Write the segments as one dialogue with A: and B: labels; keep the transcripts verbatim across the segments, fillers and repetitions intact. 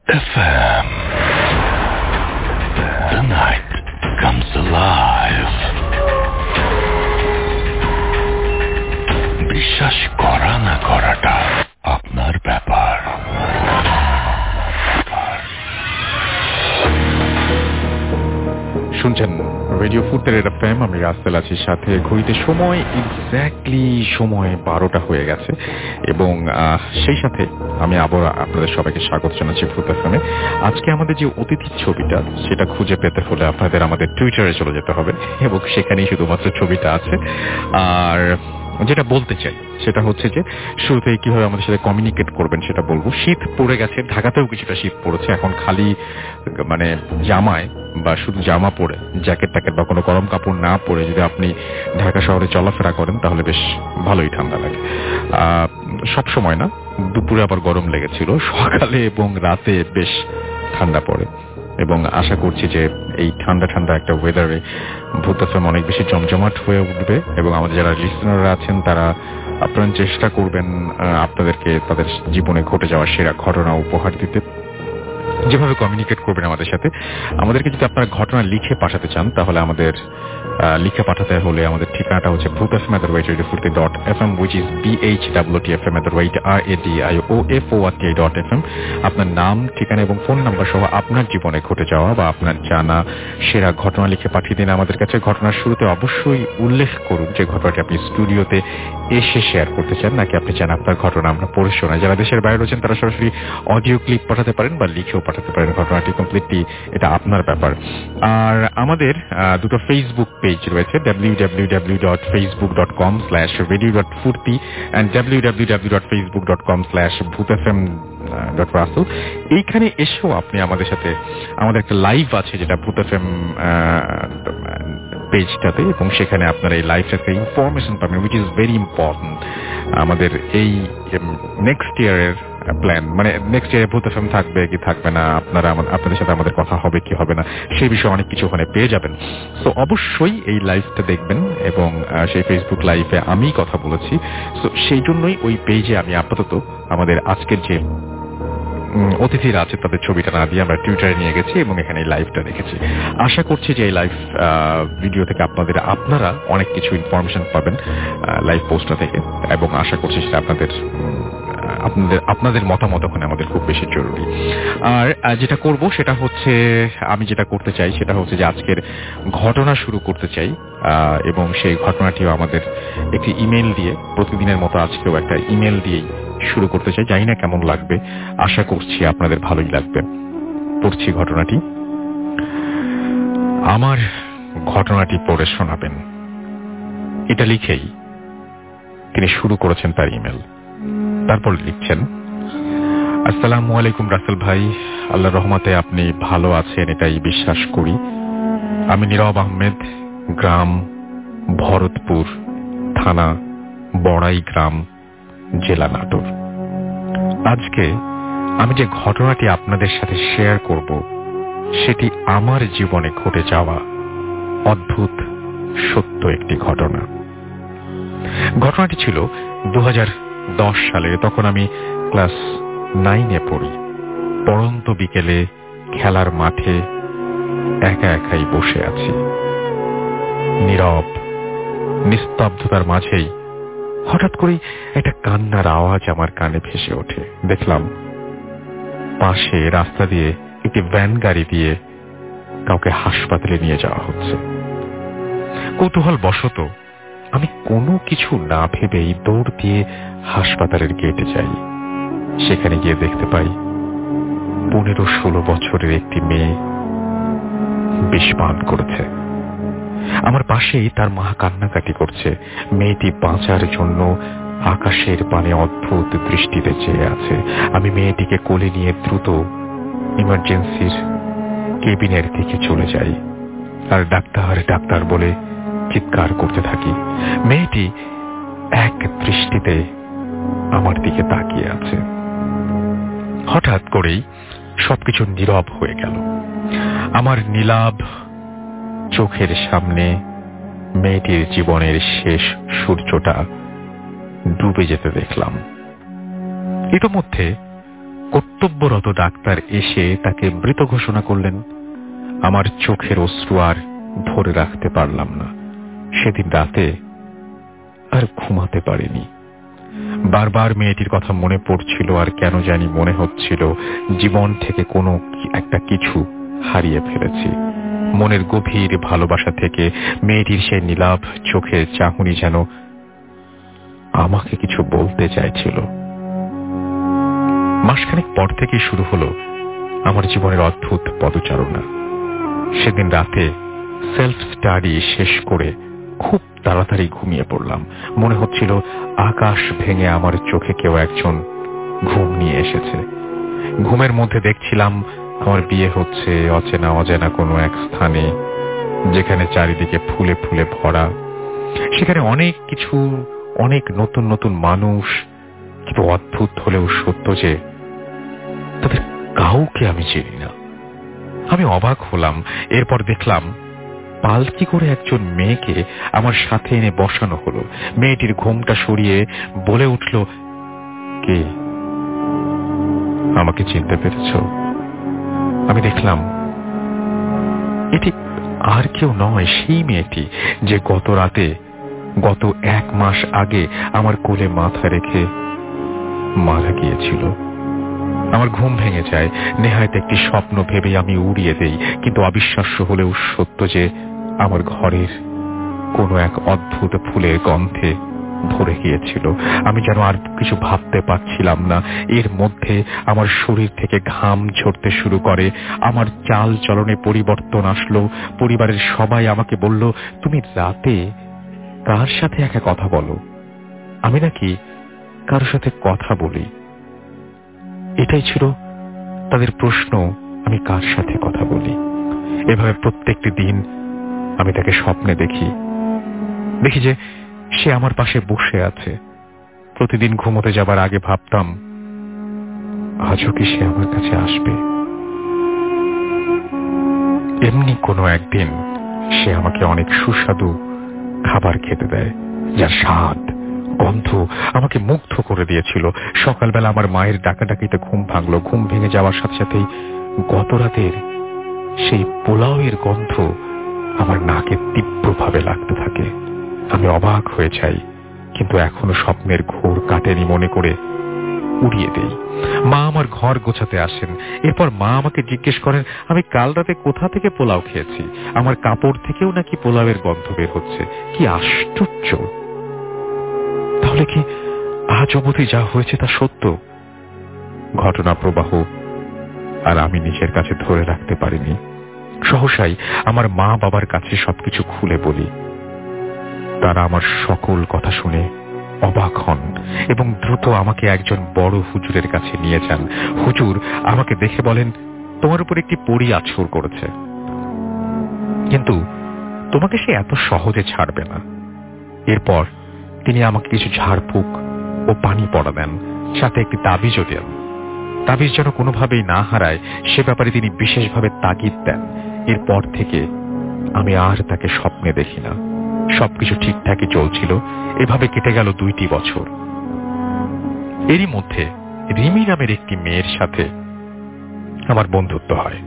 A: F M. The night comes alive. বিশ্বাস করা না করাটা আপনার ব্যাপার।
B: শুনছেন রেডিও ফুটের এফ এম, আমি রাস্তেল আছি সাথে। ঘড়িতে সময় এক্স্যাক্টলি সময় বারোটা হয়ে গেছে এবং সেই সাথে আমি আবার আপনাদের সবাইকে স্বাগত জানাচ্ছি ফুট এফ এম এ। আজকে আমাদের যে অতিথির ছবিটা সেটা খুঁজে পেতে হলে আপনাদের আমাদের টুইটারে চলে যেতে হবে এবং সেখানেই শুধুমাত্র ছবিটা আছে। আর যেটা বলতে চাই সেটা হচ্ছে যে শুরুতেই কিভাবে আমাদের সাথে কমিউনিকেট করবেন সেটা বলবো। শীত পড়ে গেছে, ঢাকাতেও কিছুটা শীত পড়েছে। এখন খালি মানে জামায় বা শুধু জামা পরে, জ্যাকেট ট্যাকেট বা কোনো গরম কাপড় না পরে যদি আপনি ঢাকা শহরে চলাফেরা করেন তাহলে বেশ ভালোই ঠান্ডা লাগে। সব সময় না, দুপুরে আবার গরম লেগেছিল, সকালে এবং রাতে বেশ ঠান্ডা পড়ে এবং আশা করছি যে এই ঠান্ডা ঠান্ডা একটা ওয়েদারে ভূত এফ এম অনেক বেশি জমজমাট হয়ে উঠবে এবং আমাদের যারা লিসনাররা আছেন তারা আপনারা চেষ্টা করবেন আপনাদেরকে তাদের জীবনে ঘটে যাওয়া সেরা ঘটনা উপহার দিতে। যেভাবে কমিউনিকেট করবেন আমাদের সাথে, আমাদেরকে যদি আপনারা ঘটনা লিখে পাঠাতে চান তাহলে আমাদের লিখে পাঠাতে হলে আমাদের ঠিকানাটা হচ্ছে Bhoot F M at the rate radio Foorti dot F M, which is B H W T F M at the rate R A D I O F O R T I dot F M. আপনার নাম, ঠিকানা এবং phone number সহ আপনার জীবনে ঘটে যাওয়া বা আপনার জানা সেরা ঘটনা লিখে পাঠিয়ে দিন আমাদের কাছে। ঘটনার শুরুতে অবশ্যই উল্লেখ করুন যে ঘটনাটি আপনি স্টুডিওতে এসে শেয়ার করতে চান নাকি আপনি চান আপনার ঘটনা আমরা পড়ে শোনাই। যারা দেশের বাইরে রয়েছেন তারা সরাসরি অডিও ক্লিপ পাঠাতে পারেন বা লিখেও পাঠাতে পারেন ঘটনাটি কমপ্লিটলি, এটা আপনার ব্যাপার। আর আমাদের দুটো ফেসবুক পেজ রয়েছে, W W W dot Facebook dot com slash radio dot Foorti and W W W dot Facebook dot com slash Bhoot F M dot Russell. এইখানে এসেও আপনি আমাদের সাথে, আমাদের একটা লাইভ আছে যেটা ভূত এফ এম পেজটাতে, এবং সেখানে আপনারা এই লাইভটাতে ইনফরমেশন পাবেন, উইচ ইজ ভেরি ইম্পর্টেন্ট। আমাদের এই নেক্সট ইয়ারের প্ল্যান, মানে নেক্সট ইয়ারে ভূত এফ এম থাকবে কি থাকবে না, আপনারা আপনাদের সাথে আমাদের কথা হবে কি হবে না, সেই বিষয়ে অনেক কিছু ওখানে পেয়ে যাবেন। সো অবশ্যই এই লাইভটা দেখবেন এবং সেই ফেসবুক লাইভে আমি কথা বলেছি। সো সেই জন্যই ওই পেজে আমি আপাতত আমাদের আজকের যে অতিথিরা আছে তাদের ছবিটা না দিয়ে আমরা টুইটারে নিয়ে গেছি এবং এখানে এই লাইভটা রেখেছি। আশা করছি যে এই লাইভ ভিডিও থেকে আপনাদের আপনারা অনেক কিছু ইনফরমেশন পাবেন লাইভ পোস্টটা থেকে, এবং আশা করছি সেটা আপনাদের আপনাদের আপনাদের মতামত ওখানে আমাদের খুব বেশি জরুরি। আর যেটা করব সেটা হচ্ছে, আমি যেটা করতে চাই সেটা হচ্ছে যে আজকের ঘটনা শুরু করতে চাই এবং সেই ঘটনাটিও আমাদের একটি ইমেল দিয়ে, প্রতিদিনের মতো আজকেও একটা ইমেল দিয়েই শুরু করতে চাই। জানি না কেমন লাগবে, আশা করছি আপনাদের ভালোই লাগবে। পড়ছি ঘটনাটি। আমার ঘটনাটি পড়ে শোনাবেন, এটা লিখেই তিনি শুরু করেছেন তার ইমেল। তারপর লিখছেন, আসসালামু আলাইকুম রাসেল ভাই, আল্লাহর রহমতে আপনি ভালো আছেন এটাই বিশ্বাস করি। আমি নীরব আহমেদ, গ্রাম ভরতপুর, থানা বড়াই গ্রাম, জেলা নাটোর। আজকে আমি যে ঘটনাটি আপনাদের সাথে শেয়ার করব সেটি আমার জীবনে ঘটে যাওয়া অদ্ভুত সত্য একটি ঘটনা। ঘটনাটি ছিল দু হাজার দশ সালে। তখন আমি ক্লাস নাইনে পড়ি। পড়ন্ত বিকেলে খেলার মাঠে একা একাই বসে আছি। নীরব নিস্তব্ধতার মাঝেই হঠাৎ করেই একটা কান্নার আওয়াজ আমার কানে ভেসে ওঠে। দেখলাম পাশে রাস্তা দিয়ে একটি ভ্যান গাড়ি দিয়ে কাউকে হাসপাতালে নিয়ে যাওয়া হচ্ছে। কৌতূহল বশত আমি কোনো কিছু না ভেবেই দৌড় দিয়ে হাসপাতালের গেটে যাই। সেখানে গিয়ে দেখতে পাই পনেরো ষোলো বছরের একটি মেয়ে বিষ পান করেছে। আমার পাশেই তার মা কান্নাকাটি করছে। মেয়েটি বাঁচার জন্য আকাশের পানে অদ্ভুত দৃষ্টিতে চেয়ে আছে। আমি মেয়েটিকে কোলে নিয়ে দ্রুত ইমার্জেন্সির কেবিনের দিকে চলে যাই আর ডাক্তার ডাক্তার বলে চিৎকার করতে থাকি। মেয়েটি এক দৃষ্টিতে আমার দিকে তাকিয়ে আছে। হঠাৎ করেই সবকিছু নীরব হয়ে গেল। আমার নীলাভ চোখের সামনে মেয়েটির জীবনের শেষ সূর্যটা ডুবে যেতে দেখলাম। ইতোমধ্যে কর্তব্যরত ডাক্তার এসে তাকে মৃত ঘোষণা করলেন। আমার চোখের অশ্রু আর ধরে রাখতে পারলাম না। সেদিন রাতে আর ঘুমাতে পারিনি। বারবার মেয়েটির কথা মনে পড়ছিল, আর কেন জানি মনে হচ্ছিল জীবন থেকে কোনো একটা কিছু হারিয়ে ফেলেছি। মনের গভীর ভালোবাসা থেকে মেয়েটির সেই নীলাভ চোখে চাহনি যেন আমাকে কিছু বলতে চাইছিল। মাসখানেক পর থেকেই শুরু হলো আমার জীবনের অদ্ভুত পদচারণা। সেদিন রাতে সেলফ স্টাডি শেষ করে খুব তাড়াতাড়ি ঘুমিয়ে পড়লাম। মনে হচ্ছিল আকাশ ভেঙে আমার চোখে কেউ একজন ঘুম নিয়ে এসেছে। ঘুমের মধ্যে দেখছিলাম আমার বিয়ে হচ্ছে অচেনা অজানা কোনো এক স্থানে, যেখানে চারিদিকে ফুলে ফুলে ভরা। সেখানে অনেক কিছু, অনেক নতুন নতুন মানুষ, কিন্তু অদ্ভুত হলেও সত্য যে তাদের কাউকে আমি চিনি না। আমি অবাক হলাম। এরপর দেখলাম পালকি করে একজন মেয়েকে আমার সাথে এনে বসানো হলো। মেয়েটির ঘুমটা সরিয়ে বলে উঠল, কে? আমাকে চিনতে পেরেছ? আমি দেখলাম এটি আর কেউ নয়, সেই মেয়েটি যে গত রাতে, গত এক মাস আগে আমার কোলে মাথা রেখে মারা গিয়েছিল। আমার ঘুম ভেঙে যায়। নেহায়েত একটি স্বপ্ন ভেবে আমি উড়িয়ে দেই, কিন্তু অবিশ্বাস্য হলেও সত্য যে আমার ঘরের কোনো এক অদ্ভুত ফুলের গন্ধে ভরে গিয়েছিল। আমি যেন আর কিছু ভাবতে পারছিলাম না। এর মধ্যে আমার শরীর থেকে ঘাম ঝরতে শুরু করে। আমার চাল চলনে পরিবর্তন আসলো। পরিবারের সবাই আমাকে বলল, তুমি রাতে কার সাথে একা কথা বলো? আমি নাকি কারোর সাথে কথা বলি। এটাই ছিল তাদের প্রশ্ন, আমি কার সাথে কথা বলি। এভাবে প্রত্যেকটি দিন আমি তাকে স্বপ্নে দেখি। দেখি যে সে আমার পাশে বসে আছে। প্রতিদিন ঘুমোতে যাবার আগে ভাবতাম, আজও কি সে আমার কাছে আসবে? এমনি কোনো একদিন সে আমাকে অনেক সুস্বাদু খাবার খেতে দেয়, যার স্বাদ গন্ধ আমাকে মুগ্ধ করে দিয়েছিল। সকালবেলা আমার মায়ের ডাকাডাকিতে ঘুম ভাঙলো। ঘুম ভেঙে যাওয়ার সাথে সাথেই গত রাতের সেই পোলাওয়ের গন্ধ আমার নাকে তীব্রভাবে লাগতে থাকে। আমি অবাক হয়ে যাই, কিন্তু এখনো স্বপ্নের ঘোর কাটেনি মনে করে উড়িয়ে দেই। মা আমার ঘর গোছাতে আসেন। এরপর মা আমাকে জিজ্ঞেস করেন আমি কাল রাতে কোথা থেকে পোলাও খেয়েছি। আমার কাপড় থেকেও নাকি পোলাওয়ের গন্ধ বের হচ্ছে। কি আশ্চর্য! তাহলে কি আজ অবধি যা হয়েছে তা সত্য? ঘটনা প্রবাহ আর আমি নিজের কাছে ধরে রাখতে পারিনি। সহসাই আমার মা বাবার কাছে সবকিছু খুলে বলি। তারা আমার সকল কথা শুনে অবাক হন এবং দ্রুত আমাকে একজন বড় হুজুরের কাছে নিয়ে যান। হুজুর আমাকে দেখে বলেন, তোমার উপর একটি পরী আছর করেছে, কিন্তু তোমাকে সে এত সহজে ছাড়বে না। এরপর তিনি আমাকে কিছু ঝাড়ফুঁক ও পানি পড়া দেন, সাথে একটি তাবিজও দেন। তাবিজ যেন কোনোভাবেই না হারায় সে ব্যাপারে তিনি বিশেষভাবে তাগিদ দেন। এরপর থেকে আমি আর তাকে স্বপ্নে দেখি না। সবকিছু ঠিকঠাকই চলছিল। এভাবে কেটে গেল দুইটি বছর। এরই মধ্যে রিমি নামের একটি মেয়ের সাথে আমার বন্ধুত্ব হয়।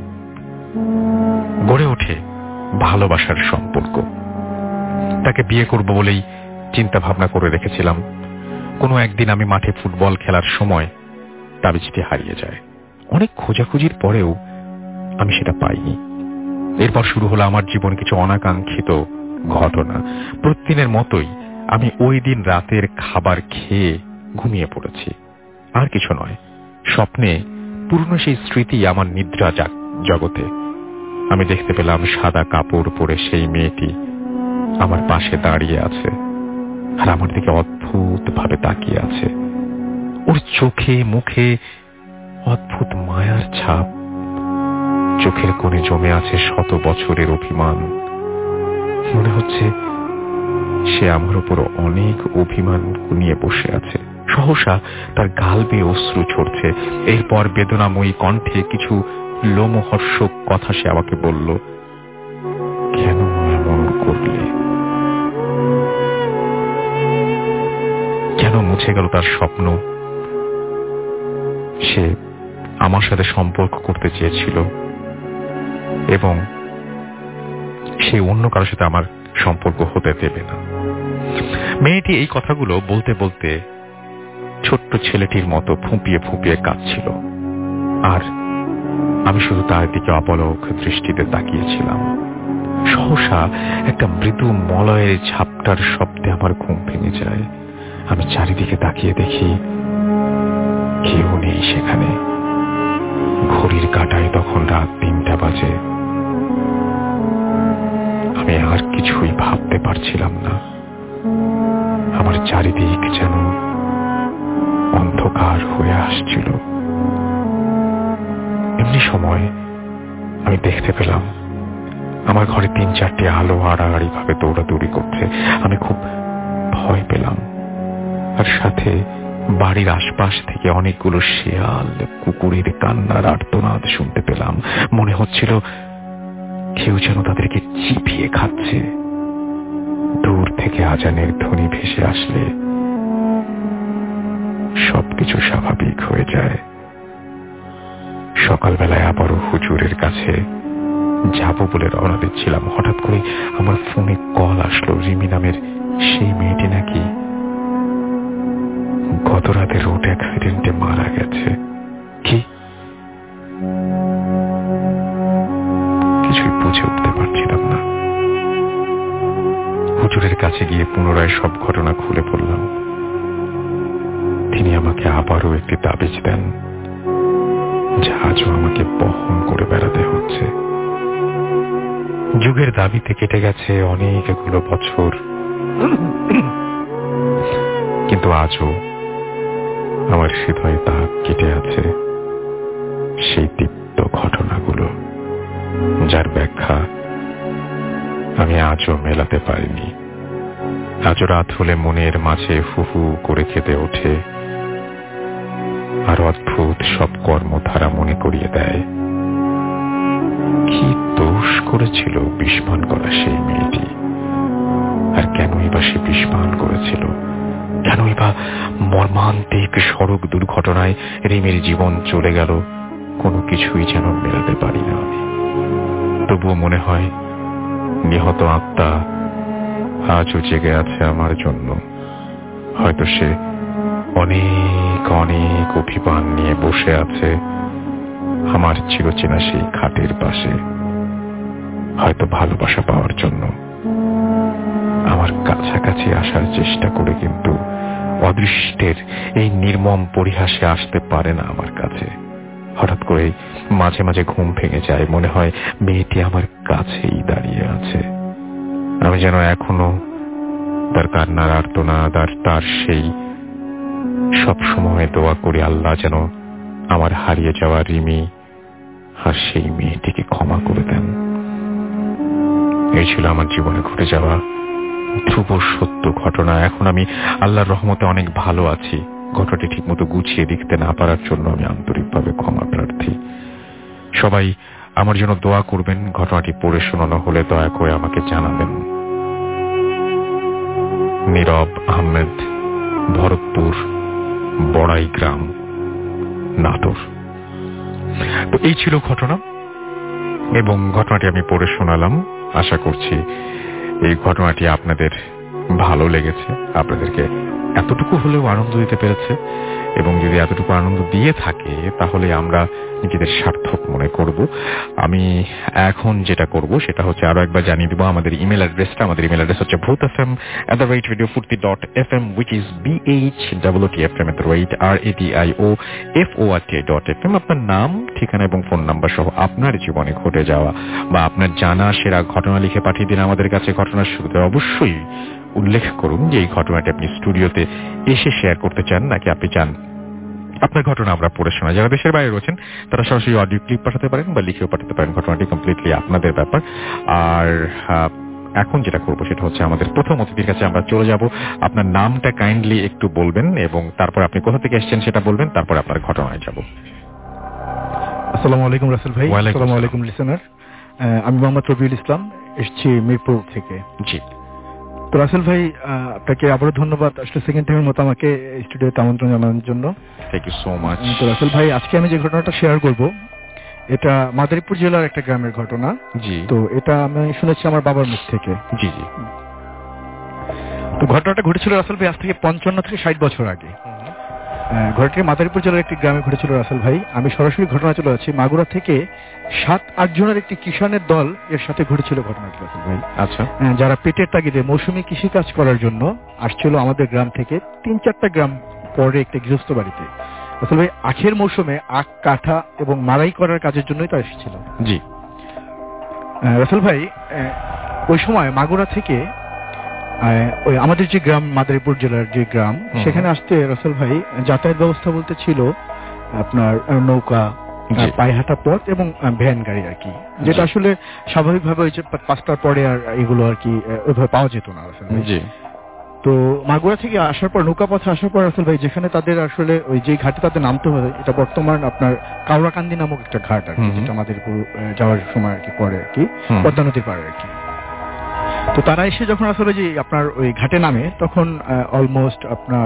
B: গড়ে ওঠে ভালোবাসার সম্পর্ক। তাকে বিয়ে করব বলেই চিন্তা ভাবনা করে রেখেছিলাম। কোনো একদিন আমি মাঠে ফুটবল খেলার সময় তাবিজটি হারিয়ে যায়। অনেক খোঁজাখুঁজির পরেও আমি সেটা পাইনি। এরপর শুরু হলো আমার জীবন কিছু অনাকাঙ্ক্ষিত ঘটনা। প্রতিদিনের মতোই আমি ওই দিন রাতের খাবার খেয়ে ঘুমিয়ে পড়েছি। আর কিছু নয়, স্বপ্নে পুরনো সেই স্মৃতি আমার নিদ্রা জগতে। আমি দেখতে পেলাম সাদা কাপড় পরে সেই মেয়েটি আমার পাশে দাঁড়িয়ে আছে আর আমার দিকে অদ্ভুত ভাবে তাকিয়ে আছে। ওর চোখে মুখে অদ্ভুত মায়ার ছাপ। চোখের কোণে জমে আছে শত বছরের অভিমান। মনে হচ্ছে সে আমার উপর অনেক অভিমান নিয়ে বসে আছে। সহসা তার গাল বেয়ে অশ্রু ঝরছে। এরপর বেদনাময়ী কণ্ঠে কিছু লোমহর্ষক কথা সে আমাকে বলল, কেন এমন করলে? কেন মুছে গেল তার স্বপ্ন? সে আমার সাথে সম্পর্ক করতে চেয়েছিল এবং সে অন্য কারোর সাথে আমার সম্পর্ক হতে দেবে না। মেয়েটি এই কথাগুলো বলতে বলতে ছোট্ট ছেলেটির মতো ফুঁপিয়ে ফুঁপিয়ে কাঁদছিল, আর আমি শুধু তার দিকে অপলক দৃষ্টিতে তাকিয়েছিলাম। সহসা একটা মৃদু মলয়ের ঝাপটার শব্দে আমার ঘুম ভেঙে যায়। আমি চারিদিকে তাকিয়ে দেখি কেউ নেই সেখানে। ঘড়ির কাঁটায় তখন রাত তিনটা বাজে। আমি আর কিছুই ভাবতে পারছিলাম না। আমার চারিদিক যেন অন্ধকার হয়ে আসছিল। এমনি সময় আমি দেখতে পেলাম আমার ঘরে তিন চারটি আলো আড়াআড়ি ভাবে দৌড়াদৌড়ি করছে। আমি খুব ভয় পেলাম, আর সাথে বাড়ির আশপাশ থেকে অনেকগুলো শেয়াল কুকুরের কান্নার আর্তনাদ শুনতে পেলাম। মনে হচ্ছিল কেউ যেন তাদেরকে চিবিয়ে খাচ্ছে। দূর থেকে আজানের ধ্বনি ভেসে আসলে সবকিছু স্বাভাবিক হয়ে যায়। সকালবেলায় আবারও হুজুরের কাছে যাব বলে রওনা দিচ্ছিলাম। হঠাৎ করে আমার ফোনে কল আসলো। রিমি নামের সেই মেয়েটি নাকি গত রাতে রোড অ্যাক্সিডেন্টে মারা গেছে। কি? কিছুই বুঝে উঠতে পারছিলাম না। হুজুরের কাছে গিয়ে পুনরায় সব ঘটনা খুলে বললাম। তিনি আমাকে আবারও একটি তাবিজ দেন, যা আজও আমাকে বহন করে বেড়াতে হচ্ছে। যুগের দাবিতে কেটে গেছে অনেকগুলো বছর, কিন্তু আজও আমার হৃদয়ে তা কেটে আছে সেই দীপ্ত ঘটনাগুলো, যার ব্যাখ্যা আমি আজও মেলাতে পারিনি। আজও রাত হলে মনের মাঝে হু হু করে কেঁদে ওঠে, আর অদ্ভুত সব কর্মধারা মনে করিয়ে দেয় কি দোষ করেছিল বিস্মান করা সেই মেয়েটি, আর কেনই বা সে বিস্মান করেছিল, কেনই বা মর্মান্তিক সড়ক দুর্ঘটনায় রিমির জীবন চলে গেল। কোনো কিছুই যেন মেলাতে পারি না আমি। তবুও মনে হয় নিহত আত্মা আজও জেগে আছে আমার জন্য। হয়তো সে অনেক অনেক অভিমান নিয়ে বসে আছে আমার চিরচেনা সেই খাটের পাশে, হয়তো ভালোবাসা পাওয়ার জন্য আমার কাছাকাছি আসার চেষ্টা করে, কিন্তু অদৃষ্টের এই নির্মম পরিহাসে আসতে পারে না আমার কাছে। হঠাৎ করে মাঝে মাঝে ঘুম ভেঙে যায়, মনে হয় মেয়েটি আমার কাছেই দাঁড়িয়ে আছে। আমি যেন এখনো তার কান্নার আর্তনাদ আর তার সেই সব সময় দোয়া করি আল্লাহ যেন আমার হারিয়ে যাওয়া রিমি আর সেই মেয়েটিকে ক্ষমা করে দেন। এই ছিল আমার জীবনে ঘটে যাওয়া ধ্রুব সত্য ঘটনা। এখন আমি আল্লাহর রহমতে অনেক ভালো আছি। ঘটনাটি ঠিক মতো গুছিয়ে লিখতে না পারার জন্য আমি আন্তরিকভাবে ক্ষমা প্রার্থী। সবাই আমার জন্য দোয়া করবেন। ঘটনাটি পড়ে শোনানো হলে দয়া করে আমাকে জানাবেন। নীরব আহমেদ, ভরতপুর, বড়াই গ্রাম, নাটোর। তো এই ছিল ঘটনা, এবং ঘটনাটি আমি পড়ে শোনালাম। আশা করছি এই ঘটনাটি আপনাদের ভালো লেগেছে, আপনাদেরকে এতটুকু হলেও আনন্দ দিতে পেরেছে, এবং যদি এতটুকু আনন্দ দিয়ে থাকে তাহলে আমরা নিজেদের সার্থক মনে করব। আমি এখন যেটা করব সেটা হচ্ছে আরো একবার জানিয়ে দিব আমাদের ইমেল অ্যাড্রেসটা। আমাদের ইমেল অ্যাড্রেস হচ্ছে Bhoot F M at the rate radio Foorti dot F M, which is B H double T F M at the rate R A T I O F O R T dot F M. আপনার নাম, ঠিকানা এবং phone number সহ আপনার জীবনে ঘটে যাওয়া বা আপনার জানা সেরা ঘটনা লিখে পাঠিয়ে দিন আমাদের কাছে। ঘটনার শুরুতে অবশ্যই উল্লেখ করুন যে এই ঘটনাটি আপনি স্টুডিওতে এসে শেয়ার করতে চান, নাকি আপনি চান আপনার ঘটনা আমরা পড়ে শোনা। যারা দেশের বাইরে রয়েছেন তারা সরাসরি অডিও ক্লিপ পাঠাতে পারেন বা লিখেও পাঠাতে পারেন। ঘটনাটি কমপ্লিটলি আপনাদের ব্যাপার। আর এখন যেটা করবো সেটা হচ্ছে আমাদের প্রথম অতিথির কাছে আমরা চলে যাব। আপনার নামটা কাইন্ডলি একটু বলবেন এবং তারপর আপনি কোথা থেকে এসেছেন সেটা বলবেন, তারপর আপনার ঘটনায় যাব।
C: আসসালামু আলাইকুম রাসেল ভাই। আসসালামু আলাইকুম লিসেনার। আমি মোহাম্মদ রবিউল ইসলাম, এসেছি মিরপুর থেকে।
B: জি।
C: তো রাসেল ভাই আপনাকে আবারও ধন্যবাদ আসলে সেকেন্ড টাইমের মতো আমাকে স্টুডিওতে আমন্ত্রণ জানানোর জন্য।
B: Thank you so much.
C: তো রাসেল ভাই আজকে আমি যে ঘটনাটা শেয়ার করব এটা মাদারীপুর জেলার একটা গ্রামের ঘটনা।
B: জি।
C: তো এটা আমি শুনেছি আমার বাবার মুখ থেকে।
B: জি জি।
C: তো ঘটনাটা ঘটেছিল রাসেল ভাই আজ থেকে পঞ্চান্ন থেকে ষাট বছর আগে। ঘটনাটি মাদারীপুর জেলার একটি গ্রামে ঘটেছিল রাসেল ভাই। আমি সরাসরি ঘটনা চলে যাচ্ছি। মাগুরা থেকে সাত আট জনের একটি কিষানের দল এর সাথে ঘটেছিল ঘটনাটি রাসেল ভাই।
B: আচ্ছা।
C: যারা পেটের তাগিদে মৌসুমী কৃষি কাজ করার জন্য আসছিল আমাদের গ্রাম থেকে তিন চারটা গ্রাম পরে একটা গৃহস্থ বাড়িতে। রাসেল ভাই আখের মৌসুমে আখ কাটা এবং মারাই করার কাজের জন্যই তারা এসেছিল।
B: জি।
C: রাসেল ভাই ওই সময় মাগুরা থেকে ওই আমাদের যে গ্রাম মাদারীপুর জেলার যে গ্রাম সেখানে আসতে রাসেল ভাই যাতায়াত ব্যবস্থা বলতে ছিল আপনার নৌকা, পায়হাটা পথ এবং ভ্যান গাড়ি আর কি, যেটা আসলে স্বাভাবিকভাবে ওই যে পাঁচটার পরে আর এগুলো আর কি ওইভাবে পাওয়া যেত না রাসেল ভাই। তো মাগুরা থেকে আসার পর নৌকা পথে আসার পর রাসেল ভাই যেখানে তাদের আসলে ওই যে ঘাটে তাদের নামতে হবে এটা বর্তমান আপনার কাউরাকান্দি নামক একটা ঘাট আর কি, যেটা মাদারীপুর যাওয়ার সময় আর কি পরে আর কি পদ্মা নদীর পাড়ে আর কি। তো তারা এসে যখন আসলে যে আপনার ওই ঘাটে নামে তখন অলমোস্ট আপনার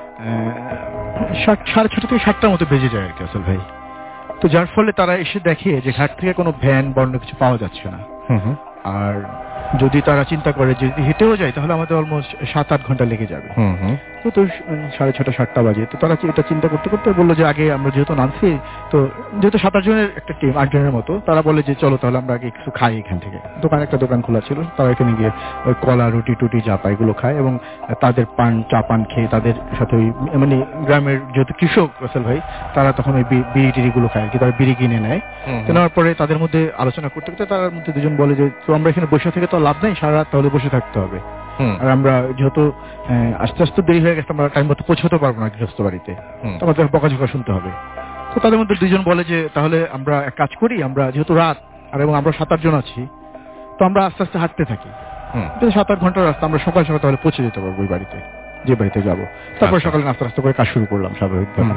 C: সাড়ে ছটা থেকে সাতটার মতো বেজে যায় আর কি আসল ভাই। তো যার ফলে তারা এসে দেখে যে ঘাট থেকে কোনো ভ্যান বর্ণ কিছু পাওয়া যাচ্ছে না। আর যদি তারা চিন্তা করে যে হেঁটেও যায় তাহলে আমাদের অলমোস্ট সাত আট ঘন্টা লেগে যাবে। তো তো সাড়ে ছটা সাতটা বাজে। তো তারা এটা চিন্তা করতে করতে বললো যে আগে আমরা যেহেতু নামছি তো যেহেতু সাত আট জনের একটা টিম আট জনের মতো, তারা বলে যে চলো তাহলে আমরা আগে কিছু খাই এখান থেকে। দোকান একটা দোকান খোলা ছিল, তারা এখানে গিয়ে ওই কলা রুটি টুটি যা পায় এগুলো খায় এবং তাদের পান চা পান খেয়ে তাদের সাথে ওই মানে গ্রামের যেহেতু কৃষক রাসেল ভাই তারা তখন ওই বিড়ি টিড়ি গুলো খায় আর কি, তারা বিড়ি কিনে নেয়। নেওয়ার পরে তাদের মধ্যে আলোচনা করতে করতে তার মধ্যে দুজন বলে যে তো আমরা এখানে বসে থেকে তো লাভ নেই, সারা রাত তাহলে বসে থাকতে হবে। আর আমরা যেহেতু আস্তে আস্তে দেরি হয়ে গেছে আমরা টাইম মতো পৌঁছতে পারবো না গৃহস্থ বাড়িতে, আমাদের বকাঝকা শুনতে হবে। তো তাদের মধ্যে দুইজন বলে যে তাহলে আমরা এক কাজ করি, আমরা যেহেতু রাত আর এবং আমরা সাত আট জন আছি তো আমরা আস্তে আস্তে হাঁটতে থাকি, সাত আট ঘন্টার রাস্তা আমরা সকাল সকাল তাহলে পৌঁছে যেতে পারবো ওই বাড়িতে যে বাড়িতে যাবো। তারপর সকালে নাস্তা নাস্তা করে কাজ শুরু করলাম স্বাভাবিকভাবে।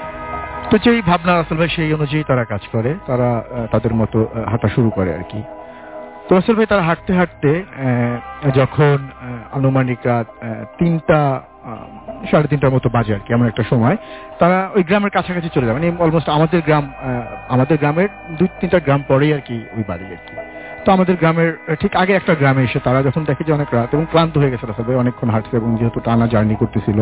C: তো যেই ভাবনা রাসেল ভাই সেই অনুযায়ী তারা কাজ করে, তারা তাদের মতো হাঁটা শুরু করে আর কি। তো রাসেল ভাই তারা হাঁটতে হাঁটতে যখন আনুমানিক রাত তিনটা সাড়ে তিনটার মতো বাজে আর কি এমন একটা সময় তারা ওই গ্রামের কাছাকাছি চলে যায়, মানে অলমোস্ট আমাদের গ্রাম আমাদের গ্রামের দুই তিনটা গ্রাম পরেই আর কি ওই বাড়ি আর কি। তো আমাদের গ্রামের ঠিক আগে একটা গ্রামে এসে তারা যখন দেখে যে অনেক রাত এবং ক্লান্ত হয়ে গেছে রাসেল ভাই, অনেকক্ষণ হাঁটছে এবং যেহেতু টানা জার্নি করতেছিল,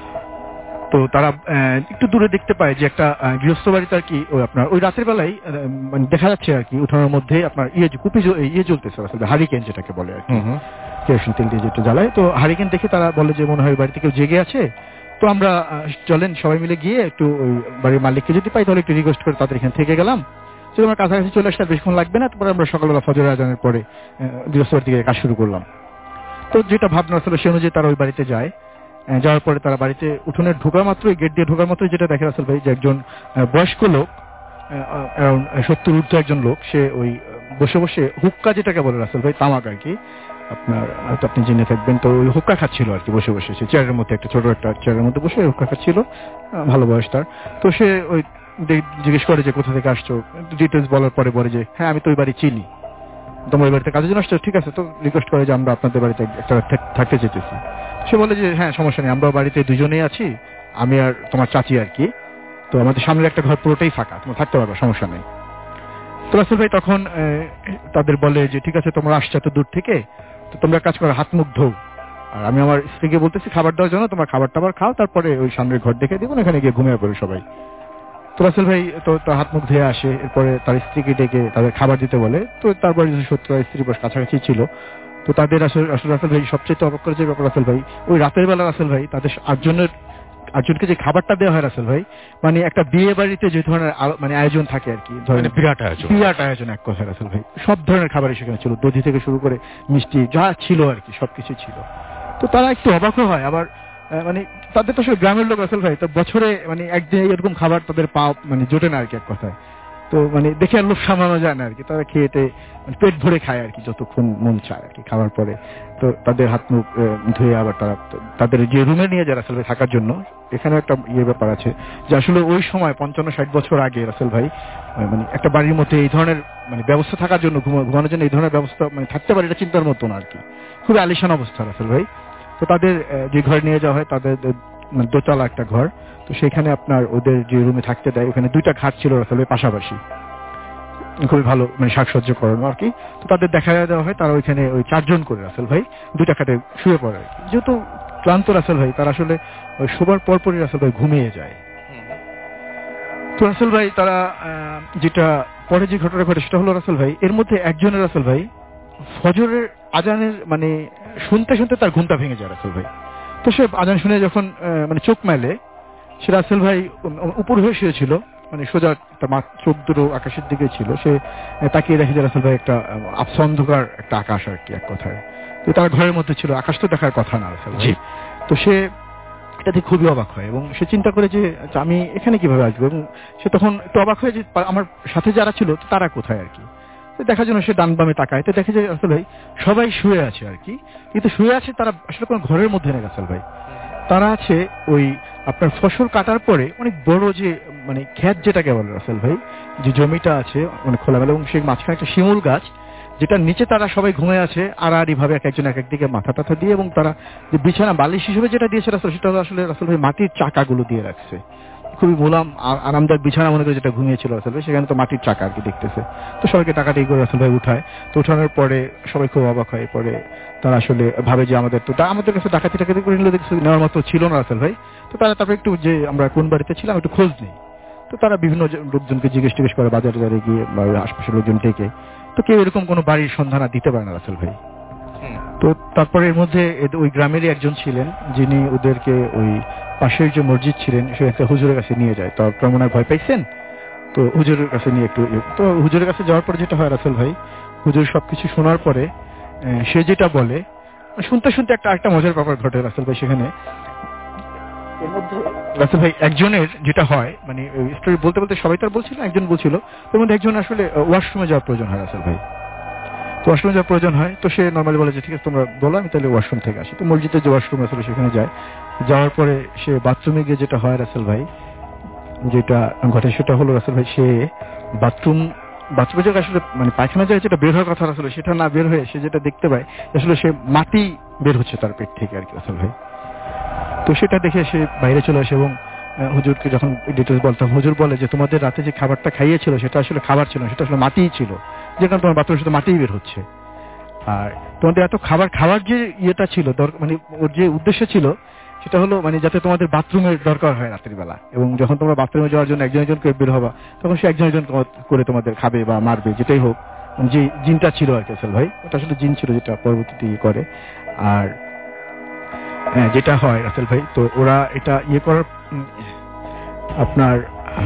C: তো তারা একটু দূরে দেখতে পায় যে একটা গৃহস্থ বাড়িতে আর কি ওই আপনার ওই রাতের বেলায় মানে দেখা যাচ্ছে আর কি উঠানোর মধ্যে আপনার ইয়ে কুপি ইয়ে জ্বলতেছে আসলে হারিকেন যেটাকে বলে আর কি, কেরোসিন তেল দিয়ে যেটা জ্বালায়। তো হারিকেন দেখে তারা বলে যে মনে হয় বাড়িতে কেউ জেগে আছে, তো আমরা চলেন সবাই মিলে গিয়ে একটু ওই বাড়ির মালিককে যদি পাই তাহলে একটু রিকোয়েস্ট করে তাদের এখানে থেকে গেলাম, যদি আমার কাছাকাছি চলে আসলে বেশিক্ষণ লাগবে না। তারপরে আমরা সকালবেলা ফজর আজানের পরে গৃহস্থ বাড়ি থেকে কাজ শুরু করলাম। তো যেটা ভাবনা আসলে সে অনুযায়ী তারা ওই বাড়িতে যায়। যাওয়ার পরে তারা বাড়িতে উঠোনের ঢোকা মাত্রই গেট দিয়ে ঢোকার মাত্রই যেটা দেখে রাসেল ভাই যে একজন বয়স্ক লোক অ্যারাউন্ড সত্তর ঊর্ধ্ব একজন লোক, সে ওই বসে বসে হুক্কা যেটাকে বলে রাসেল ভাই তামাক আর কি, আপনার হয়তো আপনি জেনে থাকবেন। তো ওই হুক্কা খাচ্ছিল আর কি বসে বসে, সে চেয়ারের মধ্যে একটা ছোট একটা চেয়ারের মধ্যে বসে হুক্কা খাচ্ছিল, ভালো বয়স তার। তো সে ওই জিজ্ঞেস করে যে কোথা থেকে আসছো, ডিটেলস বলার পরে বলে যে হ্যাঁ আমি তো ওই বাড়ি চিনি, তোমার ওই বাড়িতে কাজের জন্য আসছো, ঠিক আছে। তো রিকোয়েস্ট করে যে আমরা আপনাদের বাড়িতে একটা থাকতে চেয়েছি। সে বলে যে হ্যাঁ সমস্যা নেই, আমরা বাড়িতে দুজনেই আছি, আমি আর তোমার চাচি আর কি, তো আমাদের সামনের একটা ঘর পুরোটাই ফাঁকা, তোমরা থাকতে পারবে, সমস্যা নেই। তো রাসেল ভাই তখন তাদের বলে যে ঠিক আছে তোমরা আসছো এত দূর থেকে, তো তোমরা কাজ করো হাত মুখ ধোও, আর আমি আমার স্ত্রীকে বলতেছি খাবার দেওয়ার জন্য, তোমরা খাবার টাবার খাও, তারপরে ওই সামনের ঘর দেখে দিব, এখানে গিয়ে ঘুমিয়ে পড়ে সবাই। তো রাসেল ভাই তো তার হাত মুখ ধুয়ে আসে, এরপরে তার স্ত্রীকে ডেকে তাদের খাবার দিতে বলে। তো তারপরে সত্য স্ত্রী বস কাছাকাছি ছিল, তো তাদের আসলে আসলে রাসেল ভাই সবচেয়ে অবাক করে যে ব্যাপার রাসেল ভাই ওই রাতের বেলা রাসেল ভাই তাদের আটজনের আটজনকে যে খাবারটা দেওয়া হয় রাসেল ভাই, মানে একটা বিয়ে বাড়িতে যে ধরনের মানে আয়োজন থাকে আর কি, ধরেন
B: বিরাট আয়োজন
C: বিরাট আয়োজন এক কথা রাসেল ভাই, সব ধরনের খাবারই সেখানে ছিল, দধি থেকে শুরু করে মিষ্টি যা ছিল আর কি সবকিছু ছিল। তো তারা একটু অবাকও হয়, আবার মানে তাদের তো আসলে গ্রামের লোক রাসেল ভাই, তো বছরে মানে একদিন এরকম খাবার তাদের পাওয়া মানে জোটে না আর কি এক কথায়। তো মানে দেখে আর লোভ সামলানো যায় না আর কি, তারা খেয়েতে পেট ভরে খায় আর কি যতক্ষণ মন চায় আর কি। খাওয়ার পরে তো তাদের হাত মুখ ধুয়ে আবার তারা তাদের যে রুমে নিয়ে যায় রাসেল ভাই থাকার জন্য, এখানে একটা ইয়ে ব্যাপার আছে যে আসলে ওই সময় পঞ্চান্ন ষাট বছর আগে রাসেল ভাই মানে একটা বাড়ির মধ্যে এই ধরনের মানে ব্যবস্থা থাকার জন্য, ঘুমানোর জন্য এই ধরনের ব্যবস্থা মানে থাকতে পারে এটা চিন্তার মতো না আর কি, খুবই আলিশান অবস্থা রাসেল ভাই। তো তাদের যে ঘরে নিয়ে যাওয়া হয় তাদের মানে দোতলা একটা ঘর, তো সেখানে আপনার ওদের যে রুমে থাকতে দেয় ওখানে দুইটা খাট ছিল রাসেল ভাই পাশাপাশি, খুবই ভালো মানে সাজসজ্জা করানো আর কি। তো তাদের দেখা দেওয়া হয় তারা ওইখানে ওই চারজন করে রাসেল ভাই দুইটা খাটে শুয়ে পড়ে আর কি। যেহেতু ক্লান্ত রাসেল ভাই তারা আসলে শোবার পরপরই রাসেল ভাই ঘুমিয়ে যায়। তো রাসেল ভাই তারা যেটা পরে যে ঘটনা ঘটে সেটা হলো রাসেল ভাই এর মধ্যে একজনের রাসেল ভাই ফজরের আজানের মানে শুনতে শুনতে তার ঘুমটা ভেঙে যায় রাসেল ভাই। তো সে আজান শুনে যখন মানে চোখ মেলে, সে রাসেল ভাই উপর হয়ে শুয়েছিল, মানে সোজা একটা চোখ দুটো আকাশের দিকে ছিল, সে তাকিয়ে দেখে যে রাসেল ভাই একটা আবছা অন্ধকার একটা আকাশ আর কি এক কথায়। তো তার ঘরের মধ্যে ছিল, আকাশ তো দেখার কথা না রাসেল ভাই। তো সে এটাতে খুবই অবাক হয় এবং সে চিন্তা করে যে আমি এখানে কিভাবে আসবো, এবং সে তখন একটু অবাক হয়ে যে আমার সাথে যারা ছিল তারা কোথায় আর কি। দেখার জন্য সে ডান বামে তাকায়, তো দেখে যে রাসেল ভাই সবাই শুয়ে আছে আর কি, কিন্তু শুয়ে আছে তারা আসলে কোনো ঘরের মধ্যে নেই রাসেল ভাই, তারা আছে ওই আপনার ফসল কাটার পরে অনেক বড় যে মানে ক্ষেত যেটাকে বলে রাসেল ভাই, যে জমিটা আছে মানে খোলামেলা, এবং সেই মাঝখানে একটা শিমুল গাছ যেটার নিচে তারা সবাই ঘুমিয়ে আছে আড়াআড়ি ভাবে এক একজন এক একদিকে মাথা টাথা দিয়ে, এবং তারা যে বিছানা বালিশ হিসেবে যেটা দিয়েছে রাসেল সেটা আসলে রাসেল ভাই মাটির চাকাগুলো দিয়ে রাখছে, খুবই মোলাম আরামদায়ক বিছানা মনে করে যেটা ঘুমিয়েছিল রাসেল ভাই, সেখানে তো মাটির চাকা আর কি দেখতেছে। তো সবাইকে টাকাটাই করে রাসেল ভাই উঠায়, তো উঠানোর পরে সবাই খুব অবাক হয়, পরে তারা আসলে ভাবে যে আমাদের তো আমাদের কাছে ডাকাতি টাকাতি করে নিলে দেখছে নেওয়ার মতো ছিল না রাসেল ভাই। তো তারা তারপরে একটু যে আমরা কোন বাড়িতে ছিলাম একটু খোঁজ নেই, তো তারা বিভিন্ন লোকজনকে জিজ্ঞেস টিজ্ঞেস করে বাজারে বাজারে গিয়ে বা আশপাশের লোকজন থেকে, তো কেউ এরকম কোনো বাড়ির সন্ধান দিতে পারে না রাসেল ভাই। তো তারপরে এর মধ্যে ওই গ্রামেরই একজন ছিলেন যিনি ওদেরকে ওই পাশের যে মসজিদ ছিলেন সে একটা হুজুরের কাছে নিয়ে যায়, তার মনে হয় ভয় পাইছেন, তো হুজুরের কাছে নিয়ে একটু, তো হুজুরের কাছে যাওয়ার পরে যেটা হয় রাসেল ভাই, হুজুর সবকিছু শোনার পরে সে যেটা বলে শুনতে শুনতে একটা একটা মজার ব্যাপার ঘটে রাসেল ভাই সেখানে। এর মধ্যে রাসেল ভাই একজনের যেটা হয় মানে স্টোরি বলতে বলতে সবাই তার বলছিল, একজন বলছিল তোর মধ্যে একজন আসলে ওয়াশরুমে যাওয়ার প্রয়োজন হয় রাসেল ভাই, তো ওয়াশরুমে যাওয়ার প্রয়োজন হয়, তো সে নর্মালি বলে যে ঠিক আছে তোমরা বলো আমি তাহলে ওয়াশরুম থেকে আসি। তো মসজিদের যে ওয়াশরুম আসলে সেখানে যায়, যাওয়ার পরে সে বাথরুমে গিয়ে যেটা হয় রাসেল ভাই, যেটা ঘটে সেটা হলো রাসেল ভাই সে বাথরুম বাথরুমে যে আসলে মানে পায়খানা যায় যেটা বের হওয়ার কথা আসলে সেটা না বের হয়ে সে যেটা দেখতে পায় আসলে সে মাটি বের হচ্ছে তার পেট থেকে আর কি রাসেল ভাই। তো সেটা দেখে সে বাইরে চলে আসে এবং হুজুরকে যখন ডিটেলস বলতাম, হুজুর বলে যে তোমাদের রাতে যে খাবারটা খাইয়েছিল সেটা আসলে খাবার ছিল না, সেটা আসলে মাটিই ছিল, যে কারণে তোমার বাথরুমের সাথে মাটিই বের হচ্ছে। আর তোমাদের এত খাবার খাওয়ার যে ইয়েটা ছিল মানে ওর যে উদ্দেশ্য ছিল সেটা হলো মানে যাতে তোমাদের বাথরুমের দরকার হয় রাত্রির বেলা, এবং যখন তোমরা বাথরুমে যাওয়ার জন্য একজন একজন করে বের হবা তখন সে একজন একজন করে তোমাদের খাবে বা মারবে, যেটাই হোক যে জিনটা ছিল আর কি রাসেল ভাই, ওটা আসলে জিন ছিল যেটা পরবর্তীতে ইয়ে করে। আর হ্যাঁ যেটা হয় রাসেল ভাই, তো ওরা এটা ইয়ে করার আপনার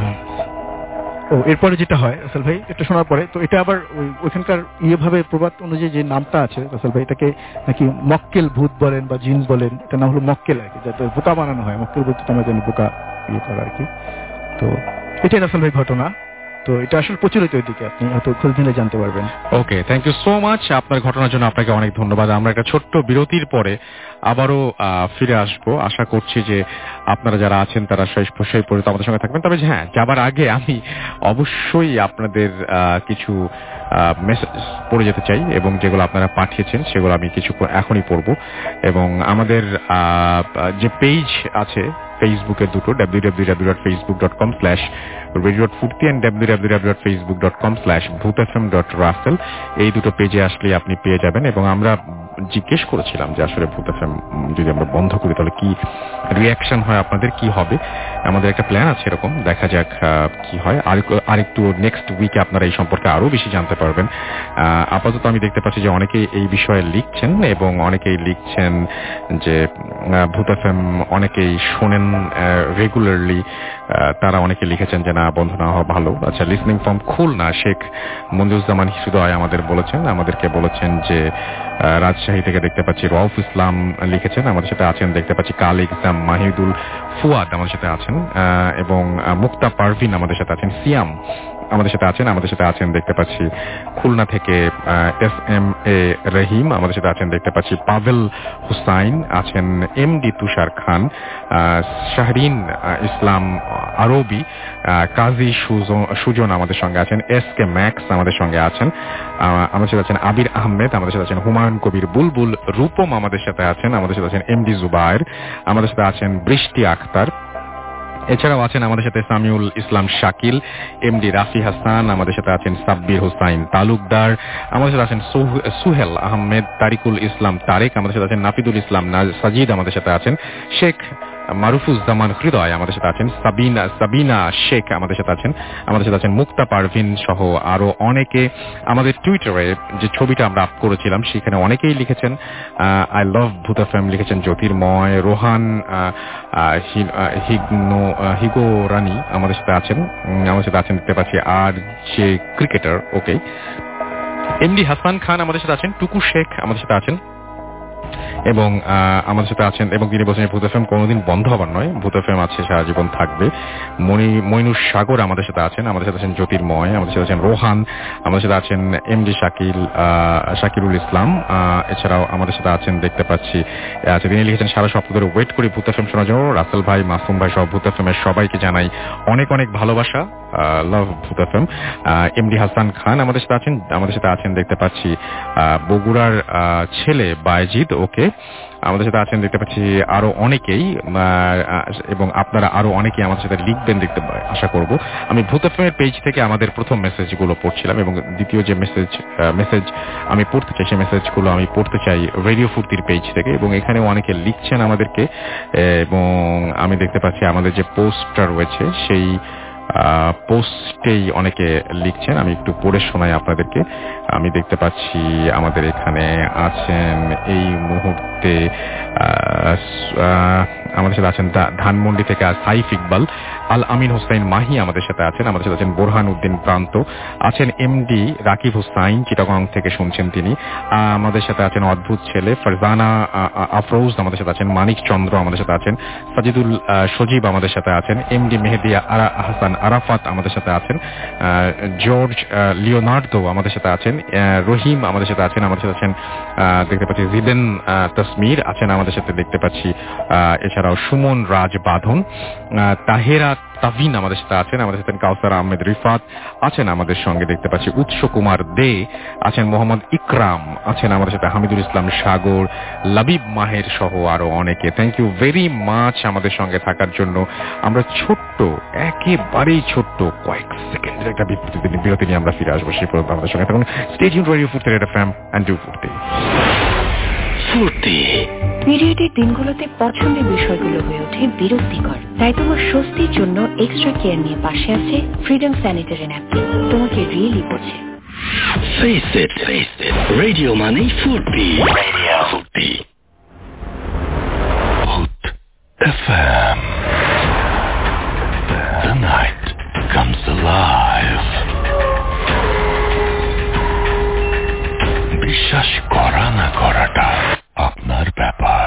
C: ও এরপরে যেটা হয় রাসেল ভাই এটা শোনার পরে, তো এটা আবার ওইখানকার ইয়ে ভাবে প্রবাদ অনুযায়ী যে নামটা আছে রাসেল ভাই এটাকে নাকি মক্কেল ভূত বলেন বা জিন বলেন, এটা নাম হলো মক্কেল আর কি, যাতে বোকা বানানো হয়, মক্কেল বলতে তোমরা জানি বোকা ইয়ে করা আর কি। তো এটাই রাসেল ভাই ঘটনা, তো এটা আসলে প্রচলিত এদিকে, আপনি হয়তো খোঁজ দিলে জানতে পারবেন।
B: Okay, thank you so much, আপনার ঘটনার জন্য আপনাকে অনেক ধন্যবাদ। আমরা একটা ছোট্ট বিরতির পরে আবারও ফিরে আসবো, আশা করছি যে আপনারা যারা আছেন তারা শেষ সেই পর্যন্ত আমাদের সঙ্গে থাকবেন। তবে হ্যাঁ, যাবার আগে আমি অবশ্যই আপনাদের কিছু মেসেজ পড়ে যেতে চাই, এবং যেগুলো আপনারা পাঠিয়েছেন সেগুলো আমি কিছু এখনই পড়বো। এবং আমাদের যে পেজ আছে ফেসবুকের দুটো, W W W dot Facebook dot com slash radio Foorti and W W W dot Facebook dot com slash Bhoot FM dot Russell, এই দুটো পেজে আসলে আপনি পেয়ে যাবেন। এবং আমরা জিজ্ঞেস করেছিলাম যে আসলে ভূত এফএম যদি আমরা বন্ধ করি তাহলে কি রিয়াকশন হয়, আপনাদের কি হবে। আমাদের একটা প্ল্যান আছে এরকম, দেখা যাক কি হয়। আর একটু নেক্সট উইকে আপনারা এই সম্পর্কে আরো বেশি জানতে পারবেন। আপাতত আমি দেখতে পাচ্ছি যে অনেকেই এই বিষয়ে লিখছেন, এবং অনেকেই লিখছেন যে ভূত এফএম অনেকেই শোনেন রেগুলারলি, তারা অনেকে লিখেছেন যে না বন্ধ না হওয়া ভালো। আচ্ছা, লিসনিং ফ্রম খুলনা শেখ মঞ্জুজ্জামান হৃদয় আমাদের বলেছেন, আমাদেরকে বলেছেন যে রাজশাহী থেকে দেখতে পাচ্ছি রউফ ইসলাম লিখেছেন, আমাদের সাথে আছেন দেখতে পাচ্ছি কাল ইকজাম মাহিদুল ফুয়াদ আমাদের সাথে আছেন, এবং মুক্তা পারভিন আমাদের সাথে আছেন, সিয়াম আমাদের সাথে আছেন আমাদের সাথে আছেন দেখতে পাচ্ছি খুলনা থেকে এস এম এ রহিম, আমাদের সাথে আছেন দেখতে পাচ্ছি পাভেল হুসাইন, আছেন এম ডি তুষার খান, শাহরিন ইসলাম আরবি, কাজী সুজন আমাদের সঙ্গে আছেন, এস কে ম্যাক্স আমাদের সঙ্গে আছেন, আমাদের সাথে আছেন আবির আহমেদ, আমাদের সাথে আছেন হুমায়ুন কবির বুলবুল, রূপম আমাদের সাথে আছেন, আমাদের সাথে আছেন এম ডি জুবায়ের, আমাদের সাথে আছেন বৃষ্টি আক্তার, এছাড়াও আছেন আমাদের সাথে সামিউল ইসলাম শাকিল, এমডি রাফি হাসান, আমাদের সাথে আছেন সাব্বির হোসাইন তালুকদার, আমাদের সাথে আছেন সুহেল আহমেদ, তারিকুল ইসলাম তারেক, আমাদের সাথে আছেন নাফিদুল ইসলাম সাজিদ, আমাদের সাথে আছেন শেখ মারুফুজ্জামান হৃদয়, আমাদের সাথে আছেন সাবিনা সাবিনা শেখ, আমাদের সাথে আছেন আমাদের সাথে আছেন মুক্তা পারভিন সহ আরো অনেকে। আমাদের টুইটারে যে ছবিটা আমরা আপ করেছিলাম সেখানে অনেকেই লিখেছেন আই লাভ ভূত এফএম, লিখেছেন জ্যোতির্ময়, রোহান হিগনো হিগো রানী আমাদের সাথে আছেন, আমাদের সাথে আছেন দেখতে পাচ্ছি আর যে ক্রিকেটার ওকে এমডি হাসান খান, আমাদের সাথে আছেন টুকু শেখ, আমাদের সাথে আছেন এবং আমাদের সাথে আছেন এবং তিনি বলছেন ভূত এফএম কোনোদিন বন্ধ হবার নয়, ভূত এফএম আছে সারা জীবন থাকবে। মনি মইনুর সাগর আমাদের সাথে আছেন, আমাদের সাথে আছেন জ্যোতির্ময়, আমাদের সাথে আছেন রোহান, আমাদের সাথে আছেন এমডি শাকিল শাকিরুল ইসলাম, এছাড়াও আমাদের সাথে আছেন দেখতে পাচ্ছি তিনি লিখেছেন সারা সপ্তাহ ধরে ওয়েট করি ভূত এফএম শোনার জন্য। রাসেল ভাই, মাসুম ভাই সহ ভূত এফএম এর সবাইকে জানাই অনেক অনেক ভালোবাসা, লাভ ভূত এফএম। এমডি হাসান খান আমাদের সাথে আছেন, আমাদের সাথে আছেন দেখতে পাচ্ছি বগুড়ার ছেলে বাইজিদ ওকে, আমাদের সাথে আছেন দেখতে পাচ্ছি আরো অনেকেই এবং আপনারা আরো অনেকেই আমাদের সাথে লিখবেন দেখতে আশা করব। আমি ভূত এফএম এর পেজ থেকে আমাদের প্রথম মেসেজগুলো পড়ছিলাম এবং দ্বিতীয় যে মেসেজ মেসেজ আমি পড়তে চাই সেই মেসেজগুলো আমি পড়তে চাই রেডিও ফুর্তির পেজ থেকে এবং এখানে অনেকে লিখছেন আমাদেরকে এবং আমি দেখতে পাচ্ছি আমাদের যে পোস্টটা রয়েছে সেই পোস্টেই অনেকে লিখছেন, আমি একটু পড়ে শোনাই আপনাদেরকে। আমি দেখতে পাচ্ছি আমাদের এখানে আছেন এই মুহূর্তে আমাদের সাথে আছেন ধানমন্ডি থেকে সাইফ ইকবাল, আল আমিন হোসাইন মাহি আমাদের সাথে আছেন, আমাদের সাথে আছেন বোরহান উদ্দিন প্রান্ত, আছেন এমডি রাকিব হোসাইন চিটাগং থেকে শুনছেন তিনি, আমাদের সাথে আছেন অদ্ভুত ছেলে ফারজানা আফরোজ, আমাদের সাথে আছেন মানিক চন্দ্র, আমাদের সাথে আছেন সাজিদুল সজীব, আমাদের সাথে আছেন এমডি মেহেদি হাসান আরাফাত, আমাদের সাথে আছেন জর্জ লিওনার্দো, আমাদের সাথে আছেন রহিম, আমাদের সাথে আছেন আমাদের সাথে আছেন দেখতে পাচ্ছি জিদেন তসমির আছেন আমাদের সাথে দেখতে পাচ্ছি, এছাড়াও সুমন রাজ বাঁধন, তাহেরা তাভিন আমাদের সাথে আছেন, আমাদের সাথে কাউসার আহমেদ রিফাত আছেন আমাদের সঙ্গে দেখতে পাচ্ছি, উৎস কুমার দে আছেন, মোহাম্মদ ইকরাম আছেন আমাদের সাথে, হামিদুল ইসলাম সাগর, লাবিব মাহের সহ আরো অনেকে। থ্যাংক ইউ ভেরি মাচ আমাদের সঙ্গে থাকার জন্য। আমরা ছোট্ট একেবারেই ছোট্ট কয়েক সেকেন্ডের একটা বিরতি নিয়ে আমরা ফিরে আসবো, সেই পর্যন্ত আমাদের সঙ্গে থাকুন। Stay tuned radio Foorti red FM and do Foorti
D: Foorti. পিরিয়ডের দিনগুলোতে পছন্দের বিষয়গুলো হয়ে ওঠে বিরক্তিকর, তাই তোমার স্বস্তির জন্য এক্সট্রা কেয়ার নিয়ে পাশে আছে ফ্রিডম স্যানিটারি ন্যাপকিন। তোমাকে রিয়েলি বোঝে।
A: Face it, face it. Radio মানে ফুর্তি। Radio Foorti. Hot F M. The night comes alive. বিশ্বাস করা না করাটা আপনার ব্যাপার।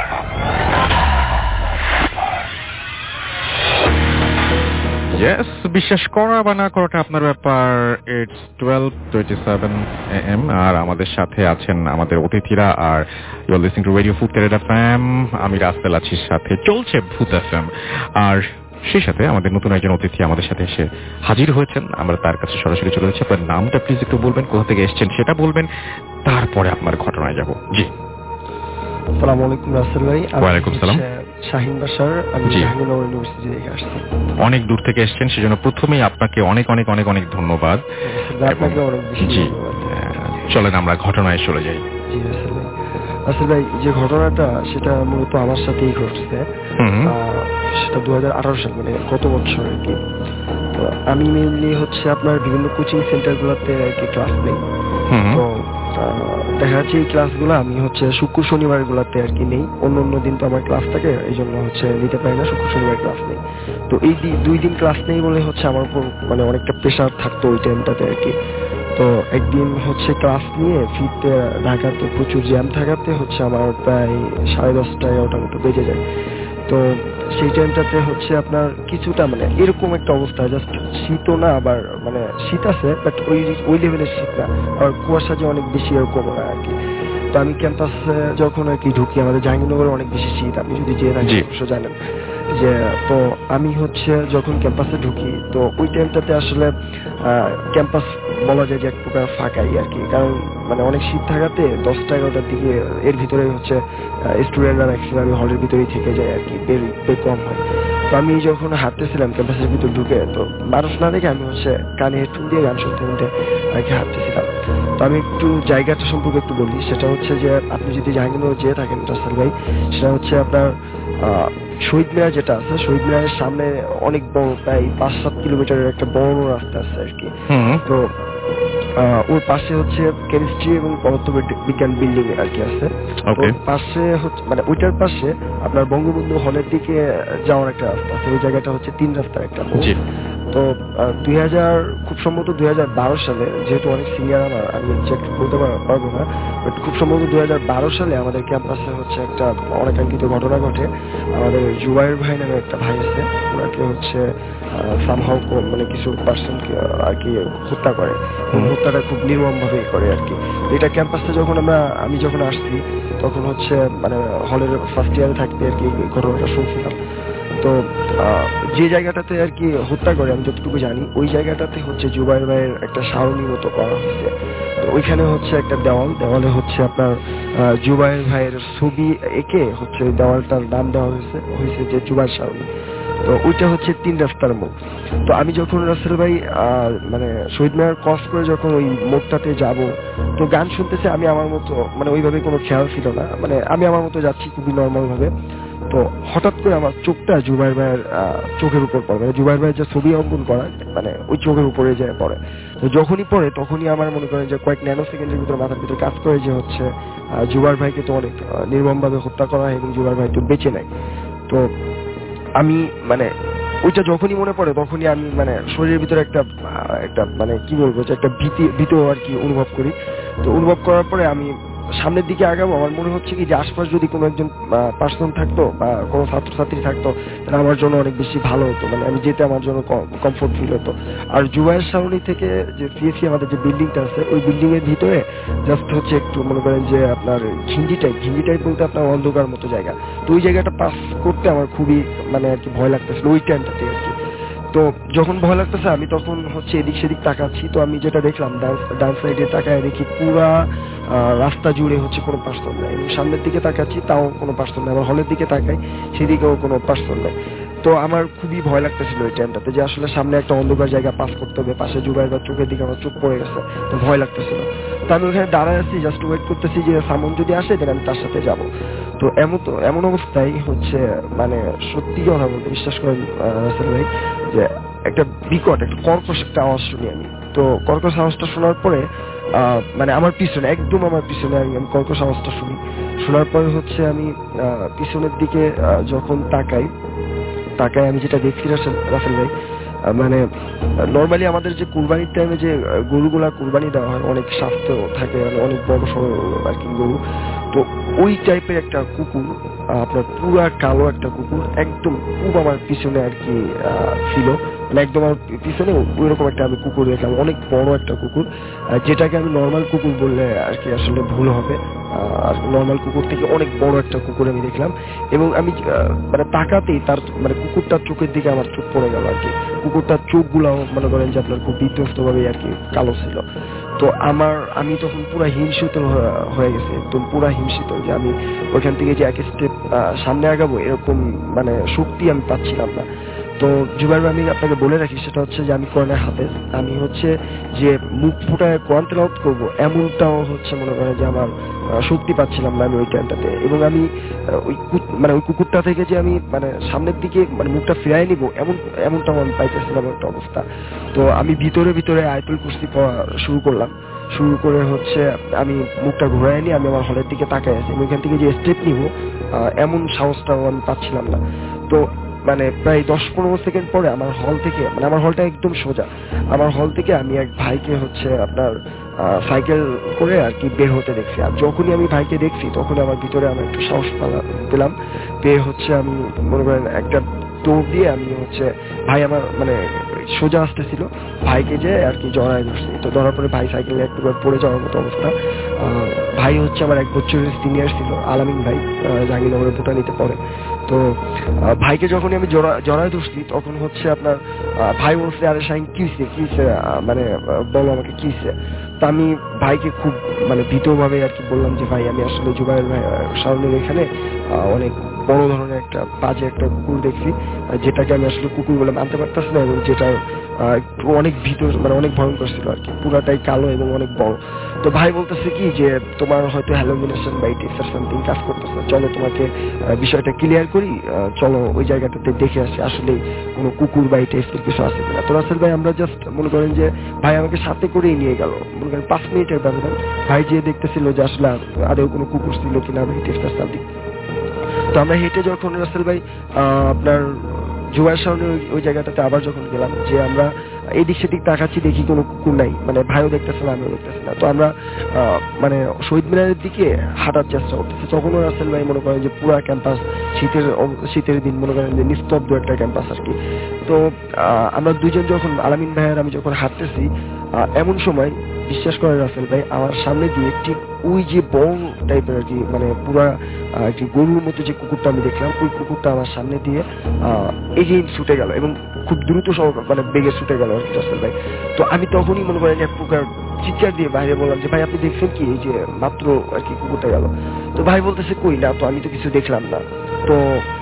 B: ইয়েস, বিশ্বাস করা বা না করাটা আপনার ব্যাপার। It's twelve twenty seven A M আর আমাদের সাথে আছেন আমাদের অতিথিরা আর you are listening to radio Foorti red FM. আমি রাসেল আছি, সাথে চলছে ভূত এফএম আর সেই সাথে আমাদের নতুন একজন অতিথি আমাদের সাথে এসে হাজির হয়েছেন। আমরা তার কাছে সরাসরি চলে যাচ্ছি। আপনার নামটা প্লিজ একটু বলবেন, কোথা থেকে এসেছেন সেটা বলবেন, তারপরে আপনার ঘটনায় যাব। জি,
E: আসসালামু আলাইকুম রাসেল ভাই।
B: ওয়ালাইকুম সালাম।
E: শাহিন বাশার, আমি জাহাঙ্গীরনগর ইউনিভার্সিটি থেকে আসছি।
B: অনেক দূর থেকে এসেছেন, সেজন্য প্রথমেই আপনাকে অনেক অনেক অনেক অনেক ধন্যবাদ।
E: আপনাকে অনেক বেশি
B: জি,
E: ধন্যবাদ।
B: চলেন আমরা ঘটনায় চলে যাই।
E: জি রাসেল ভাই। রাসেল ভাই, যে ঘটনাটা সেটা মূলত আমার সাথেই ঘটছে। সেটা দু হাজার আঠারো সাল, মানে গত বছর আর কি। তো আমি মেইনলি হচ্ছে আপনার বিভিন্ন কোচিং সেন্টারগুলোতে আর কি ক্লাস নেই। তো দেখা যাচ্ছে এই ক্লাসগুলো আমি হচ্ছে শুক্র শনিবার গুলাতে আর কি নেই। অন্য অন্য দিন তো আমার ক্লাস থাকে, এই জন্য হচ্ছে নিতে পারি না, শুক্র শনিবার ক্লাস নেই। তো এই দুই দিন ক্লাস নেই বলে হচ্ছে আমার উপর মানে অনেকটা প্রেশার থাকতো ওই টাইমটাতে আর কি। তো একদিন হচ্ছে ক্লাস নিয়ে ফিরতে ঢাকাতে প্রচুর জ্যাম থাকাতে হচ্ছে আমার প্রায় সাড়ে দশটা এগারোটার মতো বেজে যায়। তো সেই টাইমটাতে হচ্ছে আপনার কিছুটা মানে এরকম একটা অবস্থা, জাস্ট শীতও না আবার মানে শীত আছে বাট ওই ওই লেভেলের শীত না, আবার কুয়াশা যে অনেক বেশি এরকম না আর কি। তো আমি ক্যাম্পাসে যখন আর কি ঢুকি, আমাদের জাহাঙ্গীরনগরে অনেক বেশি শীত, আপনি যদি যেয়ে থাকেন অবশ্য জানেন যে। তো আমি হচ্ছে যখন ক্যাম্পাসে ঢুকি তো ওই টাইমটাতে আসলে ক্যাম্পাস বলা যায় যে এক প্রকার ফাঁকাই আর কি, কারণ মানে অনেক শীত থাকাতে দশটা এগারোটার দিকে এর ভিতরে হচ্ছে স্টুডেন্টরা ম্যাক্সিমাম হলের ভিতরেই থেকে যায় আর কি, বের বের কম হয়। তো আমি যখন হাঁটতেছিলাম ক্যাম্পাসের ভিতর ঢুকে, তো মানুষ না দেখে আমি হচ্ছে কানে হেডফোন দিয়ে গান শুনতে শুনতে আর কি হাঁটতেছিলাম। তো আমি একটু জায়গাটা সম্পর্কে একটু বলি, সেটা হচ্ছে যে আপনি যদি জাহাঙ্গীরনগর যেয়ে থাকেন রাসেল ভাই, সেটা হচ্ছে আপনার শহীদ মিনার যেটা আছে, শহীদ মিনারের সামনে অনেক বড় প্রায় পাঁচ সাত কিলোমিটারের একটা বড় রাস্তা আছে আর কি। তো ওর পাশে হচ্ছে কেমিস্ট্রি এবং পদার্থ বিজ্ঞান বিল্ডিং আর কি আছে। পাশে হচ্ছে মানে ওইটার পাশে আপনার বঙ্গবন্ধু হলের দিকে যাওয়ার একটা রাস্তা আছে, ওই জায়গাটা হচ্ছে তিন রাস্তার একটা। তো দুই হাজার খুব সম্ভবত দুই হাজার বারো সালে, যেহেতু অনেক সিনিয়র আমার, আমি চেক বলতে পারবো না, বাট খুব সম্ভবত দুই হাজার বারো সালে আমাদের ক্যাম্পাসে হচ্ছে একটা অনাকাঙ্ক্ষিত ঘটনা ঘটে। আমাদের জুবাইর ভাই নামে একটা ভাই আছে, ওনাকে হচ্ছে সামহাও মানে কিছু পার্সনকে আর কি হত্যা করে, হত্যাটা খুব নির্মম ভাবে করে আর কি। এটা ক্যাম্পাসে যখন আমরা আমি যখন আসছি তখন হচ্ছে মানে হলের ফার্স্ট ইয়ারে থাকতে আর কি ঘটনাটা শুনছিলাম। তো যে জায়গাটাতে আর কি হত্যা করে আমি যতটুকু জানি, ওই জায়গাটাতে হচ্ছে জুবাইর ভাইয়ের একটা সারণী মতো করা হয়েছে। তো ওইখানে হচ্ছে একটা দেওয়াল, দেওয়ালে হচ্ছে আপনার জুবাইর ভাইয়ের ছবি এঁকে হচ্ছে ওই দেওয়ালটার নাম দেওয়া হয়েছে হয়েছে যে জুবাইর সারণী। তো ওইটা হচ্ছে তিন রাস্তার মোড়। তো আমি যখন রাসেল ভাই মানে শহীদ মিনার ক্রস করে যখন ওই মোড়টাতে যাব, তো গান শুনতেছে, আমি আমার মতো মানে ওইভাবে কোনো খেয়াল ছিল না, মানে আমি আমার মতো যাচ্ছি খুবই নর্মাল ভাবে। তো হঠাৎ করে আমার চোখটা জুবাইর ভাইয়ের চোখের উপর পড়ে, মানে জুবাইর ভাইয়ের যে ছবি অঙ্কন করা মানে ওই চোখের উপরে যায় পড়ে। তো যখনই পড়ে তখনই আমার মনে করেন যে কয়েক ন্যানো সেকেন্ডের ভিতরে মাথার ভিতরে কাজ করে যে হচ্ছে জুবাইর ভাইকে তো অনেক নির্মম ভাবে হত্যা করা হয় এবং জুবাইর ভাই তো বেঁচে নেয়। তো আমি মানে ওইটা যখনই মনে পড়ে তখনই আমি মানে শরীরের ভিতরে একটা একটা মানে কি বলবো যে একটা ভীতি ভীত আর কি অনুভব করি। তো অনুভব করার পরে আমি সামনের দিকে আগাবো, আমার মনে হচ্ছে কি যে আশপাশ যদি কোনো একজন পার্সন থাকতো বা কোনো ছাত্রছাত্রী থাকতো তাহলে আমার জন্য অনেক বেশি ভালো হতো, মানে আমি যেতে আমার জন্য কমফোর্ট ফিল হতো। আর জুবাইর সারণী থেকে যে সিএসি আমাদের যে বিল্ডিংটা আছে, ওই বিল্ডিং এর ভিতরে জাস্ট হচ্ছে একটু মনে করেন যে আপনার ঘিঞ্জি টাইপ ঘিঞ্জি টাইপ বলতে আপনার অন্ধকার মতো জায়গা। তো ওই জায়গাটা পাস করতে আমার খুবই মানে আর কি ভয় লাগতেছিল ওই টাইমটাতে আর কি। তো যখন ভয় লাগতেছে আমি তখন হচ্ছে এদিক সেদিক তাকাচ্ছি। তো আমি যেটা দেখলাম ডান সাইডে তাকায় দেখি পুরা রাস্তা জুড়ে হচ্ছে কোনো পার্সন নাই, এবং সামনের দিকে তাকাচ্ছি তাও কোনো পার্সন নাই, আবার হলের দিকে তাকাই সেদিকেও কোনো পার্সন নাই। তো আমার খুবই ভয় লাগতেছিল ওই টাইমটাতে যে আসলে সামনে একটা অন্ধকার জায়গা পাস করতে হবে, পাশে জুবাইর বা চোখের দিকে আমার চোখ পড়ে গেছে, তো ভয় লাগতেছিল। তো আমি ওখানে দাঁড়ায় আছি, জাস্ট ওয়েট করতেছি যে সামন যদি আসে তাহলে আমি তার সাথে যাব। তো এমন তো এমন অবস্থায় হচ্ছে মানে সত্যি কথা বলতে বিশ্বাস করেন রাসেল ভাই যে একটা বিকট একটা কর্কশ একটা আওয়াজ শুনি আমি। তো কর্কশ আওয়াজটা শোনার পরে মানে আমার পিছনে একদম আমার পিছনে আমি আমি কর্কশ আওয়াজটা শুনি। শোনার পরে হচ্ছে আমি পিছনের দিকে যখন তাকাই তাকাই আমি যেটা দেখছি রাসেল রাসেল ভাই মানে নর্মালি আমাদের যে কুরবানির টাইমে যে গরুগুলা কুরবানি দেওয়া হয় অনেক স্বাস্থ্য থাকে, মানে অনেক বড় সড়ো আর কি গরু। তো ওই টাইপের একটা কুকুর আপনার পুরা কালো একটা কুকুর একদম খুব আমার পিছনে আর কি ছিল, মানে একদম আমার পিছনে ওই রকম একটা আমি কুকুর দেখলাম, অনেক বড় একটা কুকুর, যেটাকে আমি নর্মাল কুকুর বললে আর কি আসলে ভুল হবে। আর নর্মাল কুকুর থেকে অনেক বড় একটা কুকুর আমি দেখলাম, এবং আমি মানে তাকাতেই তার মানে কুকুরটার চোখের দিকে আমার চোখ পড়ে গেল আর কি। কুকুরটার চোখগুলাও মনে করেন যে আপনার খুব বিধ্বস্ত ভাবে আর কি কালো ছিল। তো আমার আমি তখন পুরা হিমশীত হয়ে গেছে, একদম পুরা হিমশীত যে আমি ওইখান থেকে যে এক স্টেপ সামনে আগাবো এরকম মানে শক্তি আমি পাচ্ছিলাম না। তো জুবাইর আমি আপনাকে বলে রাখি সেটা হচ্ছে যে আমি কোরআনের হাফেজ, আমি হচ্ছে যে মুখ ফুটায় কোরআন তেলাওয়াত করবো এমনটাও হচ্ছে মনে করেন যে আমার শক্তি পাচ্ছিলাম না আমি ওই টাইমটাতে। এবং আমি ওই মানে ওই কুকুরটা থেকে যে আমি মানে সামনের দিকে মানে মুখটা ফিরাই নিবো এমন এমনটাও আমি পাইতেছিলাম একটা অবস্থা। তো আমি ভিতরে ভিতরে আয়াতুল কুরসি পড়া শুরু করলাম, শুরু করে হচ্ছে আমি মুখটা ঘুরাই নিয়ে আমি আমার হলের দিকে তাকাই আছি, ওইখান থেকে যে স্টেপ নিব এমন সাহসটাও আমি পাচ্ছিলাম না। তো মানে প্রায় দশ পনেরো সেকেন্ড পরে আমার হল থেকে মানে আমার হলটা একদম সোজা, আমার হল থেকে আমি এক ভাইকে হচ্ছে আপনার সাইকেল করে আর কি বের হতে দেখছি। আর যখনই আমি ভাইকে দেখছি তখনই আমার ভিতরে আমি একটু সাহস পেলাম পেয়ে হচ্ছে আমি মনে করেন একটা দৌড় দিয়ে আমি হচ্ছে ভাই আমার মানে সোজা আসতেছিল, ভাইকে যে আর কি জড়ায় ধরছি। তো ধরার পরে ভাই সাইকেলে একটু পড়ে যাওয়ার মতো অবস্থা। ভাই হচ্ছে আমার এক বছরের সিনিয়র ছিল, আলামিন ভাই, জাহাঙ্গীরনগরের ভুটানিতে পড়ে। তো ভাইকে যখনই আমি জড়া জড়ায় ধরছি তখন হচ্ছে আপনার ভাই বলছে আরে শাহিন কিসে কিসে মানে বলো আমাকে কিসে। তা আমি ভাইকে খুব মানে ভীতভাবে আর কি বললাম যে ভাই আমি আসলে জুবাইর ভাই শাওনের এখানে অনেক বড় ধরনের একটা বাজে একটা কুকুর দেখছি, যেটাকে আমি আসলে কুকুর বলে মানতে পারতেছি না, এবং যেটা অনেক ভিতর মানে অনেক ভয়ঙ্কর ছিল আর কি, পুরাটাই কালো এবং অনেক বড়। তো ভাই বলতেছে কি যে তোমার হয়তো হ্যালোমিনেশন বা ইটিক্স আর সামথিং কাজ করতেছে, চলো তোমাকে বিষয়টা ক্লিয়ার করি, চলো ওই জায়গাটাতে দেখে আসি আসলে কোনো কুকুর বা ইটিক্স কিছু আছে কিনা। তো রাসেল ভাই আমরা জাস্ট মনে করেন যে ভাই আমাকে সাথে করেই নিয়ে গেল, মনে করেন পাঁচ মিনিটের ব্যবধান। ভাই যে দেখতেছিল যে আসলে আদৌ কোনো কুকুর ছিল কিনা বা ইটিক্স আর সামথিং। তো আমরা হেঁটে যখন রাসেল ভাই আপনার জুবাইর সামনে ওই জায়গাটাতে আবার যখন গেলাম, যে আমরা এদিক সেদিক তাকাচ্ছি দেখি কোনো কুকুর নাই, মানে ভাইও দেখতেছে না আমিও দেখতেছি না। তো আমরা মানে শহীদ মিনারের দিকে হাঁটার চেষ্টা করতেছি, তখনও রাসেল ভাই মনে করেন যে পুরো ক্যাম্পাস শীতের শীতের দিন মনে করেন যে নিস্তব্ধ একটা ক্যাম্পাস আর কি। তো আমরা দুজন যখন আলামিন ভাইয়ের আমি যখন হাঁটতেছি, এমন সময় বিশ্বাস করেন রাসেল ভাই আমার সামনে দিয়ে ঠিক ওই যে বং টাইপের আর কি মানে পুরা আর কি গরুর মতো যে কুকুরটা আমি দেখলাম, ওই কুকুরটা আমার সামনে দিয়ে এগিয়ে ছুটে গেল এবং খুব দ্রুত মানে বেগে ছুটে গেল আর কি রাসেল ভাই। তো আমি তখনই মনে করেন এক প্রকার চিৎকার দিয়ে বাইরে বললাম যে ভাই আপনি দেখছেন কি এই যে মাত্র আর কি কুকুরটা গেল। তো ভাই বলতেছে কই না তো আমি তো কিছু দেখলাম না। তো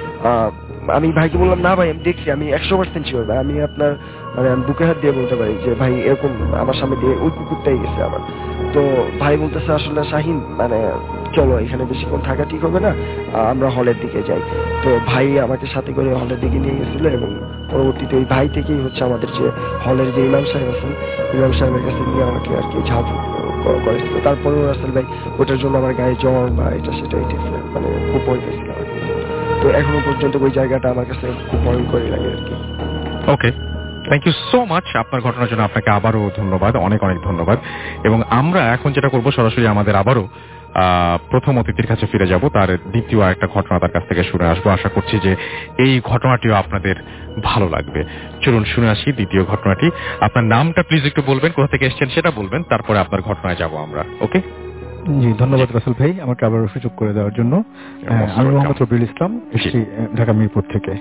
E: আহ আমি ভাইকে বললাম না ভাই আমি দেখছি, আমি একশো পার্সেন্ট শিওর ভাই, আমি আপনার মানে আমি বুকে হাত দিয়ে বলতে পারি যে ভাই এরকম আমার সামনে দিয়ে ওই কুকুরটাই গেছে আমার। তো ভাই বলতেছে আসলে শাহিন মানে চলো এখানে বেশিক্ষণ থাকা ঠিক হবে না, আমরা হলের দিকে যাই। তো ভাই আমাকে সাথে করে হলের দিকে নিয়ে গেছিল এবং পরবর্তীতে ওই ভাই থেকেই হচ্ছে আমাদের যে হলের যে ইমাম সাহেব আছেন, ইমাম সাহেবের কাছে নিয়ে আমাকে আর কি ঝাঁপ করেছিল। তারপরেও রাসেল ভাই ওটার জন্য আমার গায়ে জ্বর বা এটা সেটা এটেছে মানে খুব ভয় পেয়েছিল। তো এখনো পর্যন্ত ওই জায়গাটা আমার কাছে খুব ভয়ঙ্করই লাগে আর কি।
B: Okay, thank you so much আপনার ঘটনার জন্য। আপনাকে আবারও ধন্যবাদ, অনেক অনেক ধন্যবাদ। এবং আমরা এখন যেটা করবো সরাসরি আমাদের আবারও প্রথম অতিথির কাছে ফিরে যাব, তার দ্বিতীয় একটা ঘটনা তার কাছ থেকে শুনে আসবো। আশা করছি যে এই ঘটনাটিও আপনাদের ভালো লাগবে। চলুন শুনে আসি দ্বিতীয় ঘটনাটি। আপনার নামটা প্লিজ একটু বলবেন, কোথা থেকে এসেছেন সেটা বলবেন, তারপরে আপনার ঘটনায় যাব আমরা। ওকে
C: জি, ধন্যবাদ রাসেল ভাই আমাকে আবার সুযোগ করে দেওয়ার জন্য। আমি মোহাম্মদ রবিউল ইসলাম, এসেছি ঢাকা মিরপুর থেকে।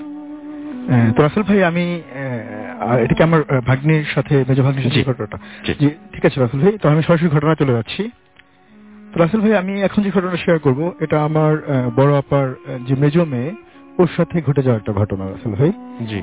C: তো রাসেল ভাই আমি এটাকে আমার ভাগ্নির সাথে মেজো ভাগ্নির সাথে ঘটনাটা জি ঠিক আছে রাসেল ভাই। তো আমি সরাসরি ঘটনা চলে যাচ্ছি। তো রাসেল ভাই আমি এখন যে ঘটনা শেয়ার করব এটা আমার বড় আপার যে মেজো মেয়ে ওর সাথে ঘটে যাওয়া একটা ঘটনা রাসেল ভাই। জি,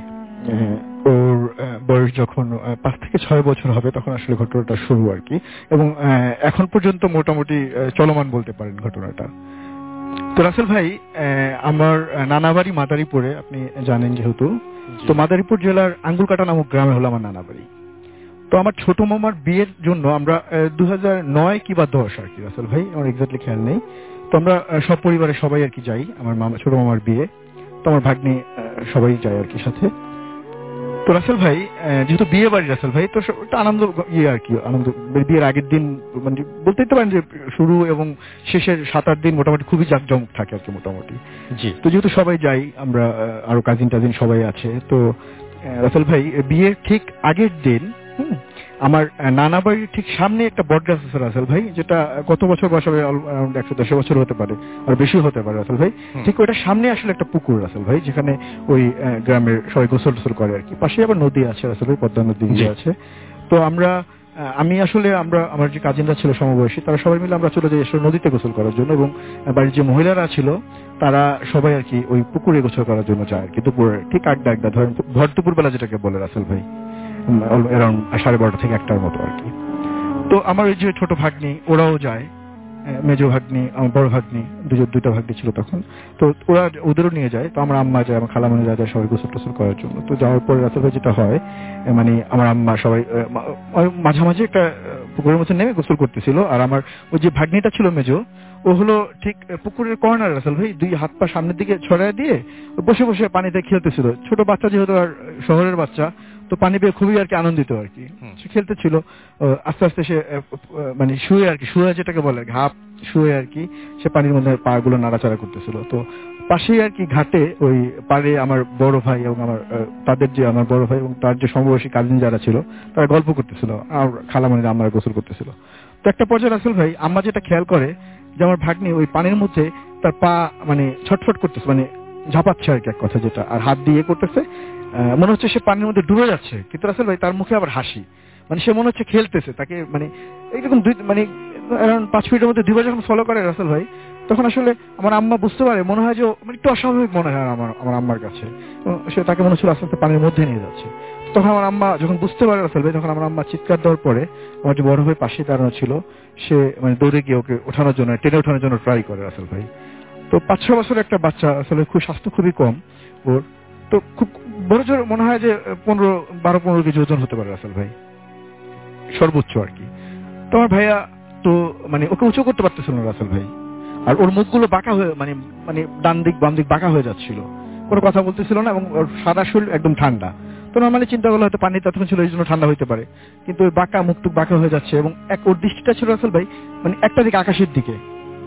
C: ওর বয়স যখন পাঁচ থেকে ছয় বছর হবে তখন আসলে ঘটনাটা শুরু আর কি, এবং এখন পর্যন্ত মোটামুটি চলমান বলতে পারেন ঘটনাটা। তো রাসেল ভাই আমার নানা বাড়ি মাদারীপুরে, আপনি জানেন যেহেতু, তো মাদারীপুর জেলার আঙ্গুলকাটা নামক গ্রামে হলো আমার নানা বাড়ি। তো আমার ছোট মামার বিয়ের জন্য আমরা দু হাজার নয় কি বা দশ আর কি রাসেল ভাই, আমার এক্স্যাক্টলি খেয়াল নেই। তো আমরা সব পরিবারের সবাই আর কি যাই আমার মামা ছোট মামার বিয়ে। তো আমার ভাগ্নি সবাই যায় আর কি সাথে। তো রাসেল ভাই যেহেতু বিয়ে বাড়ি রাসেল ভাই, তো একটা আনন্দ ইয়ে আর কি, আনন্দ বিয়ের আগের দিন মানে বলতে পারেন যে শুরু এবং শেষের সাত আট দিন মোটামুটি খুবই জাঁকজমক থাকে আর কি মোটামুটি। জি, তো যেহেতু সবাই যাই আমরা, আরো কাজিন টাজিন সবাই আছে। তো রাসেল ভাই বিয়ের ঠিক আগের দিন হুম আমার নানা বাড়ির ঠিক সামনে একটা বট গাছ আছে রাসেল ভাই, যেটা গত বছর বয়স হবে একশো দশ বছর হতে পারে আর বেশি হতে পারে রাসেল ভাই। ঠিক ওইটা সামনে আসলে একটা পুকুর রাসেল ভাই, যেখানে ওই গ্রামের সবাই গোসল টোসল করে আর কি। পাশে আবার নদী আছে রাসেল ভাই, পদ্মা নদী আছে। তো আমরা আমি আসলে আমরা আমার যে কাজিনরা ছিল সমবয়সী, তারা সবাই মিলে আমরা চলে যাই আসলে নদীতে গোসল করার জন্য, এবং বাড়ির যে মহিলারা ছিল তারা সবাই আর কি ওই পুকুরে গোসল করার জন্য যায় আর কি দুপুরে ঠিক আড্ডা আড্ডা ধরেন ভর দুপুর বেলা যেটাকে বলে রাসেল ভাই, অ্যারাউন্ড সাড়ে বারোটা থেকে একটার মতো আর কি। তো আমার ওই যে ছোট ভাগ্নি ওরাও যায়, মেজো ভাগ্নি আমার বড় ভাগ্নি দুজন দুইটা ভাগ্নি ছিল তখন, তো ওরা ওদেরও নিয়ে যায়। তো আমার আম্মা যায়, আমার খালামণি যায় যায় সবাই গোসল টোসল করার জন্য। তো যাওয়ার পরে রাসেল ভাই যেটা হয় মানে আমার আম্মা সবাই মাঝামাঝি একটা পুকুরের মধ্যে নেমে গোসল করতেছিল, আর আমার ওই যে ভাগ্নিটা ছিল মেজো ও হলো ঠিক পুকুরের কর্নার রাসেল ভাই, দুই হাত পা সামনের দিকে ছড়ায় দিয়ে বসে বসে পানিতে খেলতেছিল। ছোট বাচ্চা যেহেতু আর শহরের বাচ্চা, তো পানি পেয়ে খুবই আর কি আনন্দিত আর কি। সে খেলতেছিল, আস্তে আস্তে সে মানে শুয়ে আর কি, শুয়ে যেটাকে বলে ঘাপ শুয়ে আর কি সে পানির মধ্যে পা গুলো নাড়াচাড়া করতেছিল। তো পাশেই আর কি ঘাটে ওই পারে আমার বড় ভাই এবং আমার তাদের যে আমার বড় ভাই এবং তার যে সমবয়সী কাজিন যারা ছিল তারা গল্প করতেছিল, আর খালামণিরা আমরা গোসল করতেছিল। তো একটা পর্যায়ে রাসেল ভাই আম্মা যেটা খেয়াল করে যে আমার ভাগ্নি ওই পানির মধ্যে তার পা মানে ছটফট করতেছে, মানে ঝাঁপাচ্ছে আর কি এক কথা যেটা, আর হাত দিয়ে করতেছে, মনে হচ্ছে সে পানির মধ্যে ডুবে যাচ্ছে। কিন্তু রাসেল ভাই তার মুখে আবার হাসি, মানে সে মনে হচ্ছে খেলতেছে। তাকে মানে এইরকম দুই মানে পাঁচ মিনিটের মধ্যে দুইবার যখন ফলো করে রাসেল ভাই, তখন আসলে আমার আম্মা বুঝতে পারে মনে হয় যে মানে একটু অস্বাভাবিক মনে হয় আমার আমার আম্মার কাছে। সে তাকে মনে হচ্ছিল আস্তে আস্তে পানির মধ্যে নিয়ে যাচ্ছে। তখন আমার আম্মা যখন বুঝতে পারে রাসেল ভাই, তখন আমার আম্মা চিৎকার দেওয়ার পরে আমার যে বড় ভাই পাশে দাঁড়ানো ছিল সে মানে দৌড়ে গিয়ে ওকে ওঠানোর জন্য টেনে ওঠানোর জন্য ট্রাই করে রাসেল ভাই। তো পাঁচ ছ বছরের একটা বাচ্চা আসলে খুব স্বাস্থ্য খুবই কম ওর, তো খুব বড় জোর মনে হয় যে পনেরো বারো পনেরো কেজি ওজন হতে পারে রাসেল ভাই সর্বোচ্চ আর কি। তো আমার ভাইয়া তো মানে ওকে উঁচু করতে পারতেছিল না রাসেল ভাই, আর ওর মুখগুলো বাঁকা হয়ে মানে মানে ডান দিক বাম দিক বাঁকা হয়ে যাচ্ছিল, কোনো কথা বলতেছিল না, এবং ওর সারা শরীর একদম ঠান্ডা। তো নর্মালি চিন্তা করলে হয়তো পানি তখন ছিল এই জন্য ঠান্ডা হইতে পারে, কিন্তু ওই বাঁকা মুখটুক বাঁকা হয়ে যাচ্ছে, এবং এক ওর দৃষ্টিটা ছিল রাসেল ভাই মানে একটা দিকে আকাশের দিকে,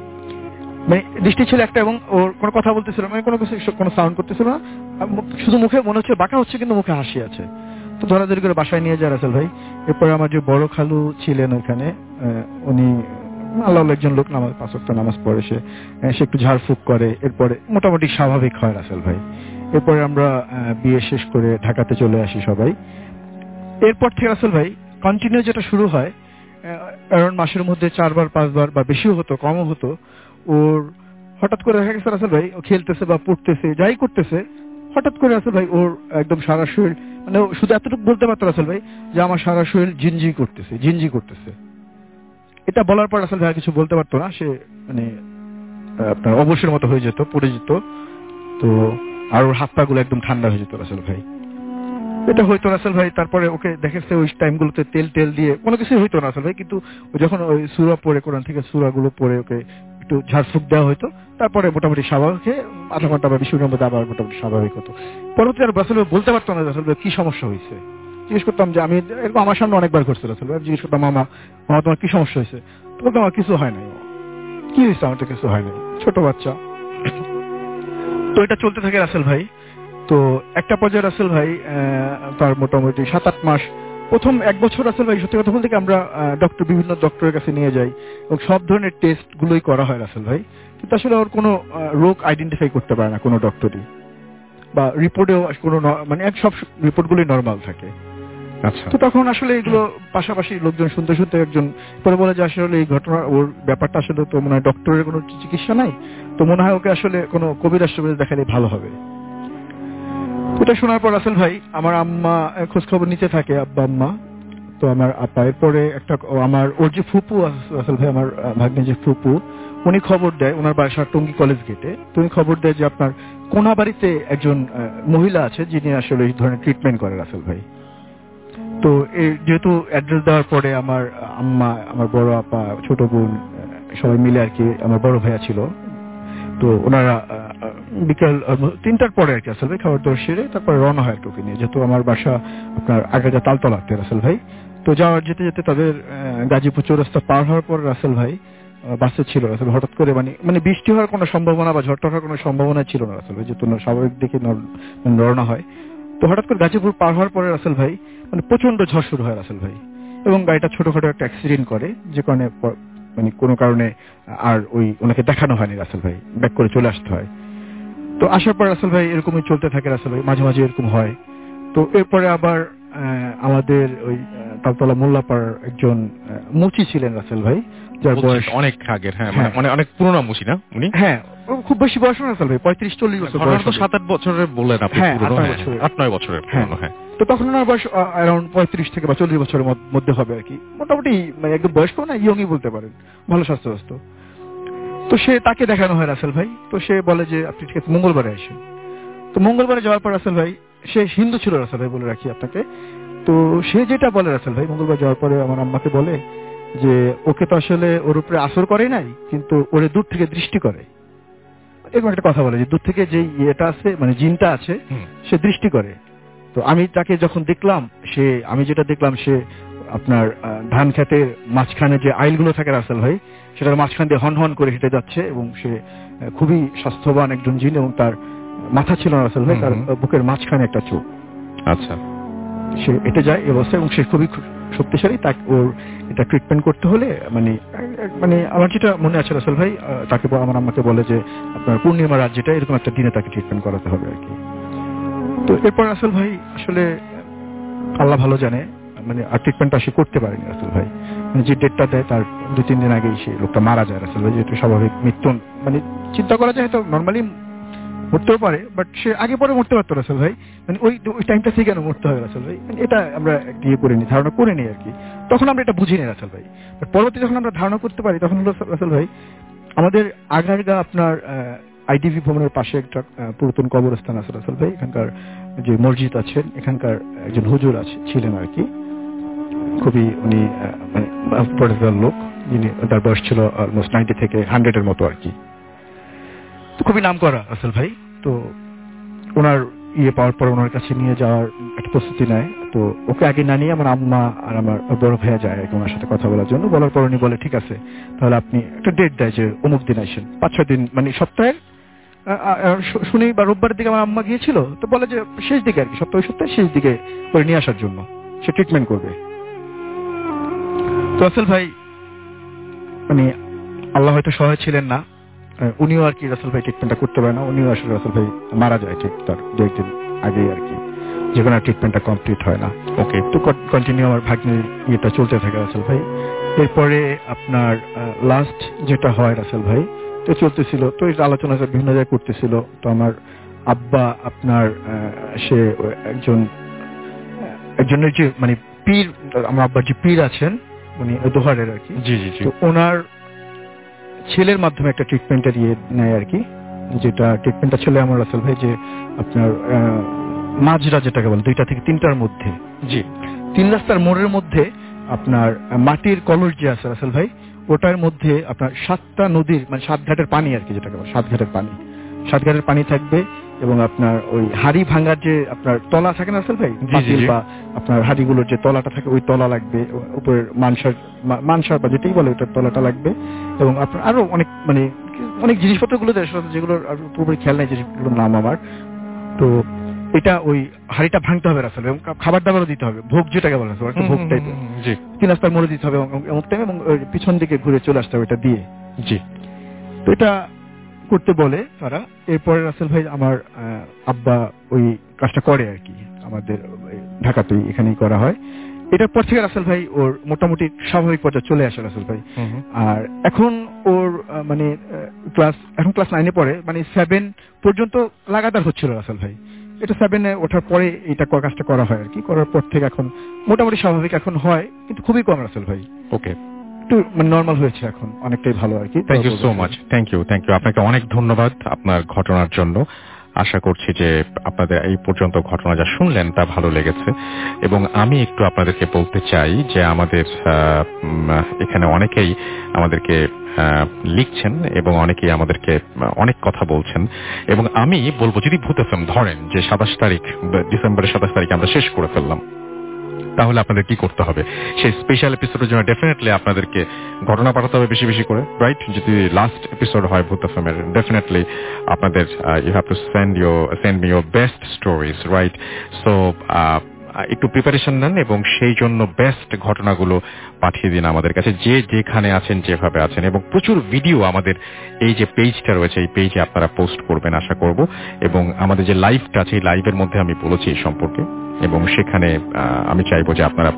C: মানে দৃষ্টি ছিল একটা, এবং ওর কোনো কথা বলতেছিল মানে কোনো কিছু কোনো সাউন্ড করতেছিল না, শুধু মুখে মনে হচ্ছে বাঁকা হচ্ছে কিন্তু মুখে হাসি আছে। তো ধরাধরি করে বাসায় নিয়ে যায় রাসেল ভাই। এরপরে আমার যে বড় খালু ছিলেন ওইখানে, উনি আল্লাহ একজন লোক, নামাজ পাঁচ ওয়াক্ত নামাজ পড়ে, সে সে একটু ঝাড়ফুঁক করে, এরপরে মোটামুটি স্বাভাবিক হয় রাসেল ভাই। এরপরে আমরা বিয়ে শেষ করে ঢাকাতে চলে আসি সবাই। এরপর থেকে রাসেল ভাই কন্টিনিউ যেটা শুরু হয় অ্যারাউন্ড মাসের মধ্যে চারবার পাঁচবার বা বেশিও হতো কমও হতো, ওর হঠাৎ করে দেখা গেছে রাসেল ভাই ও খেলতেছে বা পড়তেছে যাই করতেছে, হঠাৎ করে রাসেল ভাই ওর একদম সারা শরীর মানে শুধু এতটুকু বলতে পারতো রাসেল ভাই যে আমার সারা শরীর জিনজি করতেছে জিনজি করতেছে। এটা বলার পর রাসেল ভাই কিছু বলতে পারতো না, সে মানে আপনার অবশ্যের মতো হয়ে যেত, পড়ে যেত, তো আর ওর হাত পা গুলো একদম ঠান্ডা হয়ে যেত রাসেল ভাই। এটা হয়তো রাসেল ভাই তারপরে ওকে দেখেছে ওই টাইমগুলোতে তেল টেল দিয়ে কোনো কিছুই হইতো না রাসেল ভাই, কিন্তু যখন ওই সূরা পড়ে কোরআন থেকে সূরা গুলো পড়ে ওকে একটু ঝাড়ফুঁক দেওয়া হতো, তারপরে মোটামুটি স্বাভাবিক আধা ঘন্টা বা বিশ মিনিটের মধ্যে আবার মোটামুটি স্বাভাবিক হতো। পরবর্তী আর রাসেল ভাই বলতে পারতো না রাসেল ভাই কি সমস্যা হয়েছে, জিজ্ঞেস করতাম যে আমি এরকম আমার সামনে অনেকবার ঘটছে রাসেল ভাই, জিজ্ঞেস করতাম মামা মামা তোমার কি সমস্যা হয়েছে, তো বলতাম আমার কিছু হয় নাই। কি হয়েছে? আমার তো কিছু হয় নাই, ছোট বাচ্চা। তো এটা চলতে থাকে রাসেল ভাই। তো একটা পর্যায়ে রাসেল ভাই তার মোটামুটি সাত আট মাস, প্রথম এক বছর রাসেল ভাই সত্যি কথা বলতে আমরা ডক্টর বিভিন্ন ডক্টরের কাছে নিয়ে যাই এবং সব ধরনের টেস্ট গুলোই করা হয় রাসেল ভাই, কিন্তু আসলে ওর কোনো রোগ আইডেন্টিফাই করতে পারে না কোনো ডক্টরই, বা রিপোর্টেও কোনো মানে এক সব রিপোর্ট গুলোই নর্মাল থাকে। আচ্ছা, তো তখন আসলে এগুলো পাশাপাশি লোকজন শুনতে শুনতে একজন পরে বলে যে আসলে এই ঘটনা ওর ব্যাপারটা আসলে তো মনে হয় ডক্টরের কোনো চিকিৎসা নাই, তো মনে হয় ওকে আসলে কোনো কবিরাজ টবিরাজ দেখালে ভালো হবে। ওটা শোনার পর রাসেল ভাই আমার আম্মা খোঁজ খবর নিতে থাকে, আব্বা আম্মা, তো আমার আপা, এরপরে একটা আমার ওর যে ফুপু রাসেল ভাই আমার ভাগ্নে যে ফুপু, উনি খবর দেয়, ওনার বাসা টঙ্গী কলেজ গেটে, তো উনি খবর দেয় যে আপনার কোনাবাড়িতে একজন মহিলা আছে যিনি আসলে এই ধরনের ট্রিটমেন্ট করে রাসেল ভাই। তো যেহেতু অ্যাড্রেস দেওয়ার পরে আমার আম্মা, আমার বড় আপা, ছোট বোন সবাই মিলে আর কি, আমার বড় ভাইয়া ছিল, তো ওনারা বিকাল তিনটার পরে আর কি রাসেল ভাই খাবার দাবার সেরে তারপরে রওনা হয় ওকে নিয়ে, যেহেতু আমার বাসা আপনার আগে যা তালতলাতে রাসেল ভাই। তো যাওয়ার যেতে যেতে তাদের গাজীপুর চৌরাস্তা পার হওয়ার পর রাসেল ভাই বাসে ছিল রাসেল, হঠাৎ করে মানে মানে বৃষ্টি হওয়ার কোনো সম্ভাবনা বা ঝড় হওয়ার কোনো সম্ভাবনা ছিল না রাসেল ভাই, যেহেতু স্বাভাবিক দিকে রওনা হয়। তো হঠাৎ করে গাজীপুর পার হওয়ার পরে রাসেল ভাই মানে প্রচন্ড ঝড় শুরু হয় রাসেল ভাই, এবং গাড়িটা ছোটখাটো একটা অ্যাক্সিডেন্ট করে, যে কারণে মানে কোনো কারণে আর ওই ওনাকে দেখানো হয়নি রাসেল ভাই, ব্যাক করে চলে আসতে হয়। তো আসার পর রাসেল ভাই এরকমই চলতে থাকে রাসেল ভাই, মাঝে মাঝে এরকম হয়। তো এরপরে আবার আমাদের ওই তালতলা মোল্লাপাড়ার একজন মুচি ছিলেন রাসেল ভাই, যার বয়স অনেক আগের, হ্যাঁ মানে অনেক পুরোনো মুচি না উনি, হ্যাঁ খুব বেশি বয়স না রাসেল ভাই, পঁয়ত্রিশ চল্লিশ বছর বয়স, সাত আট বছরের বললেন আপনি, আট নয় বছরের। হ্যাঁ, তো তখন ওনার বয়স অ্যারাউন্ড পঁয়ত্রিশ থেকে বা চল্লিশ বছরের মধ্যে হবে আর কি, মোটামুটি মানে একদম বয়স্ক না, ইয়ংই বলতে পারেন, ভালো স্বাস্থ্যগ্রস্ত। তো সে তাকে দেখানো হয় রাসেল ভাই, তো সে বলে যে আপনি ঠিক আছে মঙ্গলবারে আসেন। তো মঙ্গলবারে যাওয়ার পর রাসেল ভাই, সে হিন্দু ছিল রাসেল ভাই বলে রাখি আপনাকে, তো সে যেটা বলে রাসেল ভাই মঙ্গলবার যাওয়ার পরে আমার আম্মাকে বলে যে ওকে তো আসলে ওর উপরে আসর করে নাই, কিন্তু ওরে দূর থেকে দৃষ্টি করে, এরকম একটা কথা বলে যে দূর থেকে যে ইয়েটা আছে মানে জিনটা আছে সে দৃষ্টি করে। তো তো আমি তাকে যখন দেখলাম, সে আমি যেটা দেখলাম সে আপনার ধান খেতের মাঝখানে যে আইলগুলো থাকে রাসেল ভাই, সেটার মাঝখান দিয়ে হন হন করে হেঁটে যাচ্ছে এবং সে খুবই স্বাস্থ্যবান একজন জিন এবং তার মাথা ছিল না রাসেল ভাই, তার বুকের মাঝখানে একটা চোখ।
B: আচ্ছা,
C: সে হেঁটে যায় এই অবস্থায় এবং সে খুবই শক্তিশালী। তাকে ওর এটা ট্রিটমেন্ট করতে হলে মানে মানে আমার যেটা মনে আছে রাসেল ভাই, তাকে আমার আম্মাকে বলে যে আপনার পূর্ণিমা রাত যেটা, এরকম একটা দিনে তাকে ট্রিটমেন্ট করাতে হবে আর কি। তো এরপর রাসেল ভাই আসলে আল্লাহ ভালো জানে, মানে আর ট্রিটমেন্টটা সে করতে পারেনি রাসেল ভাই। মানে যে ডেটটা দেয় তার দু তিন দিন আগেই সে লোকটা মারা যায় রাসেল ভাই, যেহেতু স্বাভাবিক মৃত্যু মানে চিন্তা করা যায় হয়তো নর্মালি মরতেও পারে, বাট সে আগে পরে মরতে পারতো রাসেল ভাই। মানে ওই ওই টাইমটা থেকে কেন মরতে হবে রাসেল ভাই, এটা আমরা ইয়ে করে নিই, ধারণা করে নিই আর কি। তখন আমরা এটা বুঝি নিই রাসেল ভাই, বাট পরবর্তী যখন আমরা ধারণা করতে পারি তখন হলো রাসেল ভাই আমাদের আগারগা আপনার আইডিভি ভবনের পাশে একটা পুরাতন কবরস্থান আছে রাসেল ভাই। এখানকার যে মসজিদ আছেন, এখানকার একজন হুজুর আছে ছিলেন আর কি, খুবই উনি মানে লোক, যিনি তার বয়স ছিল অলমোস্ট নাইনটি থেকে হান্ড্রেডের মতো আর কি, খুবই নাম করা রাসেল ভাই। তো ওনার ইয়ে পাওয়ার পর ওনার কাছে নিয়ে যাওয়ার একটা প্রস্তুতি নেয়। তো ওকে আগে না নিয়ে আমার আম্মা আর আমার বড় ভাইয়া যায় আর কি ওনার সাথে কথা বলার জন্য। বলার পর উনি বলে ঠিক আছে তাহলে আপনি একটা ডেট দেয় যে অমুক দিন আসেন, পাঁচ ছয় দিন মানে সপ্তাহের শুনি বা রোববার দিকে আমার আম্মা গিয়েছিল, তো বলে যে শেষ দিকে আর কি, সপ্তাহ সপ্তাহের শেষ দিকে করে নিয়ে আসার জন্য, সে ট্রিটমেন্ট করবে। তো রাসেল ভাই মানে আল্লাহ হয়তো সহায় ছিলেন না, উনিও আর কি রাসেল ভাই ট্রিটমেন্টটা করতে পারে না, উনিও আসলে রাসেল ভাই মারা যায় ঠিক তার দু একদিন আগেই আর কি, যে কোনো ট্রিটমেন্টটা কমপ্লিট হয় না। ওকে, তো কন্টিনিউ আমার ভাগ্নের ইয়েটা চলতে থাকে রাসেল ভাই। এরপরে আপনার লাস্ট যেটা হয় রাসেল ভাই, তো চলতেছিল, তো এটা আলোচনা বিভিন্ন জায়গায় করতেছিল। তো আমার আব্বা আপনার সে একজন একজনের যে মানে পীর, আমার আব্বার যে পীর আছেন উনি দোহারের আর কি, জি জি তো ওনার ছেলের মাধ্যমে একটা ট্রিটমেন্টটা দিয়ে নেয় আর কি, যেটা ট্রিটমেন্টটা ছিল আমার রাসেল ভাই যে আপনার মাঝরা যেটাকে বলে দুইটা থেকে তিনটার মধ্যে, জি তিন রাস্তার মোড়ের মধ্যে আপনার মাটির কলস যে আছে রাসেল ভাই, ওটার মধ্যে আপনার সাতটা নদীর মানে সাত ঘাটের পানি আর কি, যেটাকে বলে সাত ঘাটের পানি, সাত ঘাটের পানি থাকবে এবং আপনার ওই হাড়ি ভাঙার যে আপনার তলা থাকে না রাসেল ভাই, বা আপনার হাড়িগুলোর যে তলাটা থাকে ওই তলা লাগবে, উপরের মানসার মানসার বা যেটাই বলে ওটার তলাটা লাগবে, এবং আপনার আরো অনেক মানে অনেক জিনিসপত্রগুলো যেগুলোর পুরোপুরি খেয়াল নাই যেগুলোর নাম আমার। তো এটা ওই হাড়িটা ভাঙতে হবে রাসেল এবং খাবার দাবারও দিতে হবে, ভোগ যেটাকে বলে একটা ভোগ টাইপের, জি তিন রাস্তার মোড়ে দিতে হবে এমন টাইম, এবং পিছন দিকে ঘুরে চলে আসতে হবে এটা দিয়ে, জি তো এটা করতে বলে তারা। এরপরে রাসেল ভাই আমার আব্বা ওই কাজটা করে আর কি, আমাদের ঢাকাতেই এখানেই করা হয়। এটার পর থেকে রাসেল ভাই ওর মোটামুটি স্বাভাবিক পর্যায়ে চলে আসে রাসেল ভাই। আর এখন ওর মানে ক্লাস এখন ক্লাস নাইনে পড়ে, মানে সেভেন পর্যন্ত লাগাতার হচ্ছিল রাসেল ভাই, এটা সেভেনে ওঠার পরে এটা কাজটা করা হয় আর কি, করার পর থেকে এখন মোটামুটি স্বাভাবিক এখন হয়, কিন্তু খুবই কম রাসেল ভাই। ওকে, একটু নর্মাল হয়েছে এখন, অনেকটাই ভালো আর কি।
B: Thank you so much, thank you thank you আপনাকে অনেক ধন্যবাদ আপনার ঘটনার জন্য। আশা করছি যে আপনাদের এই পর্যন্ত ঘটনা যা শুনলেন তা ভালো লেগেছে, এবং আমি একটু আপনাদেরকে বলতে চাই যে আমাদের এখানে অনেকেই আমাদেরকে লিখছেন এবং অনেকেই আমাদেরকে অনেক কথা বলছেন, এবং আমি বলবো যদি ভূত এফএম ধরেন যে সাতাশ তারিখ ডিসেম্বরের সাতাশ তারিখ আমরা শেষ করে ফেললাম, তাহলে আপনাদের কি করতে হবে? সেই স্পেশাল এপিসোডের জন্য ডেফিনেটলি আপনাদেরকে ঘটনা পাঠাতে হবে বেশি বেশি করে, রাইট? যদি লাস্ট এপিসোড হয় ভূত এফএমের, ডেফিনেটলি আপনাদের you have to send your send me your best stories, right? So একটু প্রিপারেশন নেন এবং সেই জন্য বেস্ট ঘটনাগুলো পাঠিয়ে দিন আমাদের কাছে, যে যেখানে আছেন যেভাবে আছেন, এবং প্রচুর ভিডিও আমাদের এই যে পেজটা রয়েছে এই পেজে আপনারা পোস্ট করবেন আশা করব, এবং আমাদের যে লাইভটা আছে এই লাইভের মধ্যে আমি বলেছি এই সম্পর্কে, এবং সেখানে আমি চাইবো যে আপনারা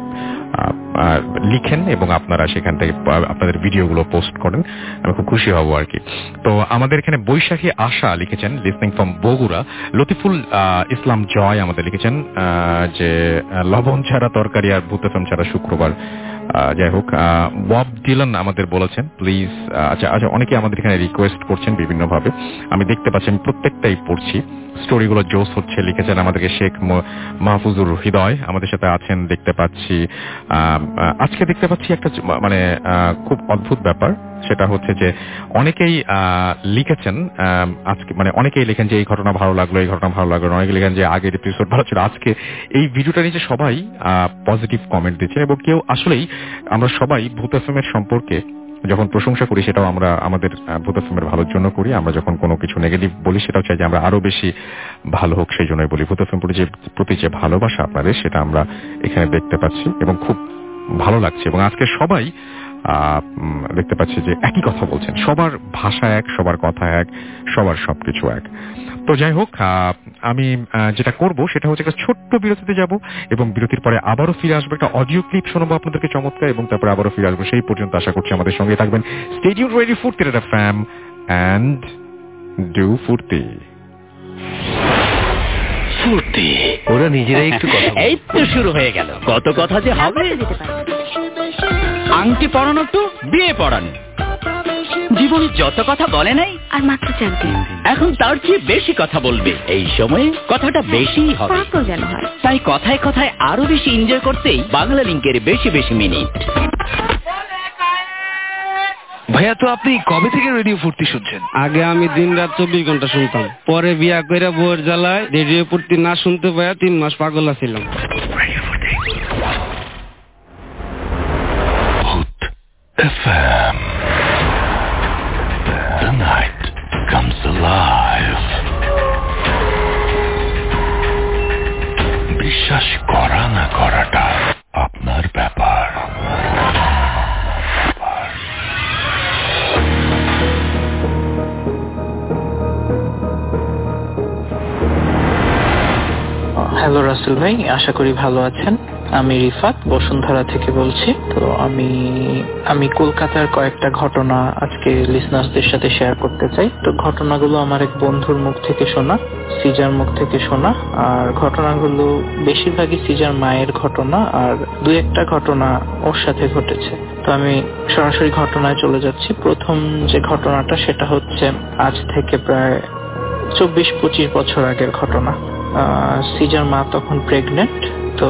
B: লিখেন এবং আপনারা সেখান থেকে আপনাদের ভিডিওগুলো পোস্ট করেন, আমি খুব খুশি হব আর কি। তো আমাদের এখানে বৈশাখী আশা লিখেছেন লিসনিং ফ্রম বগুড়া, লতিফুল ইসলাম জয় আমাদের লিখেছেন যে লবণ ছাড়া তরকারি আর ভূত এফএম ছাড়া শুক্রবার, যাই হোক। বব ডিলান আমাদের বলেছেন প্লিজ, আচ্ছা আচ্ছা অনেকে আমাদের এখানে রিকোয়েস্ট করছেন বিভিন্নভাবে, আমি দেখতে পাচ্ছি, আমি প্রত্যেকটাই পড়ছি। স্টোরিগুলো জোস হচ্ছে লিখেছেন আমাদেরকে শেখ মাহফুজুর হৃদয় আমাদের সাথে আছেন দেখতে পাচ্ছি। আজকে দেখতে পাচ্ছি একটা মানে খুব অদ্ভুত ব্যাপার, সেটা হচ্ছে যে অনেকেই লিখেছেন আজকে, মানে অনেকেই লেখেন যে এই ঘটনা ভালো লাগলো, এই ঘটনা ভালো লাগলো, অনেকে লেখেন যে আগের এপিসোড ভালো ছিল। আজকে এই ভিডিওটা নিচে সবাই পজিটিভ কমেন্ট দিচ্ছেন এবং কেউ আসলেই আমরা সবাই ভূত এফএম এর সম্পর্কে যখন প্রশংসা করি সেটাও আমরা আমাদের ভূত এফএমের ভালোর জন্য করি। আমরা যখন কোনো কিছু নেগেটিভ বলি সেটাও চাই যে আমরা আরো বেশি ভালো হোক, সেই জন্যই বলি। ভূত এফএম প্রতি যে ভালোবাসা আপনাদের সেটা আমরা এখানে দেখতে পাচ্ছি এবং খুব ভালো লাগছে। এবং আজকে সবাই দেখতে পাচ্ছি যে একই কথা বলছেন, সবার ভাষা এক, সবার কথা এক, সবার সবকিছু এক। তো যাই হোক, আমি যেটা করব সেটা হচ্ছে একটা ছোট্ট বিরতিতে যাব এবং বিরতির পরে আবারও ফিরে আসবো, একটা অডিও ক্লিপ শোনাবো আপনাদেরকে চমৎকার, এবং তারপরে আবারও ফিরে আসবো। সেই পর্যন্ত আশা করছি আমাদের সঙ্গে থাকবেন। Stay tuned radio Foorti FM and do Foorti
A: Foorti.
F: ওরা নিজেরাই একটু কথা
A: এই তো শুরু হয়ে গেল, কত কথা যে হবে। আংটি পরানো তো বিয়ে পড়ানো, জীবনে যত কথা বলে নাই
D: আর মাত্র চার দিন,
A: এখন তার চেয়ে বেশি কথা বলবে। এই সময়ে কথাটা বেশি হবে,
D: যেন হয়।
A: তাই কথায় কথায় আরো বেশি এনজয় করতেই বাংলা লিংকের বেশি বেশি মিনিট।
F: ভাইয়া, তো আপনি কবে থেকে রেডিও ফুর্তি শুনছেন?
G: আগে আমি দিন রাত চব্বিশ ঘন্টা শুনতাম, পরে বিয়া করে বউয়ের জ্বালায় রেডিও ফুর্তি না শুনতে পাইয়া তিন মাস পাগল ছিলাম।
A: F M. The night comes alive. বিশ্বাস করা না করাটা আপনার ব্যাপার।
H: হ্যালো রাসেল ভাই, আশা করি ভালো আছেন। আমি রিফাত বসুন্ধরা থেকে বলছি। তো আমি আমি কলকাতার কয়েকটা ঘটনা আজকে লিসনার্সদের সাথে শেয়ার করতে চাই। তো ঘটনাগুলো আমার এক বন্ধুর মুখ থেকে শোনা, সিজার মুখ থেকে শোনা, আর ঘটনাগুলো বেশিরভাগই সিজার মায়ের ঘটনা, আর দুই একটা ঘটনা ওর সাথে ঘটেছে। তো আমি সরাসরি ঘটনায় চলে যাচ্ছি। প্রথম যে ঘটনাটা সেটা হচ্ছে আজ থেকে প্রায় চব্বিশ পঁচিশ বছর আগের ঘটনা। সিজার মা তখন প্রেগনেন্ট, তো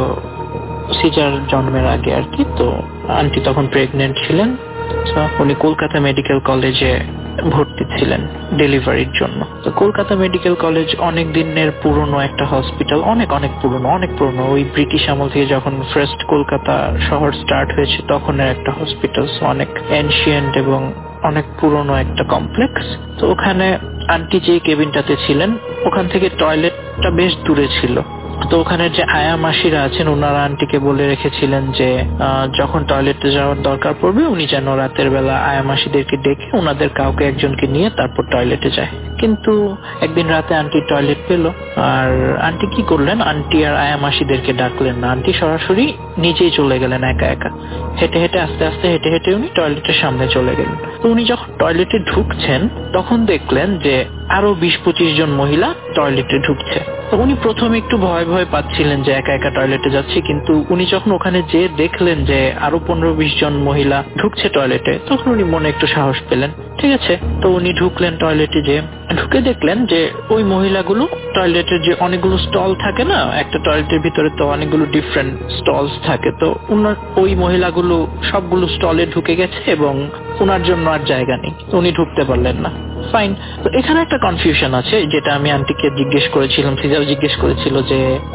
H: সিজার জন্মের আগে আর কি। তো আন্টি তখন প্রেগনেন্ট ছিলেন, উনি কলকাতা মেডিকেল কলেজে ভর্তি ছিলেন ডেলিভারির জন্য। তো কলকাতা মেডিকেল কলেজ অনেক দিনের পুরনো একটা হসপিটাল, অনেক অনেক পুরনো অনেক পুরনো ওই ব্রিটিশ আমল থেকে যখন ফার্স্ট কলকাতা শহর স্টার্ট হয়েছে তখনের একটা হসপিটাল, অনেক এনশিয়েন্ট এবং অনেক পুরনো একটা কমপ্লেক্স। তো ওখানে আন্টি যে কেবিনটাতে ছিলেন ওখান থেকে টয়লেটটা বেশ দূরে ছিল। তো ওখানে যে আয়া মাসিরা আছেন ওনারা আন্টিকে বলে রেখেছিলেন যে যখন টয়লেটে যাওয়ার দরকার পড়বে উনি যেন রাতের বেলা আয়া মাসিদেরকে ডেকে ওনাদের কাউকে একজনকে নিয়ে তারপর টয়লেটে যায়। কিন্তু একদিন রাতে আন্টি টয়লেট পেল, আর আন্টি কি করলেন, আন্টি আর আয়া মাসিদেরকে ডাকলেন না, আন্টি সরাসরি নিচেই চলে গেলেন একা একা হেঁটে হেঁটে আস্তে আস্তে হেঁটে হেঁটে উনি টয়লেটের সামনে চলে গেলেন। তো উনি যখন টয়লেটে ঢুকছেন তখন দেখলেন যে আরো বিশ পঁচিশ জন মহিলা টয়লেটে ঢুকছে। তো উনি প্রথমে একটু ভয় ভয় পাচ্ছিলেন যে একা একা টয়লেটে যাচ্ছে, কিন্তু উনি যখন ওখানে যেয়ে দেখলেন যে আরো পনেরো বিশ জন মহিলা ঢুকছে টয়লেটে তখন উনি মনে একটু সাহস পেলেন। ঠিক আছে, তো উনি ঢুকলেন টয়লেটে, যে ঢুকে দেখলেন যে ওই মহিলাগুলো টয়লেটের যে অনেকগুলো স্টল থাকে না, একটা টয়লেটের ভিতরে তো অনেকগুলো ডিফারেন্ট স্টলস থাকে, তো উনার ওই মহিলাগুলো সবগুলো স্টলে ঢুকে গেছে এবং ওনার জন্য আর জায়গা নেই, উনি ঢুকতে পারলেন না। ফাইন। তো এখানে একটা কনফিউশন আছে যেটা আমি আন্টিকে জিজ্ঞেস করেছিলাম, সিজাও জিজ্ঞেস করেছিল যে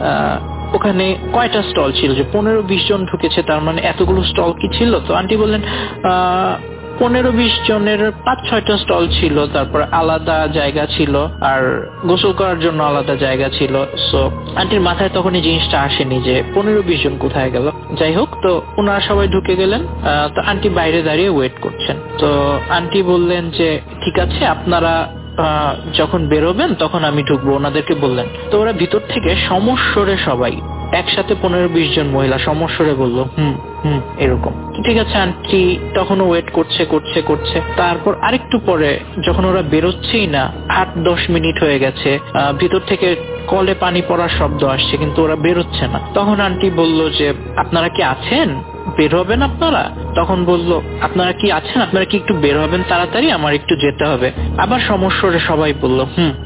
H: ওখানে কয়টা স্টল ছিল, যে পনেরো বিশ জন ঢুকেছে তার মানে এতগুলো স্টল কি ছিল? তো আন্টি বললেন আহ পনেরো বিশ জনের পাঁচ ছয়টা স্টল ছিল, তারপর আলাদা জায়গা ছিল আর গোসল করার জন্য আলাদা জায়গা ছিল। সো আন্টির মাথায় তখন এই জিনিসটা আসেনি যে পনেরো বিশ জন কোথায় গেল। যাই হোক, তো ওনারা সবাই ঢুকে গেলেন। তো আন্টি বাইরে দাঁড়িয়ে ওয়েট করছেন। তো আন্টি বললেন যে ঠিক আছে, আপনারা যখন বেরোবেন তখন আমি ঢুকবো, ওনাদেরকে বললেন। তো ওরা ভিতর থেকে সমস্বরে সবাই একসাথে পনেরো বিশ জন মহিলা সমস্বরে বললো হুম হুম এরকম। ঠিক আছে, আন্টি তখনও ওয়েট করছে করছে করছে তারপর আরেকটু পরে যখন ওরা বেরোচ্ছেই না, আট দশ মিনিট হয়ে গেছে, ভিতর থেকে কলে পানি পড়ার শব্দ আসছে কিন্তু ওরা বেরোচ্ছে না। তখন আন্টি বলল যে আপনারা কি আছেন, বের হবেন আপনারা? তখন বলল আপনারা কি আছেন, আপনারা কি একটু বের হবেন তাড়াতাড়ি, আমার একটু যেতে হবে। আবার সমস্যারে সবাই বলল হুম হুম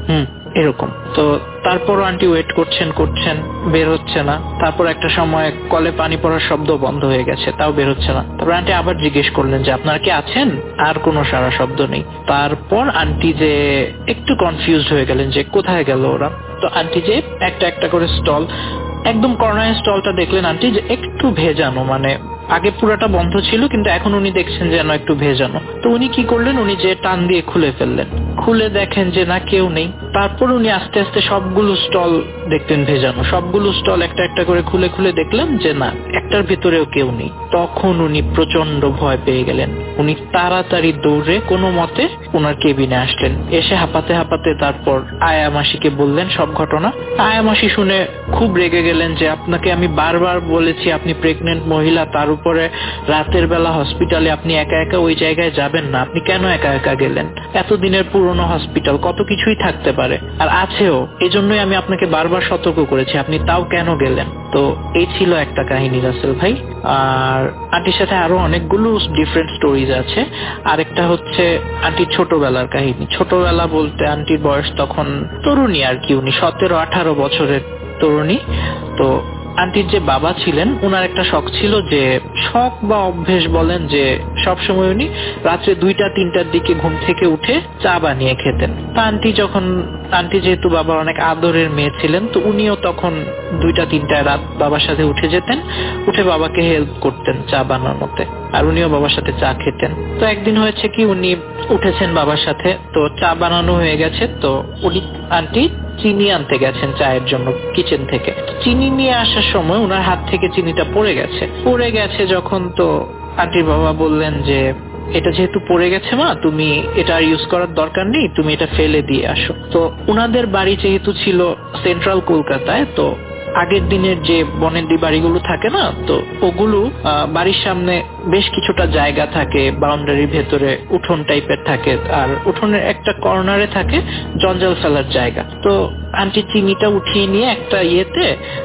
H: এরকম। তো তারপর আন্টি ওয়েট করছেন করছেন বের হচ্ছে না। তারপর একটা সময় কলে পানি পড়ার শব্দ বন্ধ হয়ে গেছে, তাও বের হচ্ছে না। তারপর আন্টি আবার জিজ্ঞেস করলেন যে আপনারা কি আছেন? আর কোনো সারা শব্দ নেই। তারপর আন্টি যে একটু কনফিউজড হয়ে গেলেন যে কোথায় গেল ওরা। তো আন্টি যে একটা একটা করে স্টল, একদম কর্নারের স্টলটা দেখলেন আন্টি যে একটু ভেজানো, মানে আগে পুরাটা বন্ধ ছিল কিন্তু এখন উনি দেখছেন যেন একটু ভেজানো। তো উনি কি করলেন, উনি যে টান দিয়ে খুলে ফেললেন, খুলে দেখেন যে না কেউ নেই। তারপর উনি আস্তে আস্তে সবগুলো স্টল দেখতেন ভেজানো, সবগুলো স্টল একটা একটা করে খুলে খুলে দেখলেন যে না একটার ভেতরেও কেউ নেই। তখন উনি প্রচন্ড ভয় পেয়ে গেলেন। উনি তাড়াতাড়ি দৌড়ে কোনো মতে ওনার কেবিনে আসলেন। এসে হাঁপাতে হাঁপাতে তারপর আয়া মাসিকে বললেন সব ঘটনা। আয়া মাসি শুনে খুব রেগে গেলেন যে আপনাকে আমি বারবার বলেছি আপনি প্রেগনেন্ট মহিলা, তার উপরে রাতের বেলা হসপিটালে আপনি একা একা ওই জায়গায় যাবেন না, আপনি কেন একা একা গেলেন? এতদিনের পুরনো হসপিটাল, কত কিছুই থাকতে পারে আর আছেও, এজন্যই আমি আপনাকে বারবার সতর্ক করেছি, আপনি তাও কেন গেলেন? তো এই ছিল একটা কাহিনী রাসেল ভাই। আর আন্টির সাথে আরো অনেকগুলো ডিফারেন্ট স্টোরিজ আছে। আরেকটা হচ্ছে আন্টির ছোটবেলার কাহিনী। ছোটবেলা বলতে আন্টির বয়স তখন তরুণী আর কি, উনি সতেরো আঠারো বছরের তরুণী। তো আন্টির যে বাবা ছিলেন ওনার একটা শখ ছিল, যে শখ বা অভ্যেস বলেন, যে সবসময় উনি রাত্রে দুইটা তিনটার দিকে ঘুম থেকে উঠে চা বানিয়ে খেতেন। তা আন্টি যখন আন্টি যেহেতু বাবার অনেক আদরের মেয়ে ছিলেন, তো উনিও তখন দুইটা তিনটায় রাত বাবার সাথে উঠে যেতেন, উঠে বাবাকে হেল্প করতেন চা বানানোতে, আর উনিও বাবার সাথে চা খেতেন। তো একদিন হয়েছে কি, উনি উঠেছেন বাবার সাথে, তো চা বানানো হয়ে গেছে, তো উনি আন্টি চিনি আনতে গেছেন চায়ের জন্য কিচেন থেকে। চিনি নিয়ে আসার সময় ওনার হাত থেকে চিনিটা পড়ে গেছে। পড়ে গেছে যখন, তো আন্টির বাবা বললেন যে এটা যেহেতু পড়ে গেছে মা, তুমি এটা আর ইউজ করার দরকার নেই, তুমি এটা ফেলে দিয়ে আসো। তো ওনাদের বাড়ি যেহেতু ছিল সেন্ট্রাল কলকাতায়, তো আগের দিনের যে বনেদি বাড়িগুলো থাকে না, তো ওগুলো বাড়ির সামনে বেশ কিছুটা জায়গা থাকে, বাউন্ডারির ভেতরে উঠোন টাইপের থাকে, আর উঠোনের একটা কর্নারে থাকে জঞ্জাল ফেলার জায়গা। তো আন্টি চিনিটা উঠিয়ে নিয়ে একটা ইয়েতে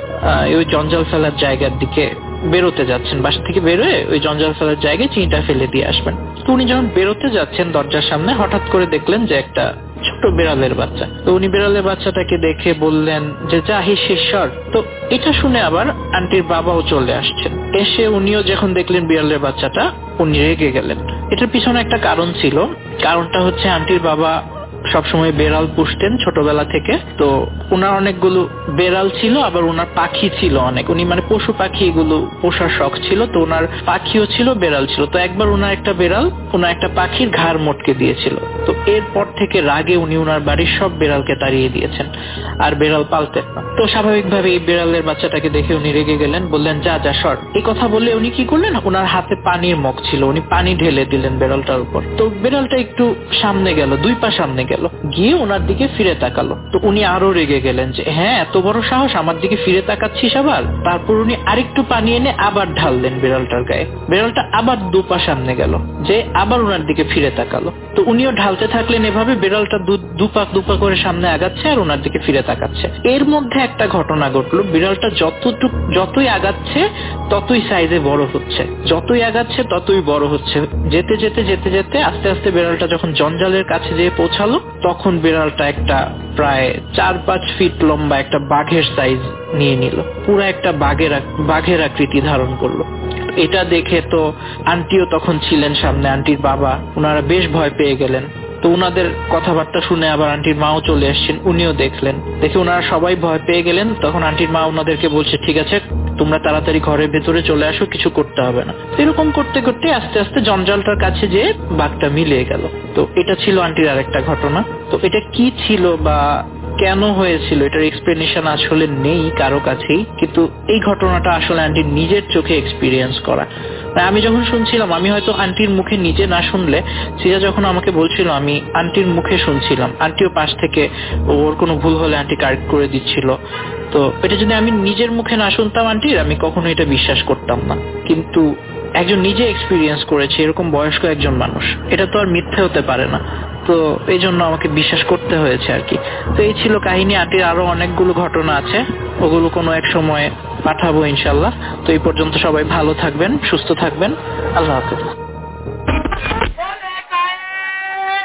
H: ওই জঞ্জাল ফেলার জায়গার দিকে বেরোতে যাচ্ছেন, বাসা থেকে বেরোয় ওই জঞ্জাল ফেলার জায়গায় চিনিটা ফেলে দিয়ে আসবেন। তো উনি যখন বেরোতে যাচ্ছেন দরজার সামনে, হঠাৎ করে দেখলেন যে একটা ছোট বিড়ালের বাচ্চা। তো উনি বিড়ালের বাচ্চাটাকে দেখে বললেন যে যা হিসেশ্বর। তো এটা শুনে আবার আন্টির বাবাও চলে আসছেন। এসে উনিও যখন দেখলেন বিড়ালের বাচ্চাটা, উনি রেগে গেলেন। এটার পিছনে একটা কারণ ছিল। কারণটা হচ্ছে আন্টির বাবা সবসময় বেড়াল পুষতেন ছোটবেলা থেকে। তো ওনার অনেকগুলো বেড়াল ছিল, আবার ওনার পাখি ছিল অনেক, উনি মানে পশু পাখি এগুলো পোষার শখ ছিল। তো ওনার পাখিও ছিল, বেড়াল ছিল। তো একবার ওনার একটা বেড়াল ওনার একটা পাখির ঘাড় মটকে দিয়েছিল। তো এরপর থেকে রাগে উনি ওনার বাড়ির সব বেড়ালকে তাড়িয়ে দিয়েছেন, আর বেড়াল পালতেন না। তো স্বাভাবিকভাবে এই বেড়ালের বাচ্চাটাকে দেখে উনি রেগে গেলেন, বললেন যা যা সর। এই কথা বলে উনি কি করলেন, ওনার হাতে পানির মগ ছিল, উনি পানি ঢেলে দিলেন বেড়ালটার উপর। তো বেড়ালটা একটু সামনে গেল, দুই পা সামনে গেল, গিয়ে ওনার দিকে ফিরে তাকালো। তো উনি আরো রেগে গেলেন যে হ্যাঁ এত বড় সাহস, আমার দিকে ফিরে তাকাচ্ছিস আবার। তারপর উনি আরেকটু পানি এনে আবার ঢাললেন বেড়ালটার গায়ে। বেড়ালটা আবার দু পা সামনে গেল, যে আবার ওনার দিকে ফিরে তাকালো। তো উনিও ঢালতে থাকলেন এভাবে, বেড়ালটা দুপা দুপা করে সামনে আগাচ্ছে আর ওনার দিকে ফিরে তাকাচ্ছে। এর মধ্যে একটা ঘটনা ঘটলো, বিড়ালটা যতটুক যতই আগাচ্ছে ততই সাইজে বড় হচ্ছে, যতই আগাচ্ছে ততই বড় হচ্ছে। যেতে যেতে যেতে যেতে আস্তে আস্তে বিড়ালটা যখন জঞ্জালের কাছে যেয়ে পৌঁছালো, তখন বিড়ালটা একটা প্রায় চার পাঁচ ফিট লম্বা একটা বাঘের সাইজ নিয়ে নিল, পুরো একটা বাঘের বাঘের আকৃতি ধারণ করলো। এটা দেখে তো আন্টিও তখন ছিলেন সামনে, আন্টির বাবা, ওনারা বেশ ভয় পেয়ে গেলেন। তো ওনাদের কথাবার্তা শুনে আবার আন্টির মাও চলে আসছেন, উনিও দেখলেন। দেখে ওনারা সবাই ভয় পেয়ে গেলেন। তখন আন্টির মা ওনাদেরকে বলছে ঠিক আছে তোমরা তাড়াতাড়ি ঘরের ভেতরে চলে আসো, কিছু করতে হবে না। এরকম করতে করতে আস্তে আস্তে জঞ্জালটার কাছে যেয়ে বাঘটা মিলিয়ে গেল। তো এটা ছিল আন্টির আরেকটা ঘটনা। তো এটা কি ছিল বা কেন হয়েছিল এটার এক্সপ্লেনেশন আসলে নেই কারো কাছেই, কিন্তু এই ঘটনাটা আসলে আন্টির নিজের চোখে এক্সপিরিয়েন্স করা। আমি যখন শুনছিলাম, আমি হয়তো আন্টির মুখে নিজে না শুনলে, সিজা যখন আমাকে বলছিল আমি আন্টির মুখে শুনছিলাম, আন্টিও পাশ থেকে ওর কোনো ভুল হলে আন্টি কারেক্ট করে দিচ্ছিল। তো এটা যদি আমি নিজের মুখে না শুনতাম আন্টির, আমি কখনো এটা বিশ্বাস করতাম না। কিন্তু একজন নিজে এক্সপিরিয়েন্স করেছে, এরকম বয়স্ক একজন মানুষ, এটা তো আর মিথ্যে হতে পারে না। তো এই জন্য আমাকে বিশ্বাস করতে হয়েছে আর কি। তো এই ছিল কাহিনী। আন্টির আরো অনেকগুলো ঘটনা আছে, ওগুলো কোনো এক সময় পাঠাবো ইনশাল্লাহ। তো এই পর্যন্ত সবাই ভালো থাকবেন, সুস্থ থাকবেন, আল্লাহ হাফেজ।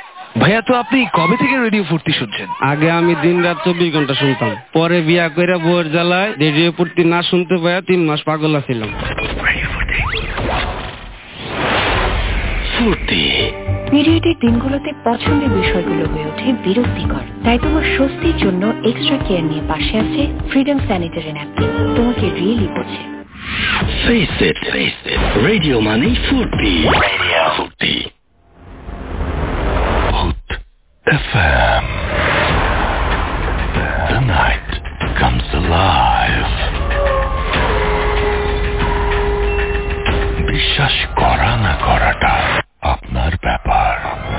F: ভাইয়া তো আপনি কবে থেকে রেডিও ফুর্তি শুনছেন?
G: আগে আমি দিন রাত চব্বিশ ঘন্টা শুনতাম, পরে বিয়া করে বউয়ের জ্বালায় রেডিও ফুর্তি না শুনতে পাইয়া তিন মাস পাগল ছিলাম।
D: পিরিয়ডের দিনগুলোতে পছন্দের বিষয়গুলো হয়ে ওঠে বিরক্তিকর, তাই তোমার স্বস্তির জন্য এক্সট্রা কেয়ার নিয়ে পাশে আছে ফ্রিডম স্যানিটারি ন্যাপকিন। তোমাকে রিয়েলি বোঝে।
A: Face it, face it. Radio Money Furti. Radio Furti. Hot F M. The night comes alive. বিশ্বাস করা না করাটা আপনার ব্যাপার।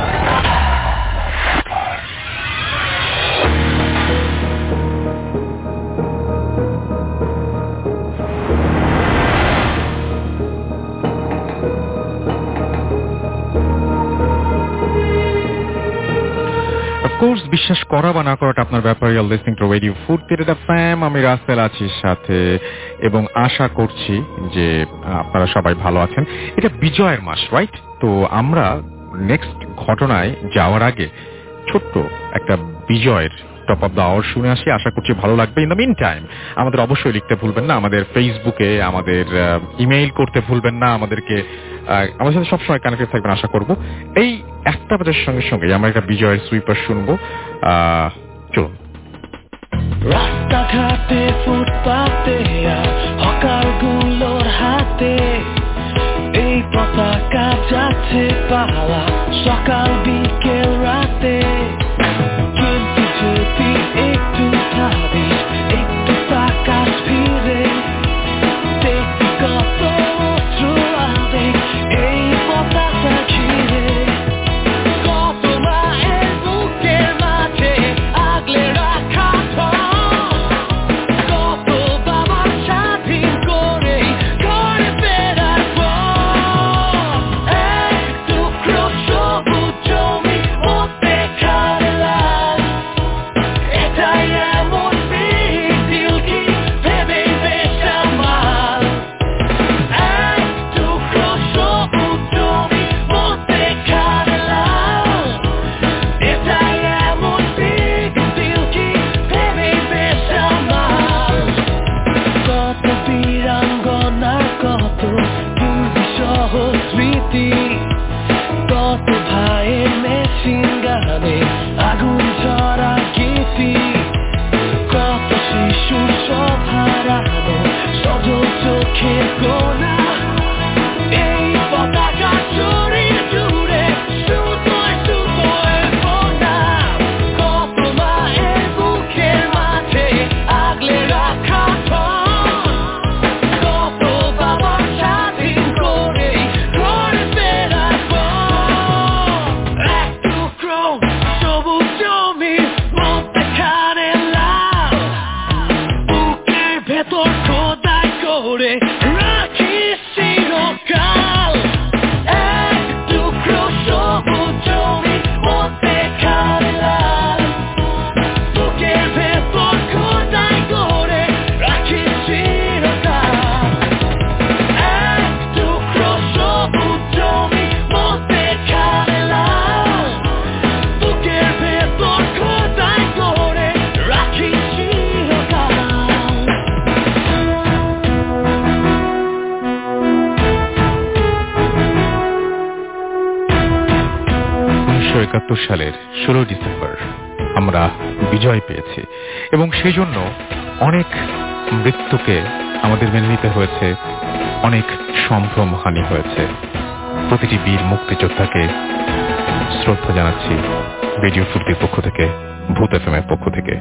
B: কোর্স বিশ্বাস করা বা না করাটা আপনার ব্যাপারে। You are listening to radio Foorti FM. আমি রাসেল আছি সাথে এবং আশা করছি যে আপনারা সবাই ভালো আছেন। এটা বিজয়ের মাস, রাইট? তো আমরা নেক্সট ঘটনায় যাওয়ার আগে ছোট্ট একটা বিজয়ের টপ অফ দ্য আওয়ার শুনে আসি। আশা করছি ভালো লাগবে। ইন দ্য মিন টাইম আমাদের অবশ্যই লিখতে ভুলবেন না, আমাদের ফেসবুকে আমাদের ইমেইল করতে ভুলবেন না, আমাদেরকে আমাদের সাথে সবসময় কানেক্টেড থাকবেন আশা করব। এই একটা বাজার সঙ্গে সঙ্গে আমরা একটা বিজয়ের সুইপার শুনবো। চলুন।
I: রাস্তাঘাটে ফুটপাতে হকার গুলোর হাতে এই পতাকা যাচ্ছে পালা সকাল বিকেল রাতে, কিন্তু যদি একটু ভাবিস একটু তাকাস ফিরে দেখবি কত অশ্রু আবেগ এই পতাকা ঘিরে, কত মায়ের বুকের মাঝে আগলে রাখা কত বাবা স্বাধীন করে ঘরে ফেরার পর এক টুকরো সবুজ জমি মধ্যে খারে লাল, এটাই এমন big deal কি ভেবেই বেশ আমার, এক টুকরো সবুজ জমি মধ্যে খারে লাল, এটাই এমন big deal কি ভেবেই বেশ আমার, কত বীরাঙ্গনা কত দুর্বিষহ স্মৃতি, কত ভাইয়ের মেশিন গানে আগুন ঝরা গীতি, কত শিশুর সব হারানো সজল চোখের কোনা, এই পতাকা ছড়িয়ে জুড়ে সুতোয় সুতোয় বোনা, কত মায়ের বুকের মাঝে আগলে রাখা কত বাবা স্বাধীন করে ঘরে ফেরার পর এক টুকরো সবুজ জমির মধ্যে খারে লাল, বুকের ভেতর খোদাই করে রাখিস চিরকাল, এক টুকরো সবুজ জমির মধ্যে খারে লাল, বুকের ভেতর খোদাই করে রাখিস চিরকাল, এক টুকরো সবুজ জমির মধ্যে খারে লাল, বুকের ভেতর খোদাই করে রাখিস চিরকাল।
B: উনিশশো একাত্তর সালের ষোলো ডিসেম্বর আমরা বিজয় পেয়েছি এবং সেই জন্য অনেক মৃত্যুকে আমাদের মেনে নিতে হয়েছে, অনেক সম্ভ্রমহানি হয়েছে। প্রতিটি বীর মুক্তিযোদ্ধাকে শ্রদ্ধা জানাচ্ছি রেডিও ফুর্তির পক্ষ থেকে, ভূত এফএম এর পক্ষ থেকে।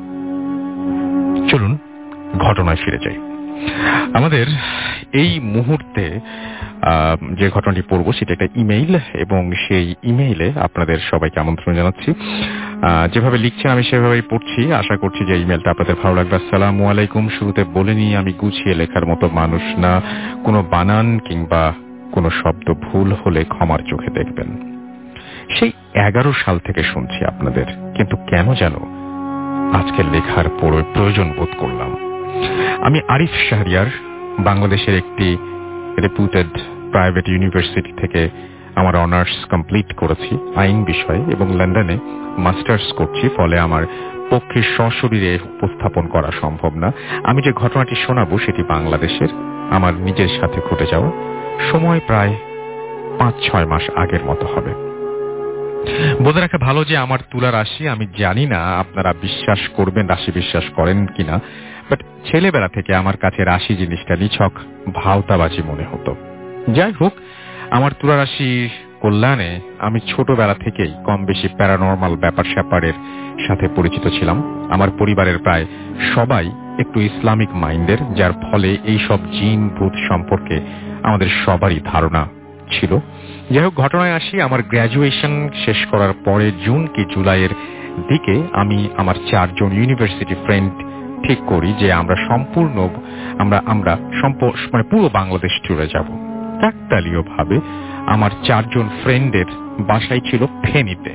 B: চলুন ঘটনায় ফিরে যাই। আমাদের এই মুহূর্তে যে ঘটনাটি পড়ব সেটা একটা ইমেইল এবং সেই ইমেইলে আপনাদের সবাইকে আমন্ত্রণ জানাচ্ছি। যেভাবে লিখছেন আমি সেভাবেই পড়ছি, আশা করছি যে ইমেলটা আপনাদের ভালো লাগবে। আসসালামু আলাইকুম। শুরুতে বলে নিই আমি গুছিয়ে লেখার মতো মানুষ না, কোনো বানান কিংবা কোনো শব্দ ভুল হলে ক্ষমার চোখে দেখবেন। সেই এগারো সাল থেকে শুনছি আপনাদের, কিন্তু কেন যেন আজকে লেখার প্রয়োজন বোধ করলাম। আমি আরিফ শাহরিয়ার, বাংলাদেশের একটি রেপুটেড প্রাইভেট ইউনিভার্সিটি থেকে আমার অনার্স কমপ্লিট করেছি আইন বিষয়ে এবং লন্ডনে মাস্টার্স করছি, ফলে আমার পক্ষে সশরীরে উপস্থাপন করা সম্ভব না। আমি যে ঘটনাটি শোনাবো সেটি বাংলাদেশের, আমার নিজের সাথে ঘটে যাওয়া, সময় প্রায় পাঁচ ছয় মাস আগের মতো হবে। বলে রাখা ভালো যে আমার তুলা রাশি, আমি জানি না আপনারা বিশ্বাস করবেন, রাশি বিশ্বাস করেন কিনা, বাট ছেলেবেলা থেকে আমার কাছে রাশি জিনিসটা নিছক ভাওতাবাজি মনে হতো। যাই হোক, আমার তুলা রাশির কল্যাণে আমি ছোটবেলা থেকেই কম বেশি প্যারানর্মাল ব্যাপার স্যাপারের সাথে পরিচিত ছিলাম। আমার পরিবারের প্রায় সবাই একটু ইসলামিক মাইন্ডের, যার ফলে এই সব জিন ভূত সম্পর্কে আমাদের সবারই ধারণা ছিল। যাই হোক, ঘটনায় আসি। আমার গ্র্যাজুয়েশন শেষ করার পরে জুন কি জুলাইয়ের দিকে আমি আমার চারজন ইউনিভার্সিটি ফ্রেন্ড ঠিক করি যে আমরা সম্পূর্ণ আমরা আমরা মানে পুরো বাংলাদেশ ট্যুরে যাব। কাকতালীয় ভাবে আমার চারজন ফ্রেন্ডের বাসায় ছিল ফেনীতে।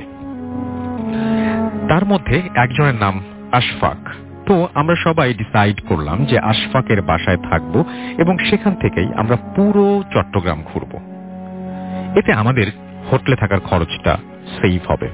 B: তার মধ্যে একজনের নাম আশফাক। তো আমরা সবাই ডিসাইড করলাম যে আশফাকের বাসায় থাকবো এবং সেখান থেকেই আমরা পুরো চট্টগ্রাম ঘুরবো। এতে আমাদের হোটেলে থাকার খরচটা সেভ হবে।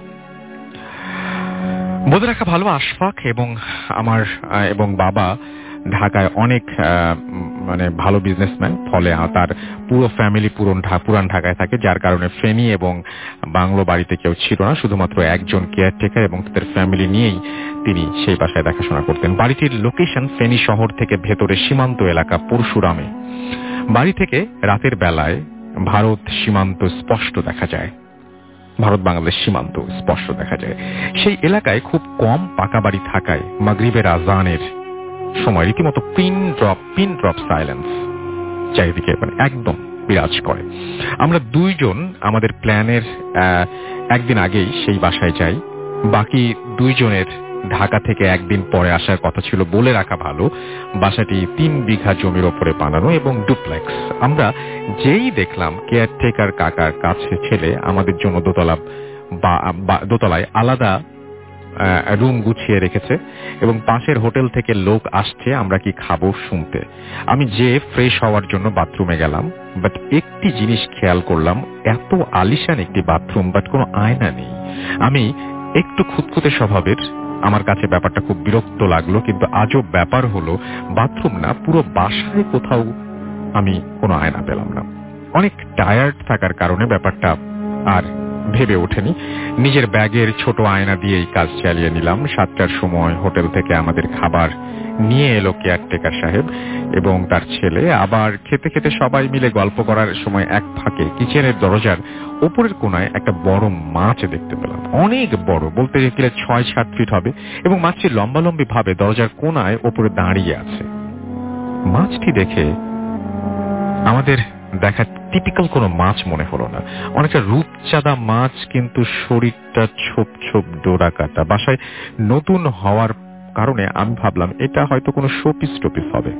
B: বলে রাখা ভালো, আশফাক এবং আমার এবং বাবা ঢাকায় অনেক মানে ভালো বিজনেসম্যান, ফলে তার পুরো ফ্যামিলি পুরান পুরান ঢাকায় থাকে, যার কারণে ফেনী এবং বাংলো বাড়িতে কেউ ছিল না, শুধুমাত্র একজন কেয়ারটেকার এবং তাদের ফ্যামিলি নিয়েই তিনি সেই বাসায় দেখাশোনা করতেন। বাড়িটির লোকেশন ফেনী শহর থেকে ভেতরে সীমান্ত এলাকা পরশুরামে। বাড়ি থেকে রাতের বেলায় ভারত সীমান্ত স্পষ্ট দেখা যায়, ভারত বাংলাদেশ সীমান্ত স্পষ্ট দেখা যায়। সেই এলাকায় খুব কম পাকা বাড়ি থাকায় মাগরিবের আজানের সময় রীতিমতো pin drop pin drop silence চারিদিকে মানে একদম বিরাজ করে। আমরা দুইজন আমাদের প্ল্যানের একদিন আগেই সেই বাসায় যাই। বাকি দুইজনের ঢাকা থেকে একদিন পরে আসার কথা ছিল। বলে রাখা ভালো, বাসাটি তিন বিঘা জমির ওপরে বানানো এবং ডুপ্লেক্স। আমরা যেই দেখলাম কেয়ারটেকার কাকার কাছে ছেলে আমাদের জন্য দোতলা দোতলায় আলাদা রুম গুছিয়ে রেখেছে এবং পাশের হোটেল থেকে লোক আসছে আমরা কি খাবো শুনতে। আমি যে ফ্রেশ হওয়ার জন্য বাথরুমে গেলাম, বাট একটি জিনিস খেয়াল করলাম, এত আলিশান একটি বাথরুম বাট কোনো আয়না নেই। আমি একটু খুঁতখুঁতে স্বভাবের, আমার কাছে ব্যাপারটা খুব বিরক্ত লাগলো, কিন্তু আজব ব্যাপার হলো বাথরুম না, পুরো বাসায় কোথাও আমি কোনো আয়না পেলাম না। অনেক টায়ার্ড থাকার কারণে ব্যাপারটা আর ভেবে ওঠেনি। নিজের ব্যাগের ছোট আয়না দিয়েই কাজ চালিয়ে নিলাম। সাতটার সময় হোটেল থেকে আমাদের খাবার নিয়ে এলো কেয়ারটেকার সাহেব এবং তার ছেলে। আবার খেতে খেতে সবাই মিলে গল্প করার সময় এক ফাঁকে কিচেনের দরজার ওপরের কোনায় একটা বড় মাছ দেখতে পেলাম। অনেক বড়, বলতে গেলে ছয় সাত ফিট হবে এবং মাছটি লম্বালম্বি ভাবে দরজার কোনায় ওপরে দাঁড়িয়ে আছে। মাছটি দেখে আমাদের দেখা টিপিক্যাল কোনো মাছ মনে হলো না, অনেকটা রূপচাঁদা মাছ, কিন্তু শরীরটা ছোপ ছোপ ডোরা কাটা। বাসায় নতুন হওয়ার কারণে আমি ভাবলাম এটা হয়তো কোনো শোপিস টোপিস হবে।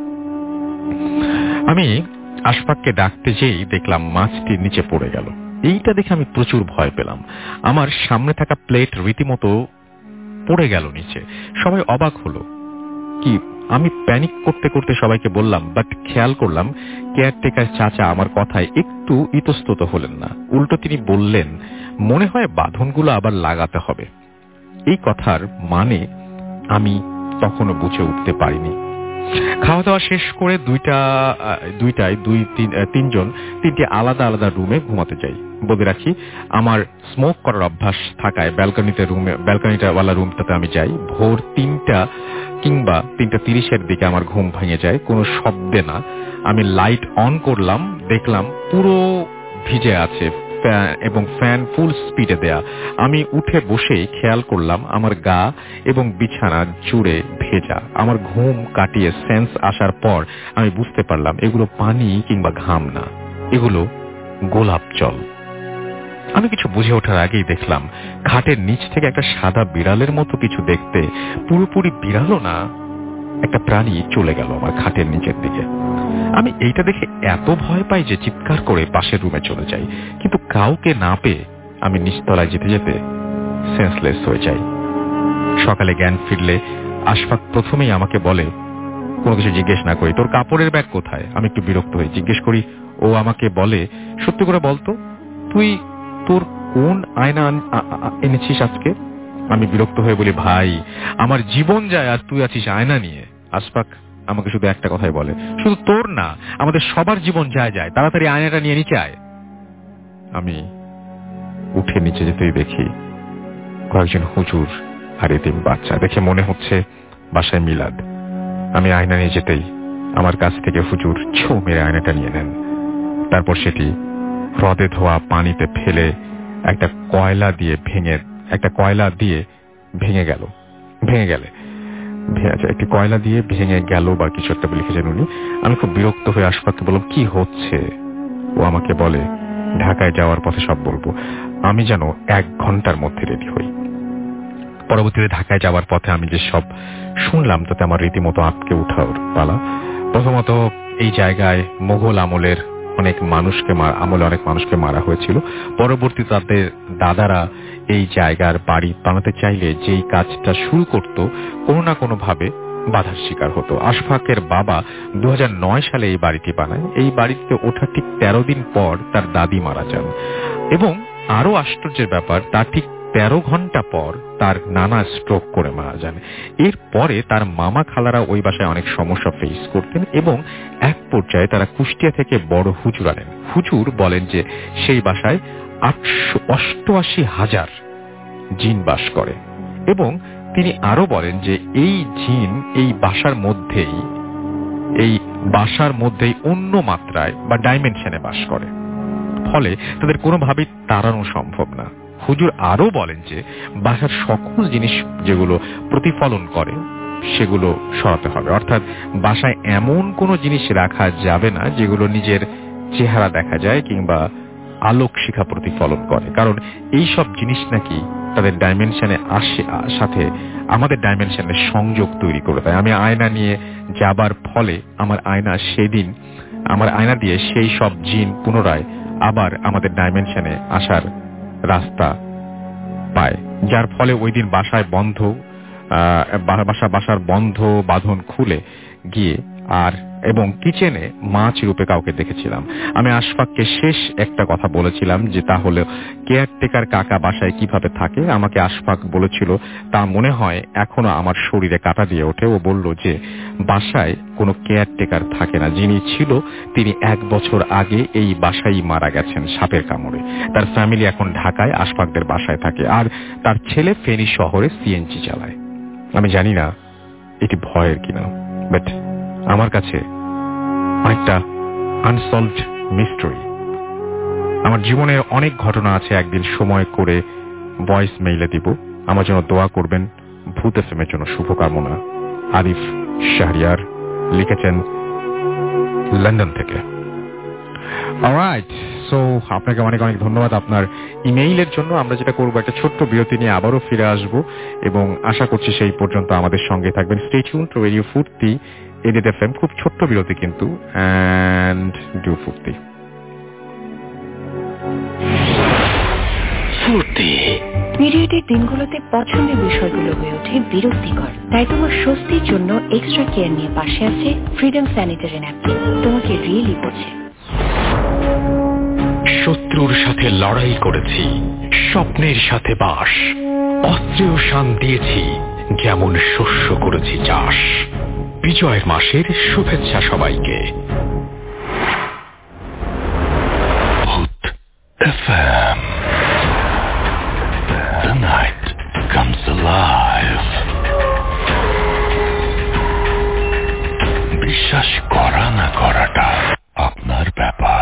B: আমি আশফাককে ডাকতে যেই দেখলাম মাছটি নিচে পড়ে গেল। এইটা দেখে আমি প্রচুর ভয় পেলাম। আমার সামনে থাকা প্লেট রীতিমতো পড়ে গেল নিচে। সবাই অবাক হলো। কি আমি প্যানিক করতে করতে সবাইকে বললাম, বাট খেয়াল করলাম কেয়ারটেকার চাচা আমার কথায় একটু ইতস্তত হলেন না। উল্টো তিনি বললেন, মনে হয় বাঁধনগুলো আবার লাগাতে হবে। এই কথার মানে আমি তখনও বুঝে উঠতে পারিনি। খাওয়া দাওয়া শেষ করে দুইটা দুইটায় দুই তিনজন তিনটি আলাদা আলাদা রুমে ঘুমাতে যাই। বলে রাখি, আমার স্মোক করার অভ্যাস থাকায় ব্যালকনিতে রুমে ব্যালকনিটা ওয়ালা রুমটাতে আমি যাই। ভোর তিনটা কিংবা তিনটা তিরিশের দিকে আমার ঘুম ভেঙে যায়, কোনো শব্দে না। আমি লাইট অন করলাম, দেখলাম পুরো ভিজে আছে এবং ফ্যান ফুল স্পিডে দেয়া। আমি উঠে বসে খেয়াল করলাম আমার গা এবং বিছানা জুড়ে ভেজা। আমার ঘুম কাটিয়ে সেন্স আসার পর আমি বুঝতে পারলাম এগুলো পানি কিংবা ঘাম না, এগুলো গোলাপ জল। আমি কিছু বুঝে ওঠার আগেই দেখলাম খাটের নিচ থেকে একটা সাদা বিড়ালের মতো কিছু দেখতে, পুরোপুরি বিড়ালও না, একটা প্রাণী চলে গেল আমার খাটের নিচের দিকে। আমি এইটা দেখে এত ভয় পাই যে চিৎকার করে পাশের রুমে চলে যাই, কিন্তু কাউকে না পেয়ে আমি নিচতলায় যেতে যেতে সেন্সলেস হয়ে যাই। সকালে জ্ঞান ফিরলে আশফাক প্রথমেই আমাকে বলে, কোনো কিছু জিজ্ঞেস না করি, তোর কাপড়ের ব্যাগ কোথায়? আমি একটু বিরক্ত হয়ে জিজ্ঞেস করি। ও আমাকে বলে, সত্যি করে বলতো তুই তোর কোন আয়না এনেছিস আজকে? আমি বিরক্ত হয়ে বলি, ভাই আমার জীবন যায় আর তুই আছিস আয়না নিয়ে। আশফাক আমাকে শুধু একটা কথাই বলে, শুধু তোর না, আমাদের সবার জীবন যায় যায়, তাড়াতাড়ি আয়নাটা নিয়ে নিচে আয়। আমি উঠে নিচে যেতেই দেখি কয়েকজন হুজুর আর এতিম বাচ্চা। দেখে মনে হচ্ছে বাসায় মিলাদ। আমি আয়না নিয়ে যেতেই আমার কাছ থেকে হুজুর ছো মেরে আয়নাটা নিয়ে নেন। তারপর সেটি হ্রদে ধোয়া পানিতে ফেলে একটা কয়লা দিয়ে ভেঙে একটা কয়লা দিয়ে ভেঙে গেল ভেঙে গেলে একটি কয়লা দিয়ে ভেঙে গেল বা কিছু একটা লিখেছেন উনি। আমি খুব বিরক্ত হয়ে আশফাককে বললাম, কি হচ্ছে? ও আমাকে বলে, ঢাকায় যাওয়ার পথে সব বলবো। আমি যেন এক ঘন্টার মধ্যে রেডি হই। পরবর্তীতে ঢাকায় যাওয়ার পথে আমি যে সব শুনলাম তাতে আমার রীতিমতো আটকে উঠার পালা। প্রথমত এই জায়গায় মোগল আমলের অনেক মানুষকে আমলে অনেক মানুষকে মারা হয়েছিল। পরবর্তী তাদের দাদারা এই জায়গার বাড়ি বানাতে চাইলে যেই কাজটা শুরু করত কোনো না কোনো ভাবে বাধার শিকার হতো। আশফাকের বাবা দু হাজার নয় সালে এই বাড়িটি বানায়। এই বাড়িতে ওঠার ঠিক তেরো দিন পর তার দাদি মারা যান এবং আরো আশ্চর্যের ব্যাপার, তার ঠিক তেরো ঘন্টা পর তার নানা স্ট্রোক করে মারা যান। এরপরে তার মামা খালারা ওই বাসায় অনেক সমস্যা ফেস করতেন এবং এক পর্যায়ে তারা কুষ্টিয়া থেকে বড় হুজুর আনেন। হুজুর বলেন যে সেই বাসায় আটশো অষ্টআশি হাজার জিন বাস করে এবং তিনি আরো বলেন যে এই জিন এই বাসার মধ্যেই এই বাসার মধ্যেই অন্য মাত্রায় বা ডাইমেনশনে বাস করে, ফলে তাদের কোনোভাবেই তাড়ানো সম্ভব না। হুজুর আরো বলেন যে বাসার সকল জিনিস যেগুলো প্রতিফলন করে সেগুলো সরাতে হবে, অর্থাৎ বাসায় এমন কোনো জিনিস রাখা যাবে না যেগুলো নিজের চেহারা দেখা যায় কিংবা আলোক শিখা প্রতিফলন করে, কারণ এই সব জিনিস নাকি তাদের ডাইমেনশনে আসে সাথে আমাদের ডাইমেনশনের সংযোগ তৈরি করে দেয়। আমি আয়না নিয়ে যাবার ফলে আমার আয়না সেদিন আমার আয়না দিয়ে সেই সব জিন পুনরায় আবার আমাদের ডাইমেনশনে আসার রাস্তা পায়, যার ফলে ওই দিন বাসায় বন্ধ বাসা বাসার বন্ধ বাঁধন খুলে গিয়ে আর এবং কিচেনে মাছ রূপে কাউকে দেখেছিলাম। আমি আশফাককে শেষ একটা কথা বলেছিলাম যে তাহলে কেয়ারটেকার কাকা বাসায় কিভাবে থাকে। আমাকে আশফাক বলেছিল তা মনে হয় এখনো আমার শরীরে কাটা দিয়ে ওঠে। ও বলল যে বাসায় কোনো কেয়ারটেকার থাকে না, যিনি ছিল তিনি এক বছর আগে এই বাসায় মারা গেছেন সাপের কামড়ে। তার ফ্যামিলি এখন ঢাকায় আশফাকদের বাসায় থাকে আর তার ছেলে ফেনী শহরে সিএনজি চালায়। আমি জানি না এটি ভয়ের কিনা, বাট আমার কাছে অনেকটা আনসলভড মিস্ট্রি। আমার জীবনের অনেক ঘটনা আছে, একদিন সময় করে ভয়েস মেইলে দিব। আমার জন্য দোয়া করবেন। ভূত এফএম এর জন্য শুভকামনা। আরিফ শাহরিয়ার লিখেছেন লন্ডন থেকে। অলরাইট, সো আপনাকে অনেক অনেক ধন্যবাদ আপনার ইমেইলের জন্য। আমরা যেটা করবো, একটা ছোট্ট বিরতি নিয়ে আবারও ফিরে আসব এবং আশা করছি সেই পর্যন্ত আমাদের সঙ্গে থাকবেন। Stay tune to radio Foorti edit FM. খুব ছোট্ট বিরতি কিন্তু, এন্ড ডু ফুর্তি
A: ফুর্তি।
D: পিরিয়ডের দিনগুলোতে পছন্দের বিষয়গুলো হয়ে ওঠে বিরক্তিকর, তাই তোমার স্বস্তির জন্য এক্সট্রা কেয়ার নিয়ে পাশে আছে ফ্রিডম স্যানিটারি ন্যাপকিন। তোমাকে রিয়েলি বোঝে।
A: শত্রুর সাথে লড়াই করেছি, স্বপ্নের সাথে বাস, অস্ত্রেও শান দিয়েছি, যেমন শস্য করেছি চাষ। বিজয়ের মাসের শুভেচ্ছা সবাইকে। Bhoot FM. The night comes alive. বিশ্বাস করা না করাটা আপনার ব্যাপার।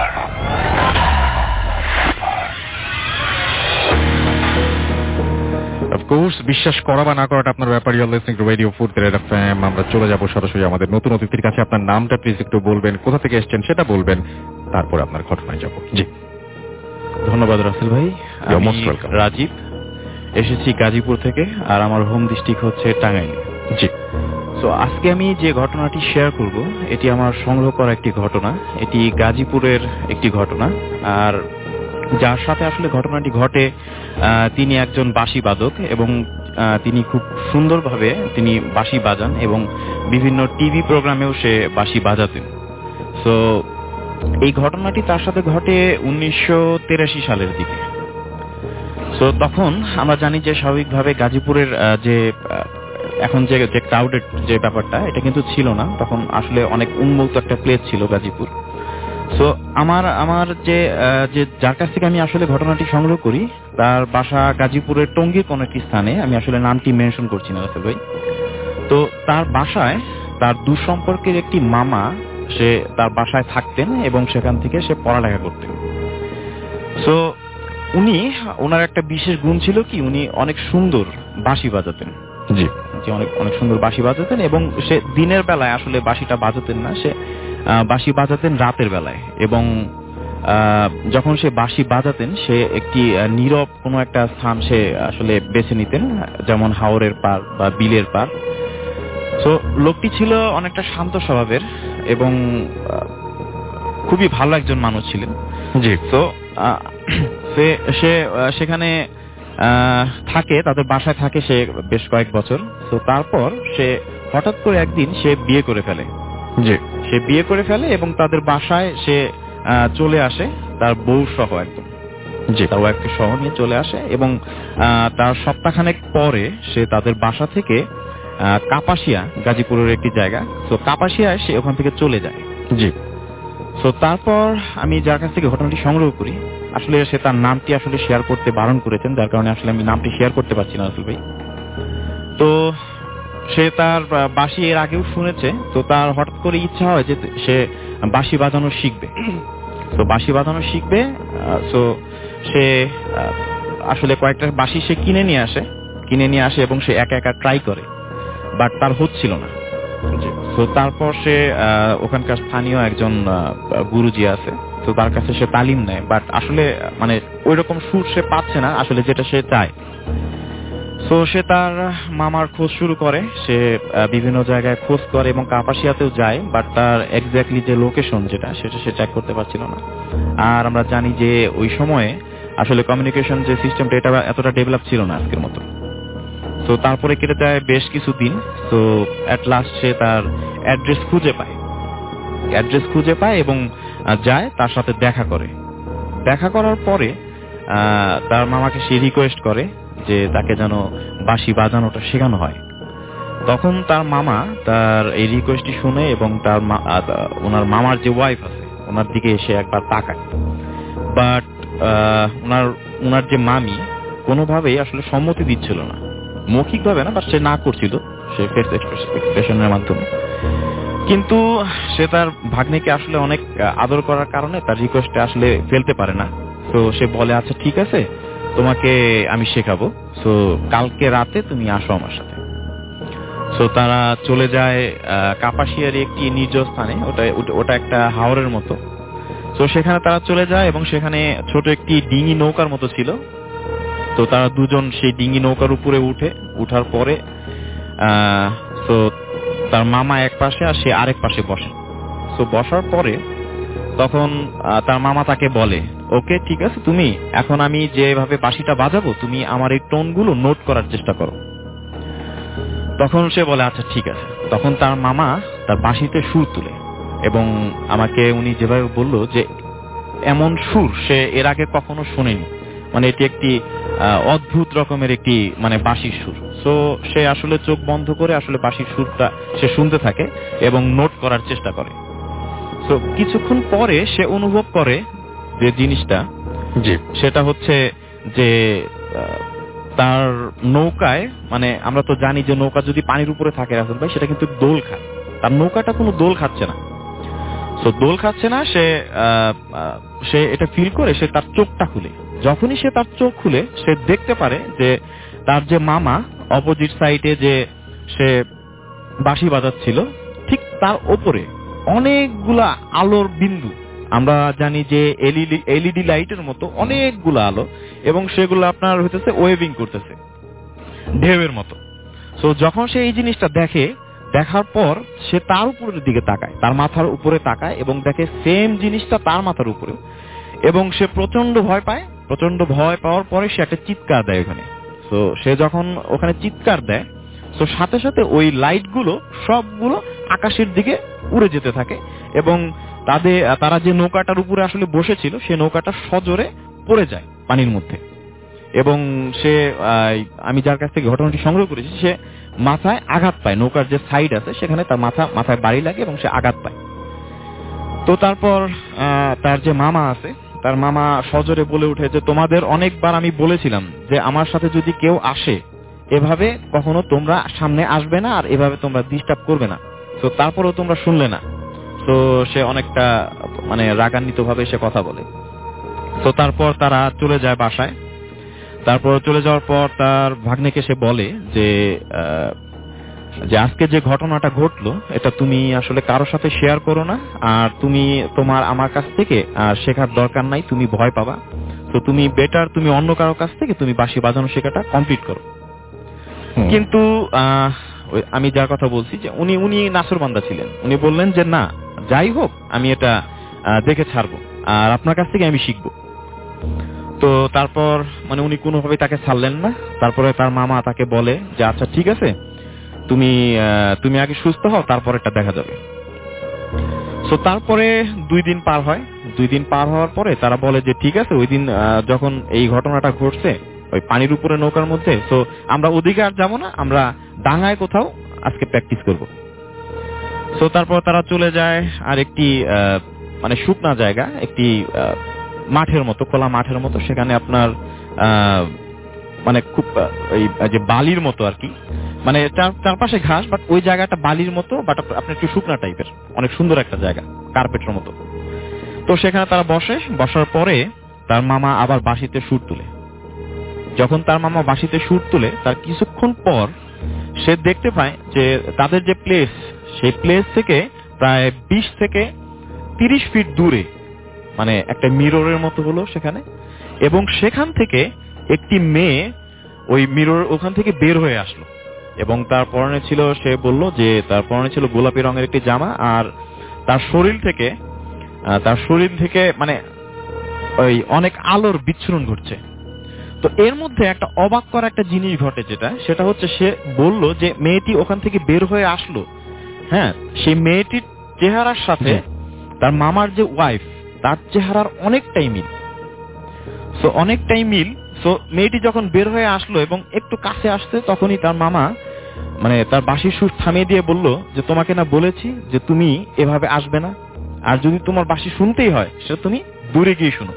B: অফকোর্স বিশ্বাস করা বা না করাটা আপনার ব্যাপার। You are listening to radio Foorti FM. আমরা চলে যাব সরাসরি আমাদের নতুন অতিথির কাছে। আপনার নামটা প্লিজ একটু বলবেন, কোথা থেকে এসেছেন সেটা বলবেন, তারপর আপনার ঘটনায় যাব। জি,
J: ধন্যবাদ রাসেল ভাই। আমি রাজীব, এসেছি গাজীপুর থেকে, আর আমার হোম ডিস্ট্রিক্ট হচ্ছে টাঙ্গাইল।
B: জি।
J: সো আজকে আমি যে ঘটনাটি শেয়ার করব এটি আমার সংগ্রহ করা একটি ঘটনা। এটি গাজীপুরের একটি ঘটনা, আর যার সাথে আসলে ঘটনাটি ঘটে তিনি একজন বাঁশি বাদক এবং তিনি খুব সুন্দরভাবে তিনি বাঁশি বাজান এবং বিভিন্ন টিভি প্রোগ্রামেও সে বাঁশি বাজাতেন। সো এই ঘটনাটি তার সাথে ঘটে উনিশশো তিরাশি সালের দিকে। তো তখন আমরা জানি যে স্বাভাবিকভাবে গাজীপুরের যে এখন যে যে ক্রাউডেড যে ব্যাপারটা এটা কিন্তু ছিল না, তখন আসলে অনেক উন্মুক্ত একটা প্লেস ছিল গাজীপুর। সো আমার আমার যে যে যার কাছ থেকে আমি আসলে ঘটনাটি সংগ্রহ করি তার বাসা গাজীপুরের টঙ্গীর কোন একটি স্থানে, আমি আসলে নামটি মেনশন করছি না রাসেল ভাই। তো তার বাসায় তার দুঃসম্পর্কের একটি মামা সে তার বাসায় থাকতেন এবং সেখান থেকে সে পড়ালেখা করতেন। সো উনি ওনার একটা বিশেষ গুণ ছিল কি, উনি অনেক সুন্দর বাঁশি বাজাতেন। জি জি অনেক অনেক সুন্দর বাঁশি বাজাতেন এবং সে দিনের বেলায় আসলে বাঁশিটা বাজাতেন না, সে বাঁশি বাজাতেন রাতের বেলায়। এবং যখন সে বাঁশি বাজাতেন সে একটি নীরব কোনো একটা স্থান সে আসলে বেছে নিতেন, যেমন হাওরের পার বা বিলের পার। তো লোকটি ছিল অনেকটা শান্ত স্বভাবের এবং খুবই ভালো একজন মানুষ ছিলেন। জি তো সে সে সেখানে থাকে, তাদের বাসায় থাকে সে বেশ কয়েক বছর। তো তারপর সে হঠাৎ করে একদিন সে বিয়ে করে ফেলে। জি সে বিয়ে করে ফেলে এবং তাদের বাসায় সে চলে আসে তার বউ সহ একদম। জি তার ওয়াইফকে সহ নিয়ে চলে আসে এবং তার সপ্তাহখানেক পরে সে তাদের বাসা থেকে কাপাসিয়া, গাজীপুরের একটি জায়গা, তো কাপাসিয়ায় সে ওখান থেকে চলে যায়। জি তো তারপর আমি যার কাছ থেকে ঘটনাটি সংগ্রহ করি আসলে সে তার নামটি আসলে শেয়ার করতে বারণ করেছেন, যার কারণে আসলে আমি নামটি শেয়ার করতে পারছি না রাসেল ভাই। তো সে তার বাঁশি এর আগেও শুনেছে, তো তার হঠাৎ করে ইচ্ছা হয় যে সে বাঁশি বাজানো শিখবে। তো বাঁশি বাজানো শিখবে তো সে আসলে কয়েকটা বাঁশি সে কিনে নিয়ে আসে কিনে নিয়ে আসে এবং সে একা একা ট্রাই করে, বাট তার হচ্ছিল না। তো তারপর সে ওখানকার স্থানীয় একজন গুরুজি আছে, তো তার কাছে সে তালিম নেয়, বাট আসলে মানে ওই রকম সুর সে পাচ্ছে না আসলে যেটা সে চায়। তো সে তার মামার খোঁজ শুরু করে, সে বিভিন্ন জায়গায় খোঁজ করে এবং কাপাসিয়াতেও যায়, বাট তার এক্স্যাক্টলি যে লোকেশন যেটা সেটা সে ট্র্যাক করতে পারছিল না। আর আমরা জানি যে ওই সময়ে আসলে কমিউনিকেশন যে সিস্টেমটা এটা এতটা ডেভেলপ ছিল না আজকের মতো। তো তারপরে কেটে যায় বেশ কিছু দিন। তো অ্যাট লাস্ট সে তার অ্যাড্রেস খুঁজে পায় অ্যাড্রেস খুঁজে পায় এবং যায় তার সাথে দেখা করে। দেখা করার পরে তার মামাকে সে রিকোয়েস্ট করে যে তাকে যেন বাঁশি বাজানোটা শেখানো হয়। তখন তার মামা তার এই রিকোয়েস্টটি শুনে এবং তার ওনার মামার যে ওয়াইফ আছে ওনার দিকে এসে একবার তাকায়, বাট ওনার ওনার যে মামি কোনোভাবেই আসলে সম্মতি দিচ্ছিল না, মৌখিকভাবে না, বাট সে না করছিল সে ফেস এক্সপ্রেশনের মাধ্যমে। কিন্তু সে তার ভাগ্নেকে আসলে অনেক আদর করার কারণে তার রিকোয়েস্টে আসলে ফেলতে পারে না। তো সে বলে আচ্ছা ঠিক আছে তোমাকে আমি শেখাবো, সো কালকে রাতে তুমি আসো আমার সাথে। সো তারা চলে যায় কাপাসিয়ার একটি নির্জন স্থানে, ওটা ওটা একটা হাওরের মতো। তো সেখানে তারা চলে যায় এবং সেখানে ছোট একটি ডিঙি নৌকার মতো ছিল। তো তারা দুজন সেই ডিঙি নৌকার উপরে উঠে উঠার পরে তো তার মামা এক পাশে আর সে আরেক পাশে বসে। তো বসার পরে তখন তার মামা তাকে বলে ওকে ঠিক আছে, তুমি এখন আমি যেভাবে বাঁশিটা বাজাবো তুমি আমার এই টোনগুলো নোট করার চেষ্টা করো। তখন সে বলে আচ্ছা ঠিক আছে। তখন তার মামা তার বাঁশিতে সুর তুলে এবং আমাকে উনি যেভাবে বললো যে এমন সুর সে এর আগে কখনো শোনেনি, মানে এটি একটি অদ্ভুত রকমের একটি মানে বাঁশির সুর। সো সে আসলে চোখ বন্ধ করে আসলে বাঁশির সুরটা সে শুনতে থাকে এবং নোট করার চেষ্টা করে। তো কিছুক্ষণ পরে সে অনুভব করে যে জিনিসটা জি সেটা হচ্ছে যে তার নৌকায়, মানে আমরা তো জানি যে নৌকা যদি পানির উপরে থাকে রাসেল ভাই সেটা কিন্তু দোল খায়, তার নৌকাটা কোনো দোল খাচ্ছে না। সো দোল খাচ্ছে না, সে সে এটা ফিল করে সে তার চোখটা খুলে, যখনই সে তার চোখ খুলে সে দেখতে পারে যে তার যে মামা অপোজিট সাইডে যে সে বাঁশি বাজাচ্ছিল ঠিক তার ওপরে অনেকগুলা আলোর বিন্দু, আমরা জানি যে এলইডি এলইডি লাইটের মতো অনেকগুলো আলো, এবং সেগুলো আপনার হইতেছে ওয়েভিং করতেছে ঢেউয়ের মতো। সো যখন সে এই জিনিসটা দেখে, দেখার পর সে তার উপরের দিকে তাকায়, তার মাথার উপরে তাকায় এবং দেখে সেম জিনিসটা তার মাথার উপরে, এবং সে প্রচন্ড ভয় পায়। প্রচন্ড ভয় পাওয়ার পরে সে একটা চিৎকার দেয় ওখানে। সো সে যখন ওখানে চিৎকার দেয় তো সাথে সাথে ওই লাইটগুলো সবগুলো আকাশের দিকে উড়ে যেতে থাকে এবং তাদের তারা যে নৌকাটার উপরে আসলে বসেছিল সে নৌকাটা সজোরে পড়ে যায় পানির মধ্যে। এবং সে আমি যার কাছ থেকে ঘটনাটি সংগ্রহ করেছি সে মাথায় আঘাত পায়, নৌকার যে সাইড আছে সেখানে তার মাথা মাথায় বাড়ি লাগে এবং সে আঘাত পায়। তো তারপর তার যে মামা আছে তার মামা সজোরে বলে উঠে যে তোমাদের অনেকবার আমি বলেছিলাম যে আমার সাথে যদি কেউ আসে এভাবে কখনো তোমরা সামনে আসবে না আর এভাবে তোমরা ডিস্টার্ব করবে না। তো তারপরেও তোমরা শুনলে না। তো সে অনেকটা মানে রাগান্বিত ভাবে সে কথা বলে। তো তারপর তারা চলে যায় বাসায়। তারপর চলে যাওয়ার পর তার ভাগ্নেকে সে বলে যে যে আজকে যে ঘটনাটা ঘটলো এটা তুমি আসলে কারোর সাথে শেয়ার করো না, আর তুমি তোমার আমার কাছ থেকে আর শেখার দরকার নাই, তুমি ভয় পাবা। তো তুমি বেটার তুমি অন্য কারোর কাছ থেকে তুমি বাঁশি বাজানো শেখাটা কমপ্লিট করো। কিন্তু আমি যার কথা বলছি যে উনি উনি নাসরবান্দা ছিলেন, উনি বললেন যে না যাই হোক আমি এটা দেখে ছাড়বো আর আপনার কাছ থেকে আমি শিখবো। তো তারপর মানে উনি কোনোভাবে তাকে ছাড়লেন না। তারপরে তার মামা তাকে বলে যে আচ্ছা ঠিক আছে তুমি তুমি আগে সুস্থ হও তারপর এটা দেখা যাবে। তো তারপরে দুই দিন পার হয়। দুই দিন পার হওয়ার পরে তারা বলে যে ঠিক আছে ওই দিন যখন এই ঘটনাটা ঘটছে ওই পানির উপরে নৌকার মধ্যে, তো আমরা ওদিকে আর যাবো না, আমরা ডাঙায় কোথাও আজকে প্র্যাকটিস করব। তো তারপর তারা চলে যায় আর একটি মানে শুকনা জায়গা, একটি মাঠের মতো, খোলা মাঠের মতো, সেখানে আপনার মানে খুব এই যে বালির মতো আর কি, মানে চারপাশে ঘাস বাট ওই জায়গাটা বালির মতো বাট আপনার একটু শুকনা টাইপের, অনেক সুন্দর একটা জায়গা, কার্পেটের মতো। তো সেখানে তারা বসে, বসার পরে তার মামা আবার বাঁশিতে সুর তুলে। যখন তার মামা বাঁশিতে সুর তুলে তার কিছুক্ষণ পর সে দেখতে পায় যে তাদের যে প্লেস সেই প্লেস থেকে প্রায় বিশ থেকে তিরিশ ফিট দূরে মানে একটা মিররের মতো হলো সেখানে, এবং সেখান থেকে একটি মেয়ে ওই মিরর ওখান থেকে বের হয়ে আসলো এবং তার পরনে ছিল, সে বলল যে তার পরনে ছিল গোলাপি রঙের একটি জামা, আর তার শরীর থেকে তার শরীর থেকে মানে ওই অনেক আলোর বিচ্ছুরণ ঘটছে। তো এর মধ্যে একটা অবাক করা একটা জিনিস ঘটে, যেটা সেটা হচ্ছে সে বলল যে মেয়েটি ওখান থেকে বের হয়ে আসলো, হ্যাঁ সেই মেয়েটির চেহারার সাথে তার মামার যে ওয়াইফ তার চেহারার অনেকটাই মিল। সো অনেকটাই মিল। সো মেয়েটি যখন বের হয়ে আসলো এবং একটু কাছে আসছে তখনই তার মামা মানে তার বাঁশির সুর থামিয়ে দিয়ে বলল যে তোমাকে না বলেছি যে তুমি এভাবে আসবে না, আর যদি তোমার বাঁশি শুনতেই হয় সেটা তুমি দূরে গিয়ে শুনো।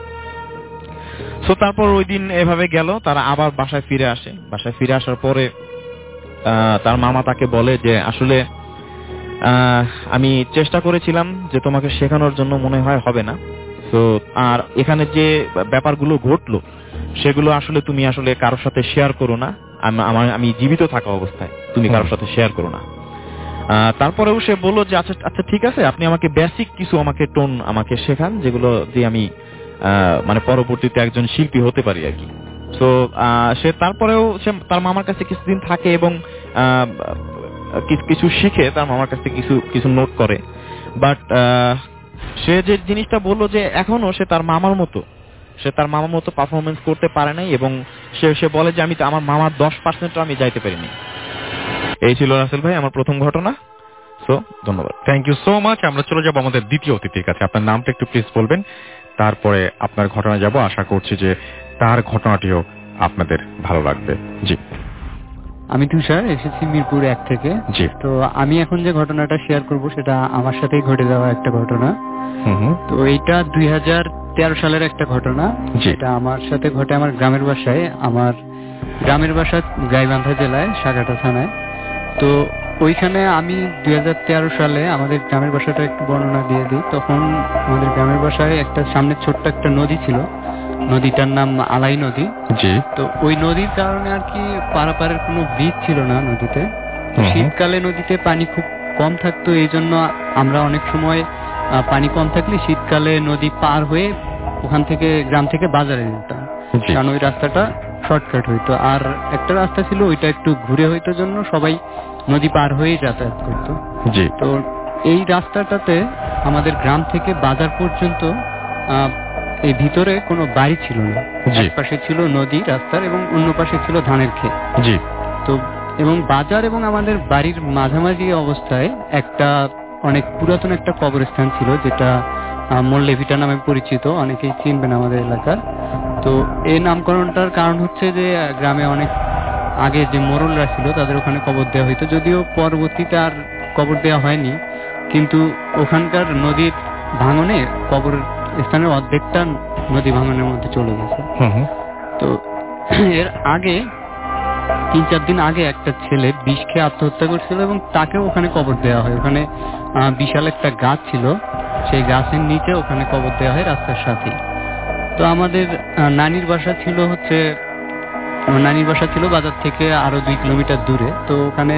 J: সো তারপর ওই দিন এভাবে গেল, তারা আবার বাসায় ফিরে আসে। বাসায় ফিরে আসার পরে তার মামা তাকে বলে যে আসলে আমি চেষ্টা করেছিলাম যে তোমাকে শেখানোর জন্য, মনে হয় হবে না। তো আর এখানে যে ব্যাপারগুলো ঘটলো সেগুলো আসলে তুমি আসলে কারোর সাথে শেয়ার করো না, আমার আমি জীবিত থাকা অবস্থায় তুমি কারোর সাথে শেয়ার করো না। তারপরেও সে বললো যে আচ্ছা আচ্ছা ঠিক আছে আপনি আমাকে বেসিক কিছু আমাকে টোন আমাকে শেখান যেগুলো দিয়ে আমি মানে পরবর্তীতে একজন শিল্পী হতে পারি আর কি। তো সে তারপরেও সে তার মামার কাছে কিছুদিন থাকে এবং কিছু শিখে তার মামার কাছ থেকে কিছু কিছু নোট করে। বাট সে যে জিনিসটা বললো যে এখনো সে তার মামার মতো সে তার মামার মতো পারফরমেন্স করতে পারে নাই, এবং সে সে বলে যে আমি আমার মামার দশ পার্সেন্টও আমি যাইতে পারিনি। এই ছিল রাসেল ভাই আমার প্রথম ঘটনা। সো ধন্যবাদ,
B: থ্যাংক ইউ সো মাচ। আমরা চলে যাবো আমাদের দ্বিতীয় অতিথির কাছে। আপনার নামটা একটু প্লিজ বলবেন, তারপরে আপনার ঘটনা যাব। আশা করছি যে তার ঘটনাটিও আপনাদের ভালো লাগবে। জি,
K: আমি তুষার, এসেছি মিরপুর এক থেকে।
B: জি,
K: তো আমি এখন যে ঘটনাটা শেয়ার করব সেটা আমার সাথেই ঘটে যাওয়া একটা ঘটনা। তো এইটা দুই হাজার তেরো সালের একটা ঘটনা, যেটা আমার সাথে ঘটে আমার গ্রামের বাসায়। আমার গ্রামের বাসা গাইবান্ধা জেলায় সাগাটা থানায়। তো ওইখানে আমি দুই হাজার তেরো সালে আমাদের গ্রামের বাসাটা একটু বর্ণনা দিয়ে দিই। তখন আমাদের গ্রামের বাসায় একটা সামনে ছোট্ট একটা নদী ছিল, নদীটার নাম আলাই নদী।
B: জি,
K: তো ওই নদীর কারণে আর কি পারাপারের কোনো ব্রিজ ছিল না নদীতে। শীতকালে নদীতে পানি খুব কম থাকতো, এই জন্য আমরা অনেক সময় পানি কম থাকলে শীতকালে নদী পার হয়ে ওখান থেকে গ্রাম থেকে বাজারে যেতাম, কারণ ওই রাস্তাটা শর্টকাট হইতো। আর একটা রাস্তা ছিল ওইটা একটু ঘুরে হইতো, জন্য সবাই নদী পার হয়ে যাতায়াত করতো। তো এই রাস্তাটাতে আমাদের গ্রাম থেকে বাজার পর্যন্ত এই ভিতরে কোনো বাড়ি ছিল না। এক পাশে ছিল নদী রাস্তার এবং অন্য পাশে ছিল ধানের ক্ষেত।
B: জি,
K: তো এবং বাজার এবং আমাদের বাড়ির মাঝামাঝি অবস্থায় একটা অনেক পুরাতন একটা কবরস্থান ছিল, যেটা মোল্লেভিটা নামে পরিচিত, অনেকেই চিনবেন আমাদের এলাকার। তো এই নামকরণটার কারণ হচ্ছে যে গ্রামে অনেক আগে যে মোড়লরা ছিল তাদের ওখানে কবর দেওয়া হইতো, যদিও পরবর্তীতে আর কবর দেওয়া হয়নি, কিন্তু ওখানকার নদীর ভাঙনে কবর স্থানের অর্ধেকটা নদী ভাঙনের মধ্যে চলে গেছে। তো এর আগে তিন চার দিন আগে একটা ছেলে বিষ খেয়ে আত্মহত্যা করছিল এবং তাকে ওখানে কবর দেওয়া হয়। ওখানে বিশাল একটা গাছ ছিল, সেই গাছের নিচে ওখানে কবর দেওয়া হয় রাস্তার সাথেই। তো আমাদের নানির বাসা ছিল হচ্ছে আমার নানির বাসা ছিল বাজার থেকে আরো দুই কিলোমিটার দূরে। তো ওখানে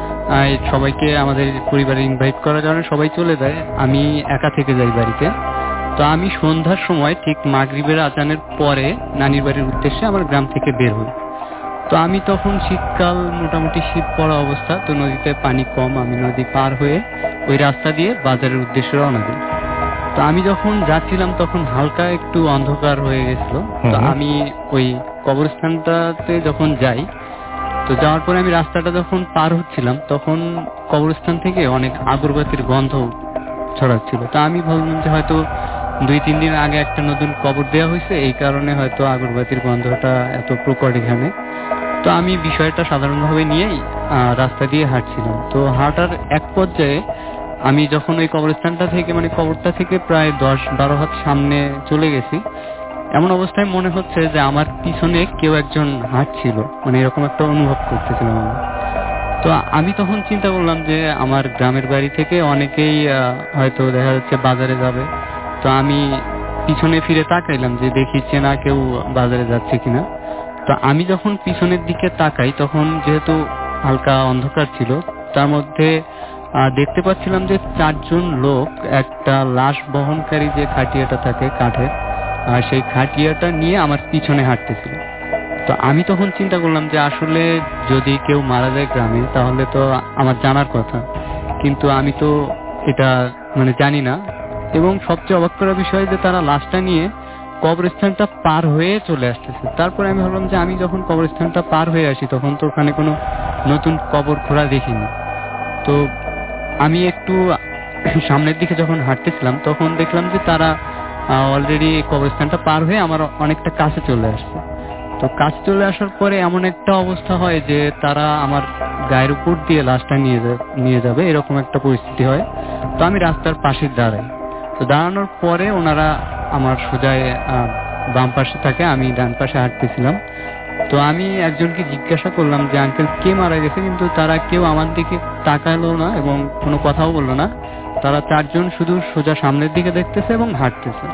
K: সবাইকে আমাদের পরিবারে ইনভাইট করার কারণে সবাই চলে যায়, আমি একা থেকে যাই বাড়িতে। তো আমি সন্ধ্যার সময় ঠিক মাগরিবের আজানের পরে নানির বাড়ির উদ্দেশ্যে আমার গ্রাম থেকে বের হই। তো আমি তখন শীতকাল, মোটামুটি শীত পড়া অবস্থা, তো নদীতে পানি কম, আমি নদী পার হয়ে ওই রাস্তা দিয়ে বাজারের উদ্দেশ্যে রওনা দিই। তো আমি যখন যাচ্ছিলাম তখন হালকা একটু অন্ধকার হয়ে গেছিল। তো আমি ওই কবরস্থানটাতে যখন যাই, তো যাওয়ার পরে আমি রাস্তাটা যখন পার হচ্ছিলাম তখন কবরস্থান থেকে অনেক আগরবাতির গন্ধ ছড়াচ্ছিল। তো আমি ভাবলাম যে হয়তো দুই তিন দিন আগে একটা নতুন কবর দেওয়া হয়েছে, এই কারণে হয়তো আগরবাতির গন্ধটা এত প্রকট এখানে। তো আমি বিষয়টা সাধারণভাবে নিয়েই রাস্তা দিয়ে হাঁটছিলাম। তো হাঁটার এক পর্যায়ে আমি যখন ওই কবরস্থানটা থেকে মানে কবরটা থেকে প্রায় দশ বারো হাত সামনে চলে গেছি, এমন অবস্থায় মনে হচ্ছে যে আমার পিছনে কেউ একজন হাঁটছিল, মানে এরকম একটা অনুভব করতেছিলাম আমি। তো আমি তখন চিন্তা করলাম যে আমার গ্রামের বাড়ি থেকে অনেকেই হয়তো দেখা যাচ্ছে বাজারে যাবে। তো আমি পিছনে ফিরে তাকাইলাম যে দেখি চেনা কেউ বাজারে যাচ্ছে কিনা। তো আমি যখন পিছনের দিকে তাকাই তখন যেহেতু হালকা অন্ধকার ছিল, তার মধ্যে দেখতে পাচ্ছিলাম যে চারজন লোক একটা লাশ বহনকারী যে খাটিয়াটা থাকে কাঠের, সেই খাটিয়াটা নিয়ে আমার পিছনে হাঁটতেছিল। তো আমি তখন চিন্তা করলাম যে আসলে যদি কেউ মারা যায় গ্রামে তাহলে তো আমার জানার কথা, কিন্তু আমি তো এটা মানে জানি না। এবং সবচেয়ে অবাক করার বিষয় যে তারা লাশটা নিয়ে কবরস্থানটা পার হয়ে চলে আসতেছে। তারপরে আমি ভাবলাম যে আমি যখন কবরস্থানটা পার হয়ে আসি তখন তো ওখানে কোনো নতুন কবর খোঁড়া দেখিনি। তো আমি একটু সামনের দিকে যখন হাঁটতেছিলাম তখন দেখলাম যে তারা অলরেডি কবরস্থানটা পার হয়ে আমার অনেকটা কাছে চলে আসছে। তো কাছে চলে আসার পরে এমন একটা অবস্থা হয় যে তারা আমার গায়ের উপর দিয়ে লাশটা নিয়ে নিয়ে যাবে, এরকম একটা পরিস্থিতি হয়। তো আমি রাস্তার পাশে দাঁড়াই। তো দাঁড়ানোর পরে ওনারা আমার সোজায় বাম পাশে থাকে, আমি ডান পাশে হাঁটতেছিলাম। তো আমি একজনকে জিজ্ঞাসা করলাম যে আঙ্কেল কে মারা গেছে, কিন্তু তারা কেউ আমার দিকে তাকালো না এবং কোনো কথাও বললো না। তারা চারজন শুধু সোজা সামনের দিকে দেখতেছে এবং হাঁটতেছে।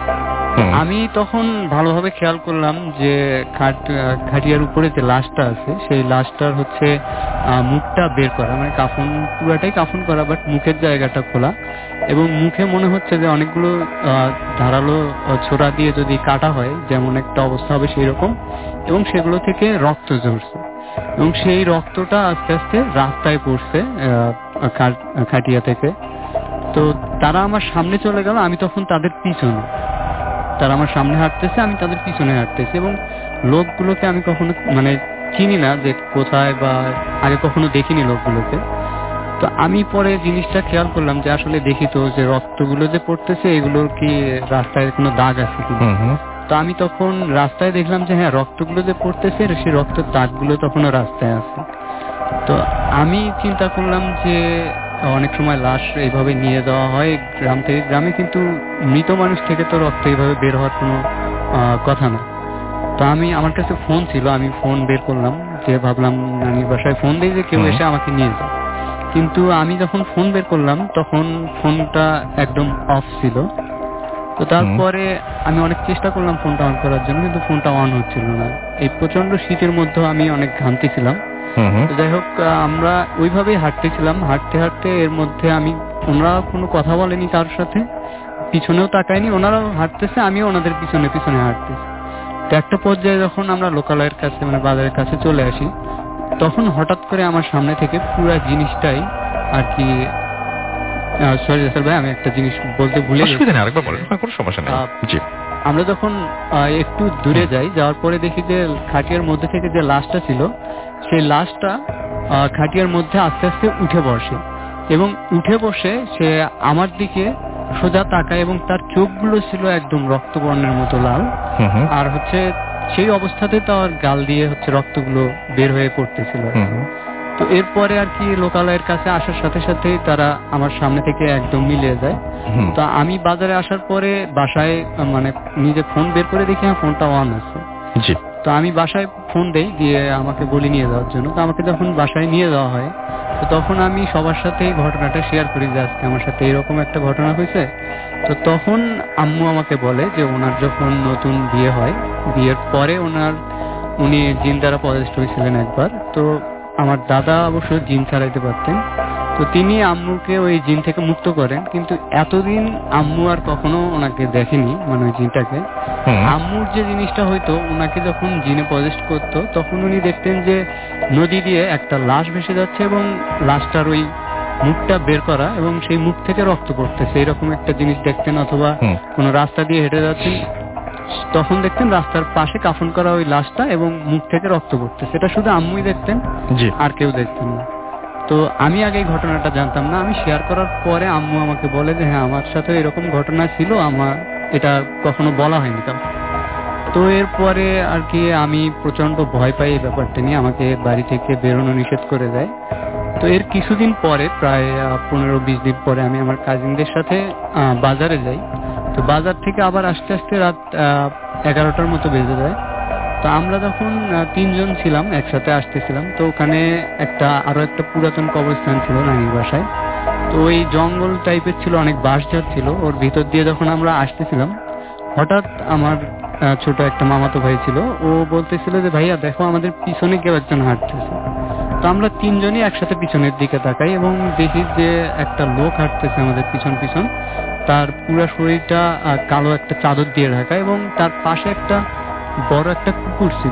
K: আমি তখন ভালোভাবে খেয়াল করলাম যে খাট খাটিয়ার উপরে যে লাশটা আছে সেই লাশটার হচ্ছে মুখটা বের করা, মানে কাফন পুরাটাই কাফন করা, বাট মুখের জায়গাটা খোলা এবং মুখে মনে হচ্ছে যে অনেকগুলো ধারালো ছোরা দিয়ে যদি কাটা হয় যেমন একটা অবস্থা হবে সেই রকম, এবং সেগুলো থেকে রক্ত ঝরছে এবং সেই রক্তটা আস্তে আস্তে রাস্তায় পড়ছে খাটিয়া থেকে। তো তারা আমার সামনে চলে গেল, আমি তখন তাদের পিছনে, তারা আমার সামনে হাঁটতেছে, আমি তাদের পিছনে হাঁটতেছি এবং লোকগুলোকে আমি কখনো মানে চিনি না যে কোথায় বা আগে কখনো দেখিনি লোকগুলোকে। তো আমি পরে জিনিসটা খেয়াল করলাম যে আসলে দেখি তো যে রক্তগুলো যে পড়তেছে এগুলোর কি রাস্তায় কোনো দাগ আছে কিনা। তো আমি তখন রাস্তায় দেখলাম যে হ্যাঁ রক্তগুলো যে পড়তেছে সেই রক্তের দাগগুলো তখনও রাস্তায় আছে। তো আমি চিন্তা করলাম যে অনেক সময় লাশ এইভাবে নিয়ে যাওয়া হয় গ্রাম থেকে গ্রামে, কিন্তু মৃত মানুষ থেকে তো রক্ত এইভাবে বের হওয়ার কোনো কথা না। তো আমি আমার কাছে ফোন ছিল, আমি ফোন বের করলাম, যে ভাবলাম নানির বাসায় ফোন দিই যে কেউ এসে আমাকে নিয়ে যায়। কিন্তু আমি যখন ফোন বের করলাম তখন ফোনটা একদম অফ ছিল। তো তারপরে আমি অনেক চেষ্টা করলাম ফোনটা অন করার জন্য, কিন্তু ফোনটা অন হচ্ছিল না। এই প্রচন্ড শীতের মধ্যে আমি অনেক ঘামতেছিলাম। যাই হোক, আমরা ওইভাবেই হাঁটতেছিলাম, হাঁটতে হাঁটতে এর মধ্যে আমি ওনারা কোনো কথা বলেনি কারোর সাথে, পিছনেও তাকায়নি, ওনারাও হাঁটতেছে, আমিও ওনাদের পিছনে পিছনে হাঁটতেছি। তো একটা পর্যায়ে যখন আমরা লোকালয়ের কাছে মানে বাজারের কাছে চলে আসি তখন হঠাৎ করে আমার সামনে থেকে পুরো জিনিসটাই আর কি, সরি রাসেল ভাই আমি একটা জিনিস বলতে ভুলে গেছি, আরেকবার বলেন, কোনো সমস্যা নেই। জি, আমরা যখন একটু দূরে যাই, যাওয়ার পরে দেখি যে খাটিয়ার মধ্যে থেকে যে লাশটা ছিল সেই লাশটা খাটিয়ার মধ্যে আস্তে আস্তে উঠে বসে এবং উঠে বসে সে আমার দিকে সোজা তাকায় এবং তার চোখগুলো ছিল একদম রক্তবর্ণের মতো লাল, আর হচ্ছে সেই অবস্থাতে তার গাল দিয়ে হচ্ছে রক্তগুলো বের হয়ে পড়তেছিল। তো এরপরে আর কি লোকালয়ের কাছে আসার সাথে সাথেই তারা আমার সামনে থেকে একদম মিলিয়ে যায়। তো আমি বাজারে আসার পরে বাসায় মানে নিজে ফোন বের করে দেখি ফোনটা অন আছে। তো আমি বাসায় ফোন দেই, দিয়ে আমাকে বলি নিয়ে যাওয়ার জন্য। তো আমাকে যখন বাসায় নিয়ে যাওয়া হয় তো তখন আমি সবার সাথে এই ঘটনাটা শেয়ার করি যে আজকে আমার সাথে এরকম একটা ঘটনা হয়েছে। তো তখন আম্মু আমাকে বলে যে ওনার যখন নতুন বিয়ে হয়, বিয়ের পরে ওনার উনি জিন দ্বারা পজেস্ট হয়েছিলেন একবার। তো আমার দাদা অবশ্য জিন ছাড়াইতে পারতেন, তো তিনি আম্মুকে ওই জিন থেকে মুক্ত করেন। কিন্তু এতদিন আম্মু আর কখনো ওনাকে দেখেনি, মানে ওই জিনটাকে। আম্মুর যে জিনিসটা হয়তো ওনাকে যখন জিনে পজেস্ট করতো তখন উনি দেখতেন যে নদী দিয়ে একটা লাশ ভেসে যাচ্ছে এবং লাশটার ওই মুখটা বের করা এবং সেই মুখ থেকে রক্ত পড়তেছে, এরকম একটা জিনিস দেখতেন। অথবা কোনো রাস্তা দিয়ে হেঁটে যাচ্ছেন তখন দেখতেন রাস্তার পাশে কাফন করা ওই লাশটা এবং মুখ থেকে রক্ত পড়তেছে। এটা শুধু আম্মুই দেখতেন, আর কেউ দেখতেন না। তো আমি আগে এই ঘটনাটা জানতাম না। আমি শেয়ার করার পরে আম্মু আমাকে বলে যে হ্যাঁ আমার সাথে এরকম ঘটনা ছিল, আমার এটা কখনো বলা হয়নি কাউ। তো এরপরে আর কি আমি প্রচন্ড ভয় পাই এই ব্যাপারটা নিয়ে, আমাকে বাড়ি থেকে বেরোনো নিষেধ করে দেয়। তো এর কিছুদিন পরে প্রায় পনেরো বিশ দিন পরে আমি আমার কাজিনদের সাথে বাজারে যাই। তো বাজার থেকে আবার আস্তে আস্তে রাত এগারোটার মতো বেজে যায়। তো আমরা যখন তিনজন ছিলাম একসাথে আসতেছিলাম, তো ওখানে একটা আরো একটা পুরাতন কবরস্থান ছিল নানির বাসায়। তো ওই জঙ্গল টাইপের ছিল, অনেক বাঁশঝাড় ছিল। ওর ভিতর দিয়ে যখন আমরা আসতেছিলাম হঠাৎ আমার ছোট একটা মামাতো ভাই ছিল, ও বলতেছিল যে ভাইয়া দেখো আমাদের পিছনে কেউ একজন হাঁটতেছে। তো আমরা তিনজনই একসাথে পিছনের দিকে তাকাই এবং দেখি যে একটা লোক হাঁটতেছে আমাদের পিছন পিছন। তার পুরো শরীরটা কালো একটা চাদর দিয়ে ঢাকা এবং তার পাশে একটা বড় একটা কুকুর ছিল।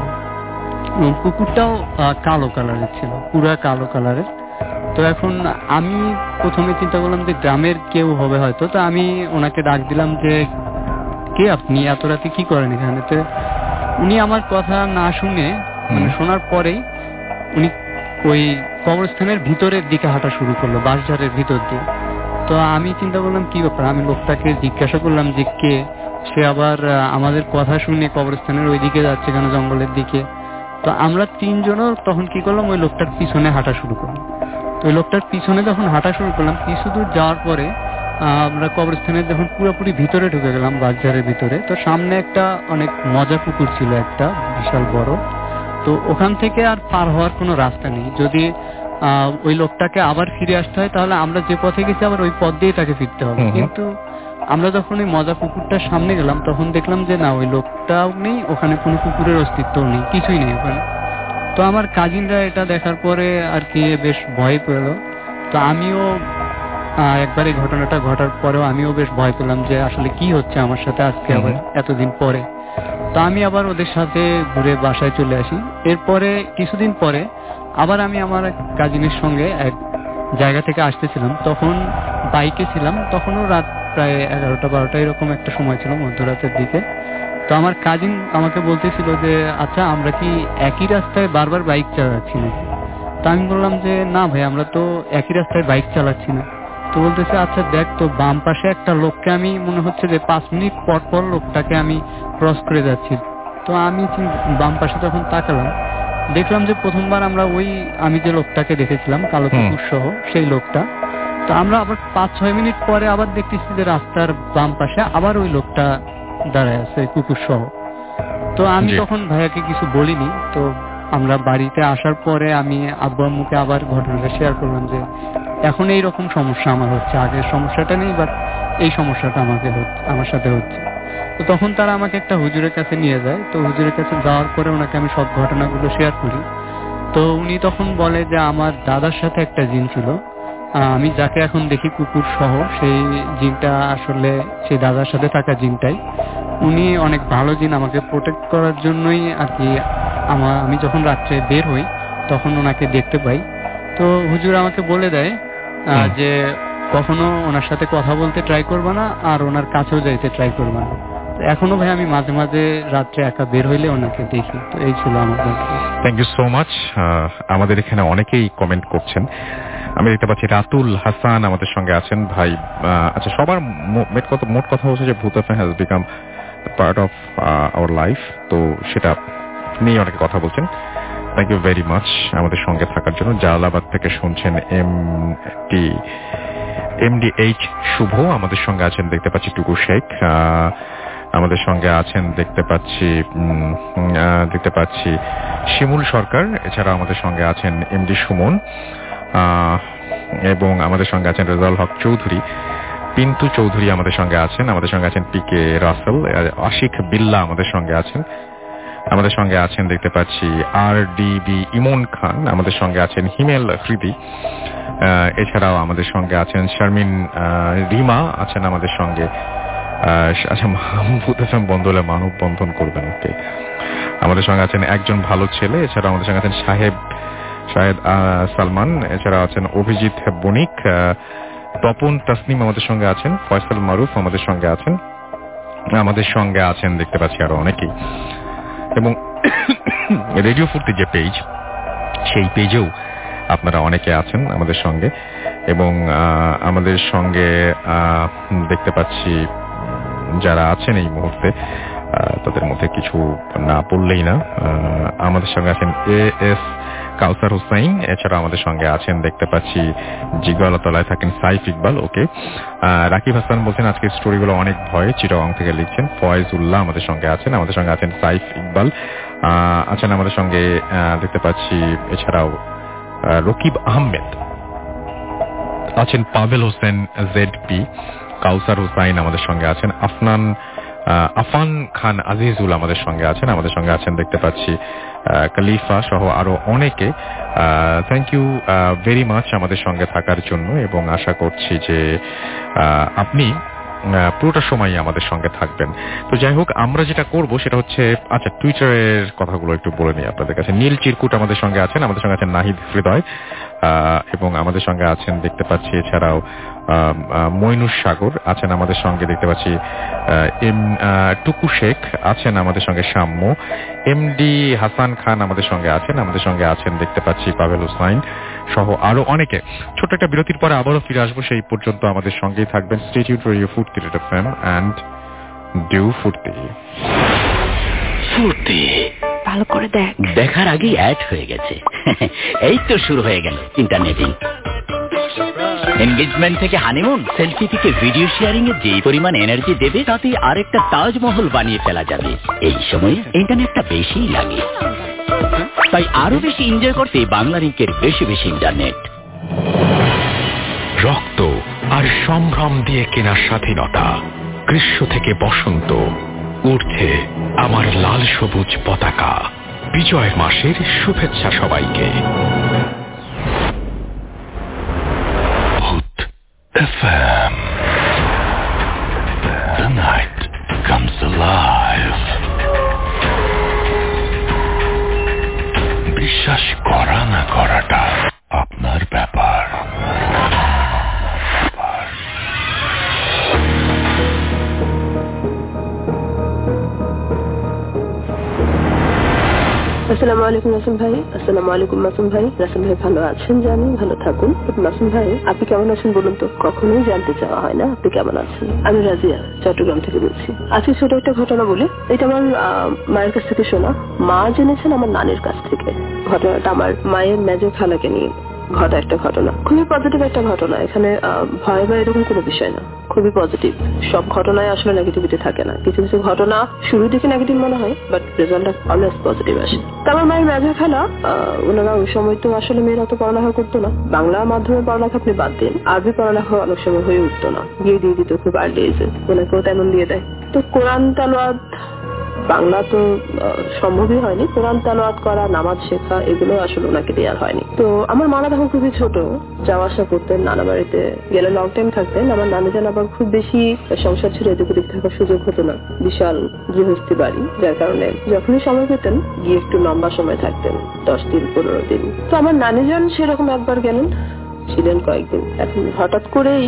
K: কুকুরটাও কালো কালারের ছিল, পুরা কালো কালারের। তো এখন আমি প্রথমে চিন্তা করলাম যে গ্রামের কেউ হবে হয়তো। তো আমি ওনাকে ডাক দিলাম যে কে আপনি, এত রাতে কি করেন এখানে? তো উনি আমার কথা না শুনে, মানে শোনার পরেই উনি ওই কবরস্থানের ভিতরের দিকে হাঁটা শুরু করলো, বাঁশঝাড়ের ভিতর দিয়ে। তো আমি চিন্তা করলাম কি ব্যাপার, আমি লোকটাকে জিজ্ঞাসা করলাম যে কে। সে আবার আমাদের কথা শুনে কবরস্থানের ওই দিকে যাচ্ছে কেন, জঙ্গলের দিকে। তো আমরা তিনজনও তখন কি করলাম, ওই লোকটার পিছনে হাঁটা শুরু করলাম। তো ওই লোকটার পিছনে যখন হাঁটা শুরু করলাম কিছু দূর যাওয়ার পরে আমরা কবরস্থানের যখন পুরোপুরি ভিতরে ঢুকে গেলাম বাজারের ভিতরে, তো সামনে একটা অনেক মজা পুকুর ছিল, একটা বিশাল বড়। তো ওখান থেকে আর পার হওয়ার কোনো রাস্তা নেই। যদি আহ ওই লোকটাকে আবার ফিরে আসতে হয় তাহলে আমরা যে পথে গেছি আবার ওই পথ দিয়ে তাকে ফিরতে হবে। কিন্তু আমরা যখন ওই মজা পুকুরটার সামনে গেলাম তখন দেখলাম যে না, ওই লোকটাও নেই, ওখানে কোনো কুকুরের অস্তিত্বও নেই, কিছুই নেই ওখানে। তো আমার কাজিনরা এটা দেখার পরে আর কি বেশ ভয় পেল। তো আমিও একবার এই ঘটনাটা ঘটার পরেও আমিও বেশ ভয় পেলাম যে আসলে কি হচ্ছে আমার সাথে আজকে আবার এতদিন পরে। তো আমি আবার ওদের সাথে ঘুরে বাসায় চলে আসি। এরপরে কিছুদিন পরে আবার আমি আমার কাজিনের সঙ্গে এক জায়গা থেকে আসতেছিলাম, তখন বাইকে ছিলাম, তখনও রাত প্রায় এগারোটা বারোটা এরকম একটা সময় ছিল, মধ্যরাতের দিকে। তো আমার কাজিন আমাকে বলতেছিল যে আচ্ছা আমরা কি একই রাস্তায় বারবার বাইক চালাচ্ছি নাকি? তো আমি বললাম যে না ভাই, আমরা তো একই রাস্তায় বাইক চালাচ্ছি না। তো বলতেছে আচ্ছা দেখ তো বাম পাশে একটা লোককে আমি মনে হচ্ছে যে পাঁচ মিনিট পর পর লোকটাকে আমি ক্রস করে যাচ্ছি। তো আমি বাম পাশে যখন তাকালাম দেখলাম যে প্রথমবার আমরা ওই আমি যে লোকটাকে দেখেছিলাম কালো কুকুর সহ সেই লোকটা। তো আমরা আবার পাঁচ ছয় মিনিট পরে আবার দেখতেছি যে রাস্তার বাম পাশে আবার ওই লোকটা দাঁড়ায় আছে কুকুর সহ। তো আমি তখন ভাইয়াকে কিছু বলিনি। তো আমরা বাড়িতে আসার পরে আমি আব্বু আম্মুকে আবার ঘটনাটা শেয়ার করলাম যে এখন এইরকম সমস্যা আমার হচ্ছে, আগের সমস্যাটা নেই বাট এই সমস্যাটা আমাকে হচ্ছে, আমার সাথে হচ্ছে। তো তখন তারা আমাকে একটা হুজুরের কাছে নিয়ে যায়। তো হুজুরের কাছে যাওয়ার পরে ওনাকে আমি সব ঘটনাগুলো শেয়ার করি। তো উনি তখন বলে যে আমার দাদার সাথে একটা জিন ছিল, আমি যাকে এখন দেখি কুকুর সহ, সেই জিনটা আসলে সেই দাদার সাথে থাকা জিনটাই। উনি অনেক ভালো জিন, আমাকে প্রোটেক্ট করার জন্যই আর কি আমার আমি যখন রাত্রে বের হই তখন ওনাকে দেখতে পাই। তো হুজুর আমাকে বলে দেয় যে কখনো ওনার সাথে কথা বলতে ট্রাই করবে না আর ওনার কাছেও যাইতে ট্রাই করবে না। এখনো ভাই আমি মাঝে মাঝে রাত্রে একা বের হইলে ওনাকে দেখি। তো এই ছিল আমার।
B: Thank you so much. আমাদের এখানে অনেকেই কমেন্ট করছেন। আমি দেখতে পাচ্ছি রাতুল হাসান আমাদের সঙ্গে আছেন ভাই। আচ্ছা, সবার মোট কথা মোট কথা হচ্ছে যে Bhoot FM has become part of our life, তো সেটা নিয়ে অনেকে কথা বলছেন। থ্যাংক ইউ ভেরি মাচ আমাদের সঙ্গে থাকার জন্য। জালালাবাদ থেকে শুনছেন M T MD H Shuvo আমাদের সঙ্গে আছেন দেখতে পাচ্ছি। টুকু শেখ আমাদের সঙ্গে আছেন দেখতে পাচ্ছি দেখতে পাচ্ছি শিমুল সরকার। এছাড়া আমাদের সঙ্গে আছেন এমডি সুমন এবং আমাদের সঙ্গে আছেন রেজাউল হক চৌধুরী। পিন্টু চৌধুরী আমাদের সঙ্গে আছেন। আমাদের সঙ্গে আছেন পি কে রাসেল। আশিক বিল্লা আমাদের সঙ্গে আছেন। আমাদের সঙ্গে আছেন দেখতে পাচ্ছি আর ডি বি ইমন খান। আমাদের সঙ্গে আছেন হিমেল হৃদি। এছাড়াও আমাদের সঙ্গে আছেন শারমিন রিমা আছেন আমাদের সঙ্গে। আচ্ছা, ভূত এফএম বন্ধ হলে মানব বন্ধন করবেন ওকে। আমাদের সঙ্গে আছেন একজন ভালো ছেলে। এছাড়া আমাদের সঙ্গে আছেন সাহেব শাহেদ সালমান। এছাড়া আছেন অভিজিৎ বণিক। তপন তাসনিম আমাদের সঙ্গে আছেন। ফয়সাল মারুফ আমাদের সঙ্গে আছেন। আমাদের সঙ্গে আছেন দেখতে পাচ্ছি আরো অনেকেই। এবং রেডিও ফুর্তি যে পেজ, সেই পেজেও আপনারা অনেকে আছেন আমাদের সঙ্গে। এবং আমাদের সঙ্গে দেখতে পাচ্ছি যারা আছেন এই মুহূর্তে, তাদের মধ্যে কিছু না বললেই না। আমাদের সঙ্গে আছেন এ এস কাউসার হুসাইন। এছাড়া আমাদের সঙ্গে আছেন দেখতে পাচ্ছি জিগলতলায় থাকেন সাইফ ইকবাল। ওকে। রাকিব হাসান বলছেন আজকে স্টোরিগুলো অনেক ভয়, চিটাগং থেকে লিখছেন। ফয়েজুল্লাহ আমাদের সঙ্গে আছেন। আমাদের সঙ্গে আছেন সাইফ ইকবাল আছেন আমাদের সঙ্গে দেখতে পাচ্ছি। এছাড়াও রকিব আহমেদ আছেন। পাভেল হোসেন জেড পি, কাউসার হুসাইন আমাদের সঙ্গে আছেন। আফনান আফান খান আজিজুল আমাদের সঙ্গে আছেন। আমাদের সঙ্গে আছেন দেখতে পাচ্ছি খলিফা সহ আরো অনেকে। থ্যাংক ইউ ভেরি মাচ আমাদের সঙ্গে থাকার জন্য এবং আশা করছি যে আপনি পুরোটা সময় আমাদের সঙ্গে থাকবেন। তো যাই হোক, আমরা যেটা করব সেটা হচ্ছে, আচ্ছা টুইটারের কথাগুলো একটু বলে নিই আপনাদের কাছে। নীল চিরকুট আমাদের সঙ্গে আছেন। আমাদের সঙ্গে আছেন নাহিদ হৃদয় এবং আমাদের সঙ্গে আছেন দেখতে পাচ্ছি এছাড়াও মইনুস সাগর আছেন আমাদের সঙ্গে দেখতে পাচ্ছি। এম টুকু শেখ আছেন আমাদের সঙ্গে। সাম্য এমডি হাসান খান আমাদের সঙ্গে আছেন। আমাদের সঙ্গে আছেন দেখতে পাচ্ছি পাভেল হোসাইন সহ আরো অনেকে। ছোট্ট একটা বিরতির পরে আবারও ফিরে আসবো। সেই পর্যন্ত আমাদের সঙ্গেই থাকবেন। Stay tuned to radio Foorti FM and do Foorti.
L: Foorti
D: ভালো করে দেখ,
L: দেখার আগে অ্যাড হয়ে গেছে। এই তো শুরু হয়ে গেল ইন্টারনেটিং। এনগেজমেন্ট থেকে হানিমুন, সেলফি থেকে ভিডিও শেয়ারিং এর যে পরিমাণ এনার্জি দেবে তাতে আরেকটা তাজমহল বানিয়ে ফেলা যাবে। এই সময়ে ইন্টারনেটটা বেশি লাগে, তাই আরো বেশি এনজয় করতে বাংলা লিংকের বেশি বেশি ইন্টারনেট।
A: রক্ত আর সম্ভ্রম দিয়ে কেনা স্বাধীনতা, গ্রীষ্ম থেকে বসন্ত, উঠছে আমার লাল সবুজ পতাকা। বিজয়ের মাসের শুভেচ্ছা সবাইকে।
I: Hot F M, the night comes alive. বিশ্বাস করা না করাটা আপনার ব্যাপার।
M: আসসালামু আলাইকুম রাসেল ভাই। আসসালামু আলাইকুম মাসুম ভাই। রাসেল ভাই ভালো আছেন জানি, ভালো থাকুন। মাসুম ভাই আপনি কেমন আছেন বলুন তো? কখনোই জানতে চাওয়া হয় না আপনি কেমন আছেন। আমি রাজিয়া, চট্টগ্রাম থেকে বলছি। আজকে ছোট একটা ঘটনা বলি। এটা আমার মায়ের কাছ থেকে শোনা। মা জেনেছেন আমার নানির কাছ থেকে। ঘটনাটা আমার মায়ের মেজো খালাকে নিয়ে ঘটা একটা ঘটনা। খুবই পজিটিভ একটা ঘটনা। এখানে ভয় বা এরকম কোনো বিষয় না, খুবই পজিটিভ। সব ঘটনায় আসলে নেগেটিভিটি থাকে না। কিছু কিছু ঘটনা শুরু থেকে নেগেটিভ মনে হয়, বাট রেজাল্টটা অলওয়েজ পজিটিভ আসে। তো আমার মায়ের মেজো খালা, ওনারা ওই সময় তো আসলে মেয়েরা তো পড়ালেখা করতো না। বাংলা মাধ্যমে পড়ালেখা আপনি বাদ দিন, আরবি পড়ালেখা অনেক সময় হয়ে উঠতো না, বিয়ে দিয়ে দিত খুব আর্লি এজে। ওনাকেও তেমন দিয়ে দেয়। তো কোরআন তেলাওয়াত, বাংলা তো সম্ভবই হয়নি, কোরআন তেলাওয়াত করা, নামাজ শেখা এগুলো আসলে ওনাকে দেওয়া হয়নি। তো আমার নানা তখন খুবই ছোট, যাওয়া আসা করতেন, নানা বাড়িতে গেলে লং টাইম থাকতেন। আমার নানি যেন আবার খুব বেশি সংসার ছেড়ে এদিক ওদিক থাকার সুযোগ হতো না, বিশাল গৃহস্থী বাড়ি, যার কারণে যখনই সময় পেতেন গিয়ে একটু লম্বা সময় থাকতেন, দশ দিন পনেরো দিন। তো আমার নানি যান সেরকম একবার গেলেন, ছিলেন কয়েকদিন। এখন হঠাৎ করেই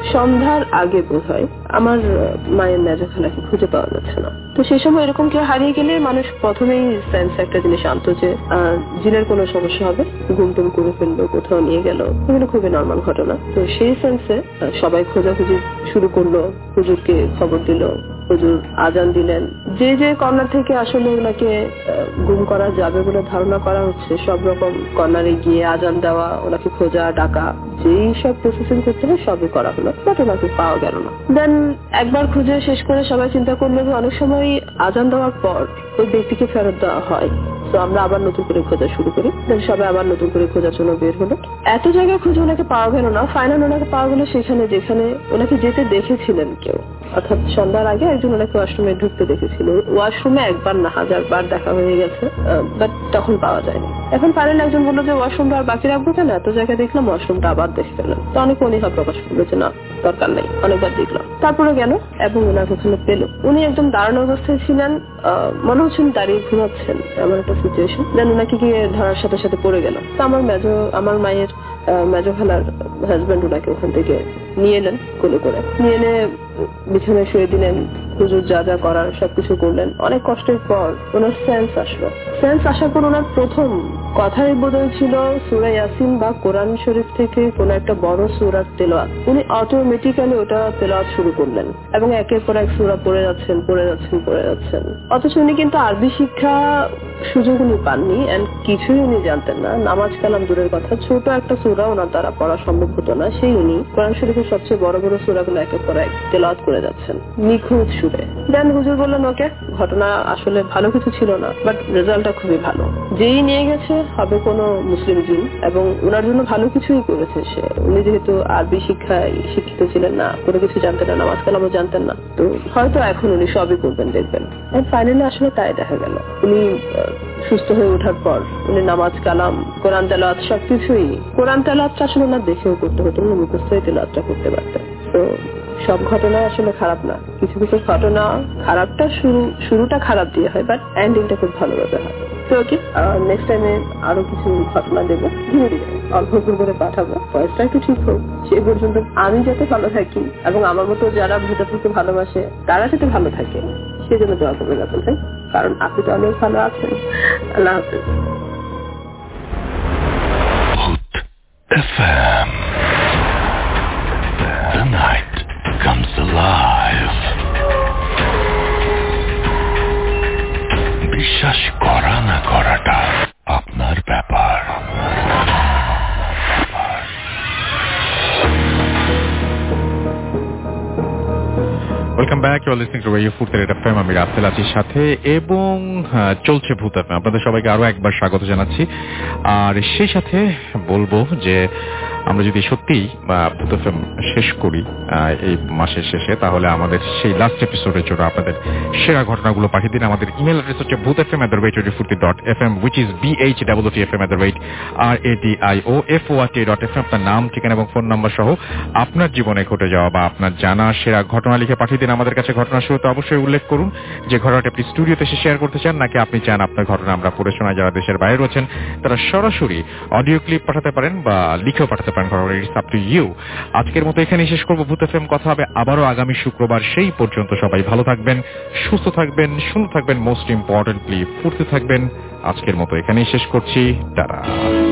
M: সন্ধ্যার আগে বোধ হয় আমার মায়ের মেজো খালাকে খুঁজে পাওয়া যাচ্ছে না। তো সেই সময় এরকম কেউ হারিয়ে গেলে মানুষ প্রথমেই সেন্স একটা জিনিস আনতো যে জিনের কোনো সমস্যা হবে, ঘুম টুম করে ফেললো, কোথাও নিয়ে গেল, এগুলো খুবই নর্মাল ঘটনা। তো সেই সেন্সে সবাই খোঁজাখুঁজি শুরু করলো, হুজুরকে খবর দিল, হুজুর আজান দিলেন। যে যে কর্নার থেকে আসলে ওনাকে গুম করা যাবে বলে ধারণা করা হচ্ছে সব রকম কর্নারে গিয়ে আজান দেওয়া, ওনাকে খোঁজা ডাকা, যেই সব প্রসেসিং করতে হয় সবই করা হলো, বাট ওনাকে পাওয়া গেল না। দেন একবার খুঁজে শেষ করে সবাই চিন্তা করলো যে অনেক সময় আজান দেওয়ার পর ওই ব্যক্তিকে ফেরত দেওয়া হয়, তো আমরা আবার নতুন করে খোঁজা শুরু করি। দেন সবাই আবার নতুন করে খোঁজার জন্য বের হলো। এত জায়গায় খুঁজে ওনাকে পাওয়া গেল না, ফাইনাল ওনাকে পাওয়া গেল সেখানে যেখানে ওনাকে যেতে দেখেছিলেন কেউ, অর্থাৎ সন্ধ্যার আগে একজন ওনাকে ওয়াশরুমে ঢুকতে দেখেছিল। ওয়াশরুমে একবার না হাজার বার দেখা হয়ে গেছে, বাট তখন পাওয়া যায়নি। এখন ফাইনাল একজন বললো যে ওয়াশরুমটা আর বাকি রাখবো কেন, এত জায়গায় দেখলাম, ওয়াশরুমটা আবার দেখে ফেললাম। তো অনেক অনীহা প্রকাশ করলো যে না, দরকার নেই, অনেকবার দেখলাম। তারপরে গেল এবং ওনাকে ওখানে পেল। উনি একদম দাঁড়ানো অবস্থায় ছিলেন, মনে হচ্ছে দাঁড়িয়ে ঘুমাচ্ছেন, এমন একটা সিচুয়েশন। দেন ওনাকে গিয়ে ধরার সাথে সাথে পড়ে গেল। তো আমার মেজো আমার মায়ের মেজো খালার হাজবেন্ড ওনাকে ওখান থেকে নিয়ে এলেন, কোলে করে নিয়ে এনে বিছানায় শুয়ে দিলেন। হুজুর যা যা করার সবকিছু করলেন। অনেক কষ্টের পর ওনার সেন্স আসলো। সেন্স আসার পর ওনার প্রথম কথাই বোধহয় ছিল সূরা ইয়াসিন বা কোরআন শরীফ থেকে কোন একটা বড় সূরার তেলাওয়াত। উনি অটোমেটিক্যালি ওটা তেলাওয়াত শুরু করলেন এবং একের পর এক সূরা পড়ে যাচ্ছেন পড়ে যাচ্ছেন পড়ে যাচ্ছেন অথচ উনি কিন্তু আরবি শিক্ষা সুযোগ উনি পাননি, এন্ড কিছুই উনি জানতেন না। নামাজ কালাম দূরের কথা, ছোট একটা সূরা ওনার দ্বারা পড়া সম্ভব হতো না। সেই উনি কোরআন শরীফের সবচেয়ে বড় বড় সূরাগুলো একের পর এক তেলাওয়াত করে যাচ্ছেন নিখুঁত সুরে। দেন হুজুর বললেন ওকে, ঘটনা আসলে ভালো কিছু ছিল না, বাট রেজাল্টটা খুবই ভালো। যেই নিয়ে গেছে হবে কোনো মুসলিম জিন এবং ওনার জন্য ভালো কিছুই করেছে সে। উনি যেহেতু আরবি শিক্ষায় শিক্ষিত ছিলেন না, কোনো কিছু জানতেন না, নামাজ কালামও জানতেন না, তো হয়তো এখন উনি সবই করবেন দেখবেন। ফাইনালি আসলে তাই দেখা গেল। উনি সুস্থ হয়ে ওঠার পর উনি নামাজ কালাম কোরআন তেলাওয়াত সবকিছুই, কোরআন তেলাওয়াতটা আসলে ওনার দেখেও করতে হতো, উনি মুখস্থ তেলাওয়াতটা করতে পারতেন। তো সব ঘটনা আসলে খারাপ না, কিছু কিছু ঘটনা খারাপটা শুরু শুরুটা খারাপ দিয়ে হয়, বাট এন্ডিংটা খুব ভালোভাবে হয়। তো ওকে, নেক্সট টাইমে আরো কিছু ঘটনা দেবো, ধীরে ধীরে অল্প করে পাঠাবো, বয়সটা একটু ঠিক হোক। সে পর্যন্ত আমি যাতে ভালো থাকি এবং আমার মতো যারা ভূতাত্ত্বকে ভালোবাসে তারা যাতে ভালো থাকে সেজন্য দোয়া করবেন রাসেল ভাই, কারণ আপনি তো অনেক ভালো আছেন। আল্লাহ হাফেজ।
I: F M, the night comes alive. বিশ্বাস করা না করাটা আপনার ব্যাপার।
B: Welcome back, you are listening to radio Foorti red FM. আমি রাসেল আছি সাথে এবং চলছে ভূত এফএম। আপনাদের সবাইকে আরো একবার স্বাগত জানাচ্ছি। আর সেই সাথে বলবো যে আমরা যদি সত্যি ভূত এফএম শেষ করি এই মাসের শেষে, তাহলে আমাদের সেই লাস্ট এপিসোডের জন্য আপনাদের সেরা ঘটনাগুলো পাঠিয়ে দিন। আমাদের ইমেল অ্যাড্রেস হচ্ছে Bhoot FM at the rate radio Foorti dot F M, which is B H double T F M at the rate R A D I O F O R T dot F M. আপনার নাম, ঠিকানা এবং phone number সহ আপনার জীবনে ঘটে যাওয়া বা আপনার জানা সেরা ঘটনা লিখে পাঠিয়ে দিন আমাদের কাছে। ঘটনা শুরুতে অবশ্যই উল্লেখ করুন যে ঘটনাটি আপনি স্টুডিওতে এসে শেয়ার করতে চান, নাকি আপনি চান আপনার ঘটনা আমরা পড়ে শোনাই। যারা দেশের বাইরে রয়েছেন তারা সরাসরি অডিও ক্লিপ পাঠাতে পারেন বা লিখেও পাঠাতে পারেন। ঘটনা টু ইউ। আজকের মতো এখানে শেষ করবো ভূত এফএম। কথা হবে আবারও আগামী শুক্রবার। সেই পর্যন্ত সবাই ভালো থাকবেন, সুস্থ থাকবেন, সুন্দর থাকবেন, মোস্ট ইম্পর্টেন্টলি ফুর্তি থাকবেন। আজকের মতো এখানেই শেষ করছি। টাটা।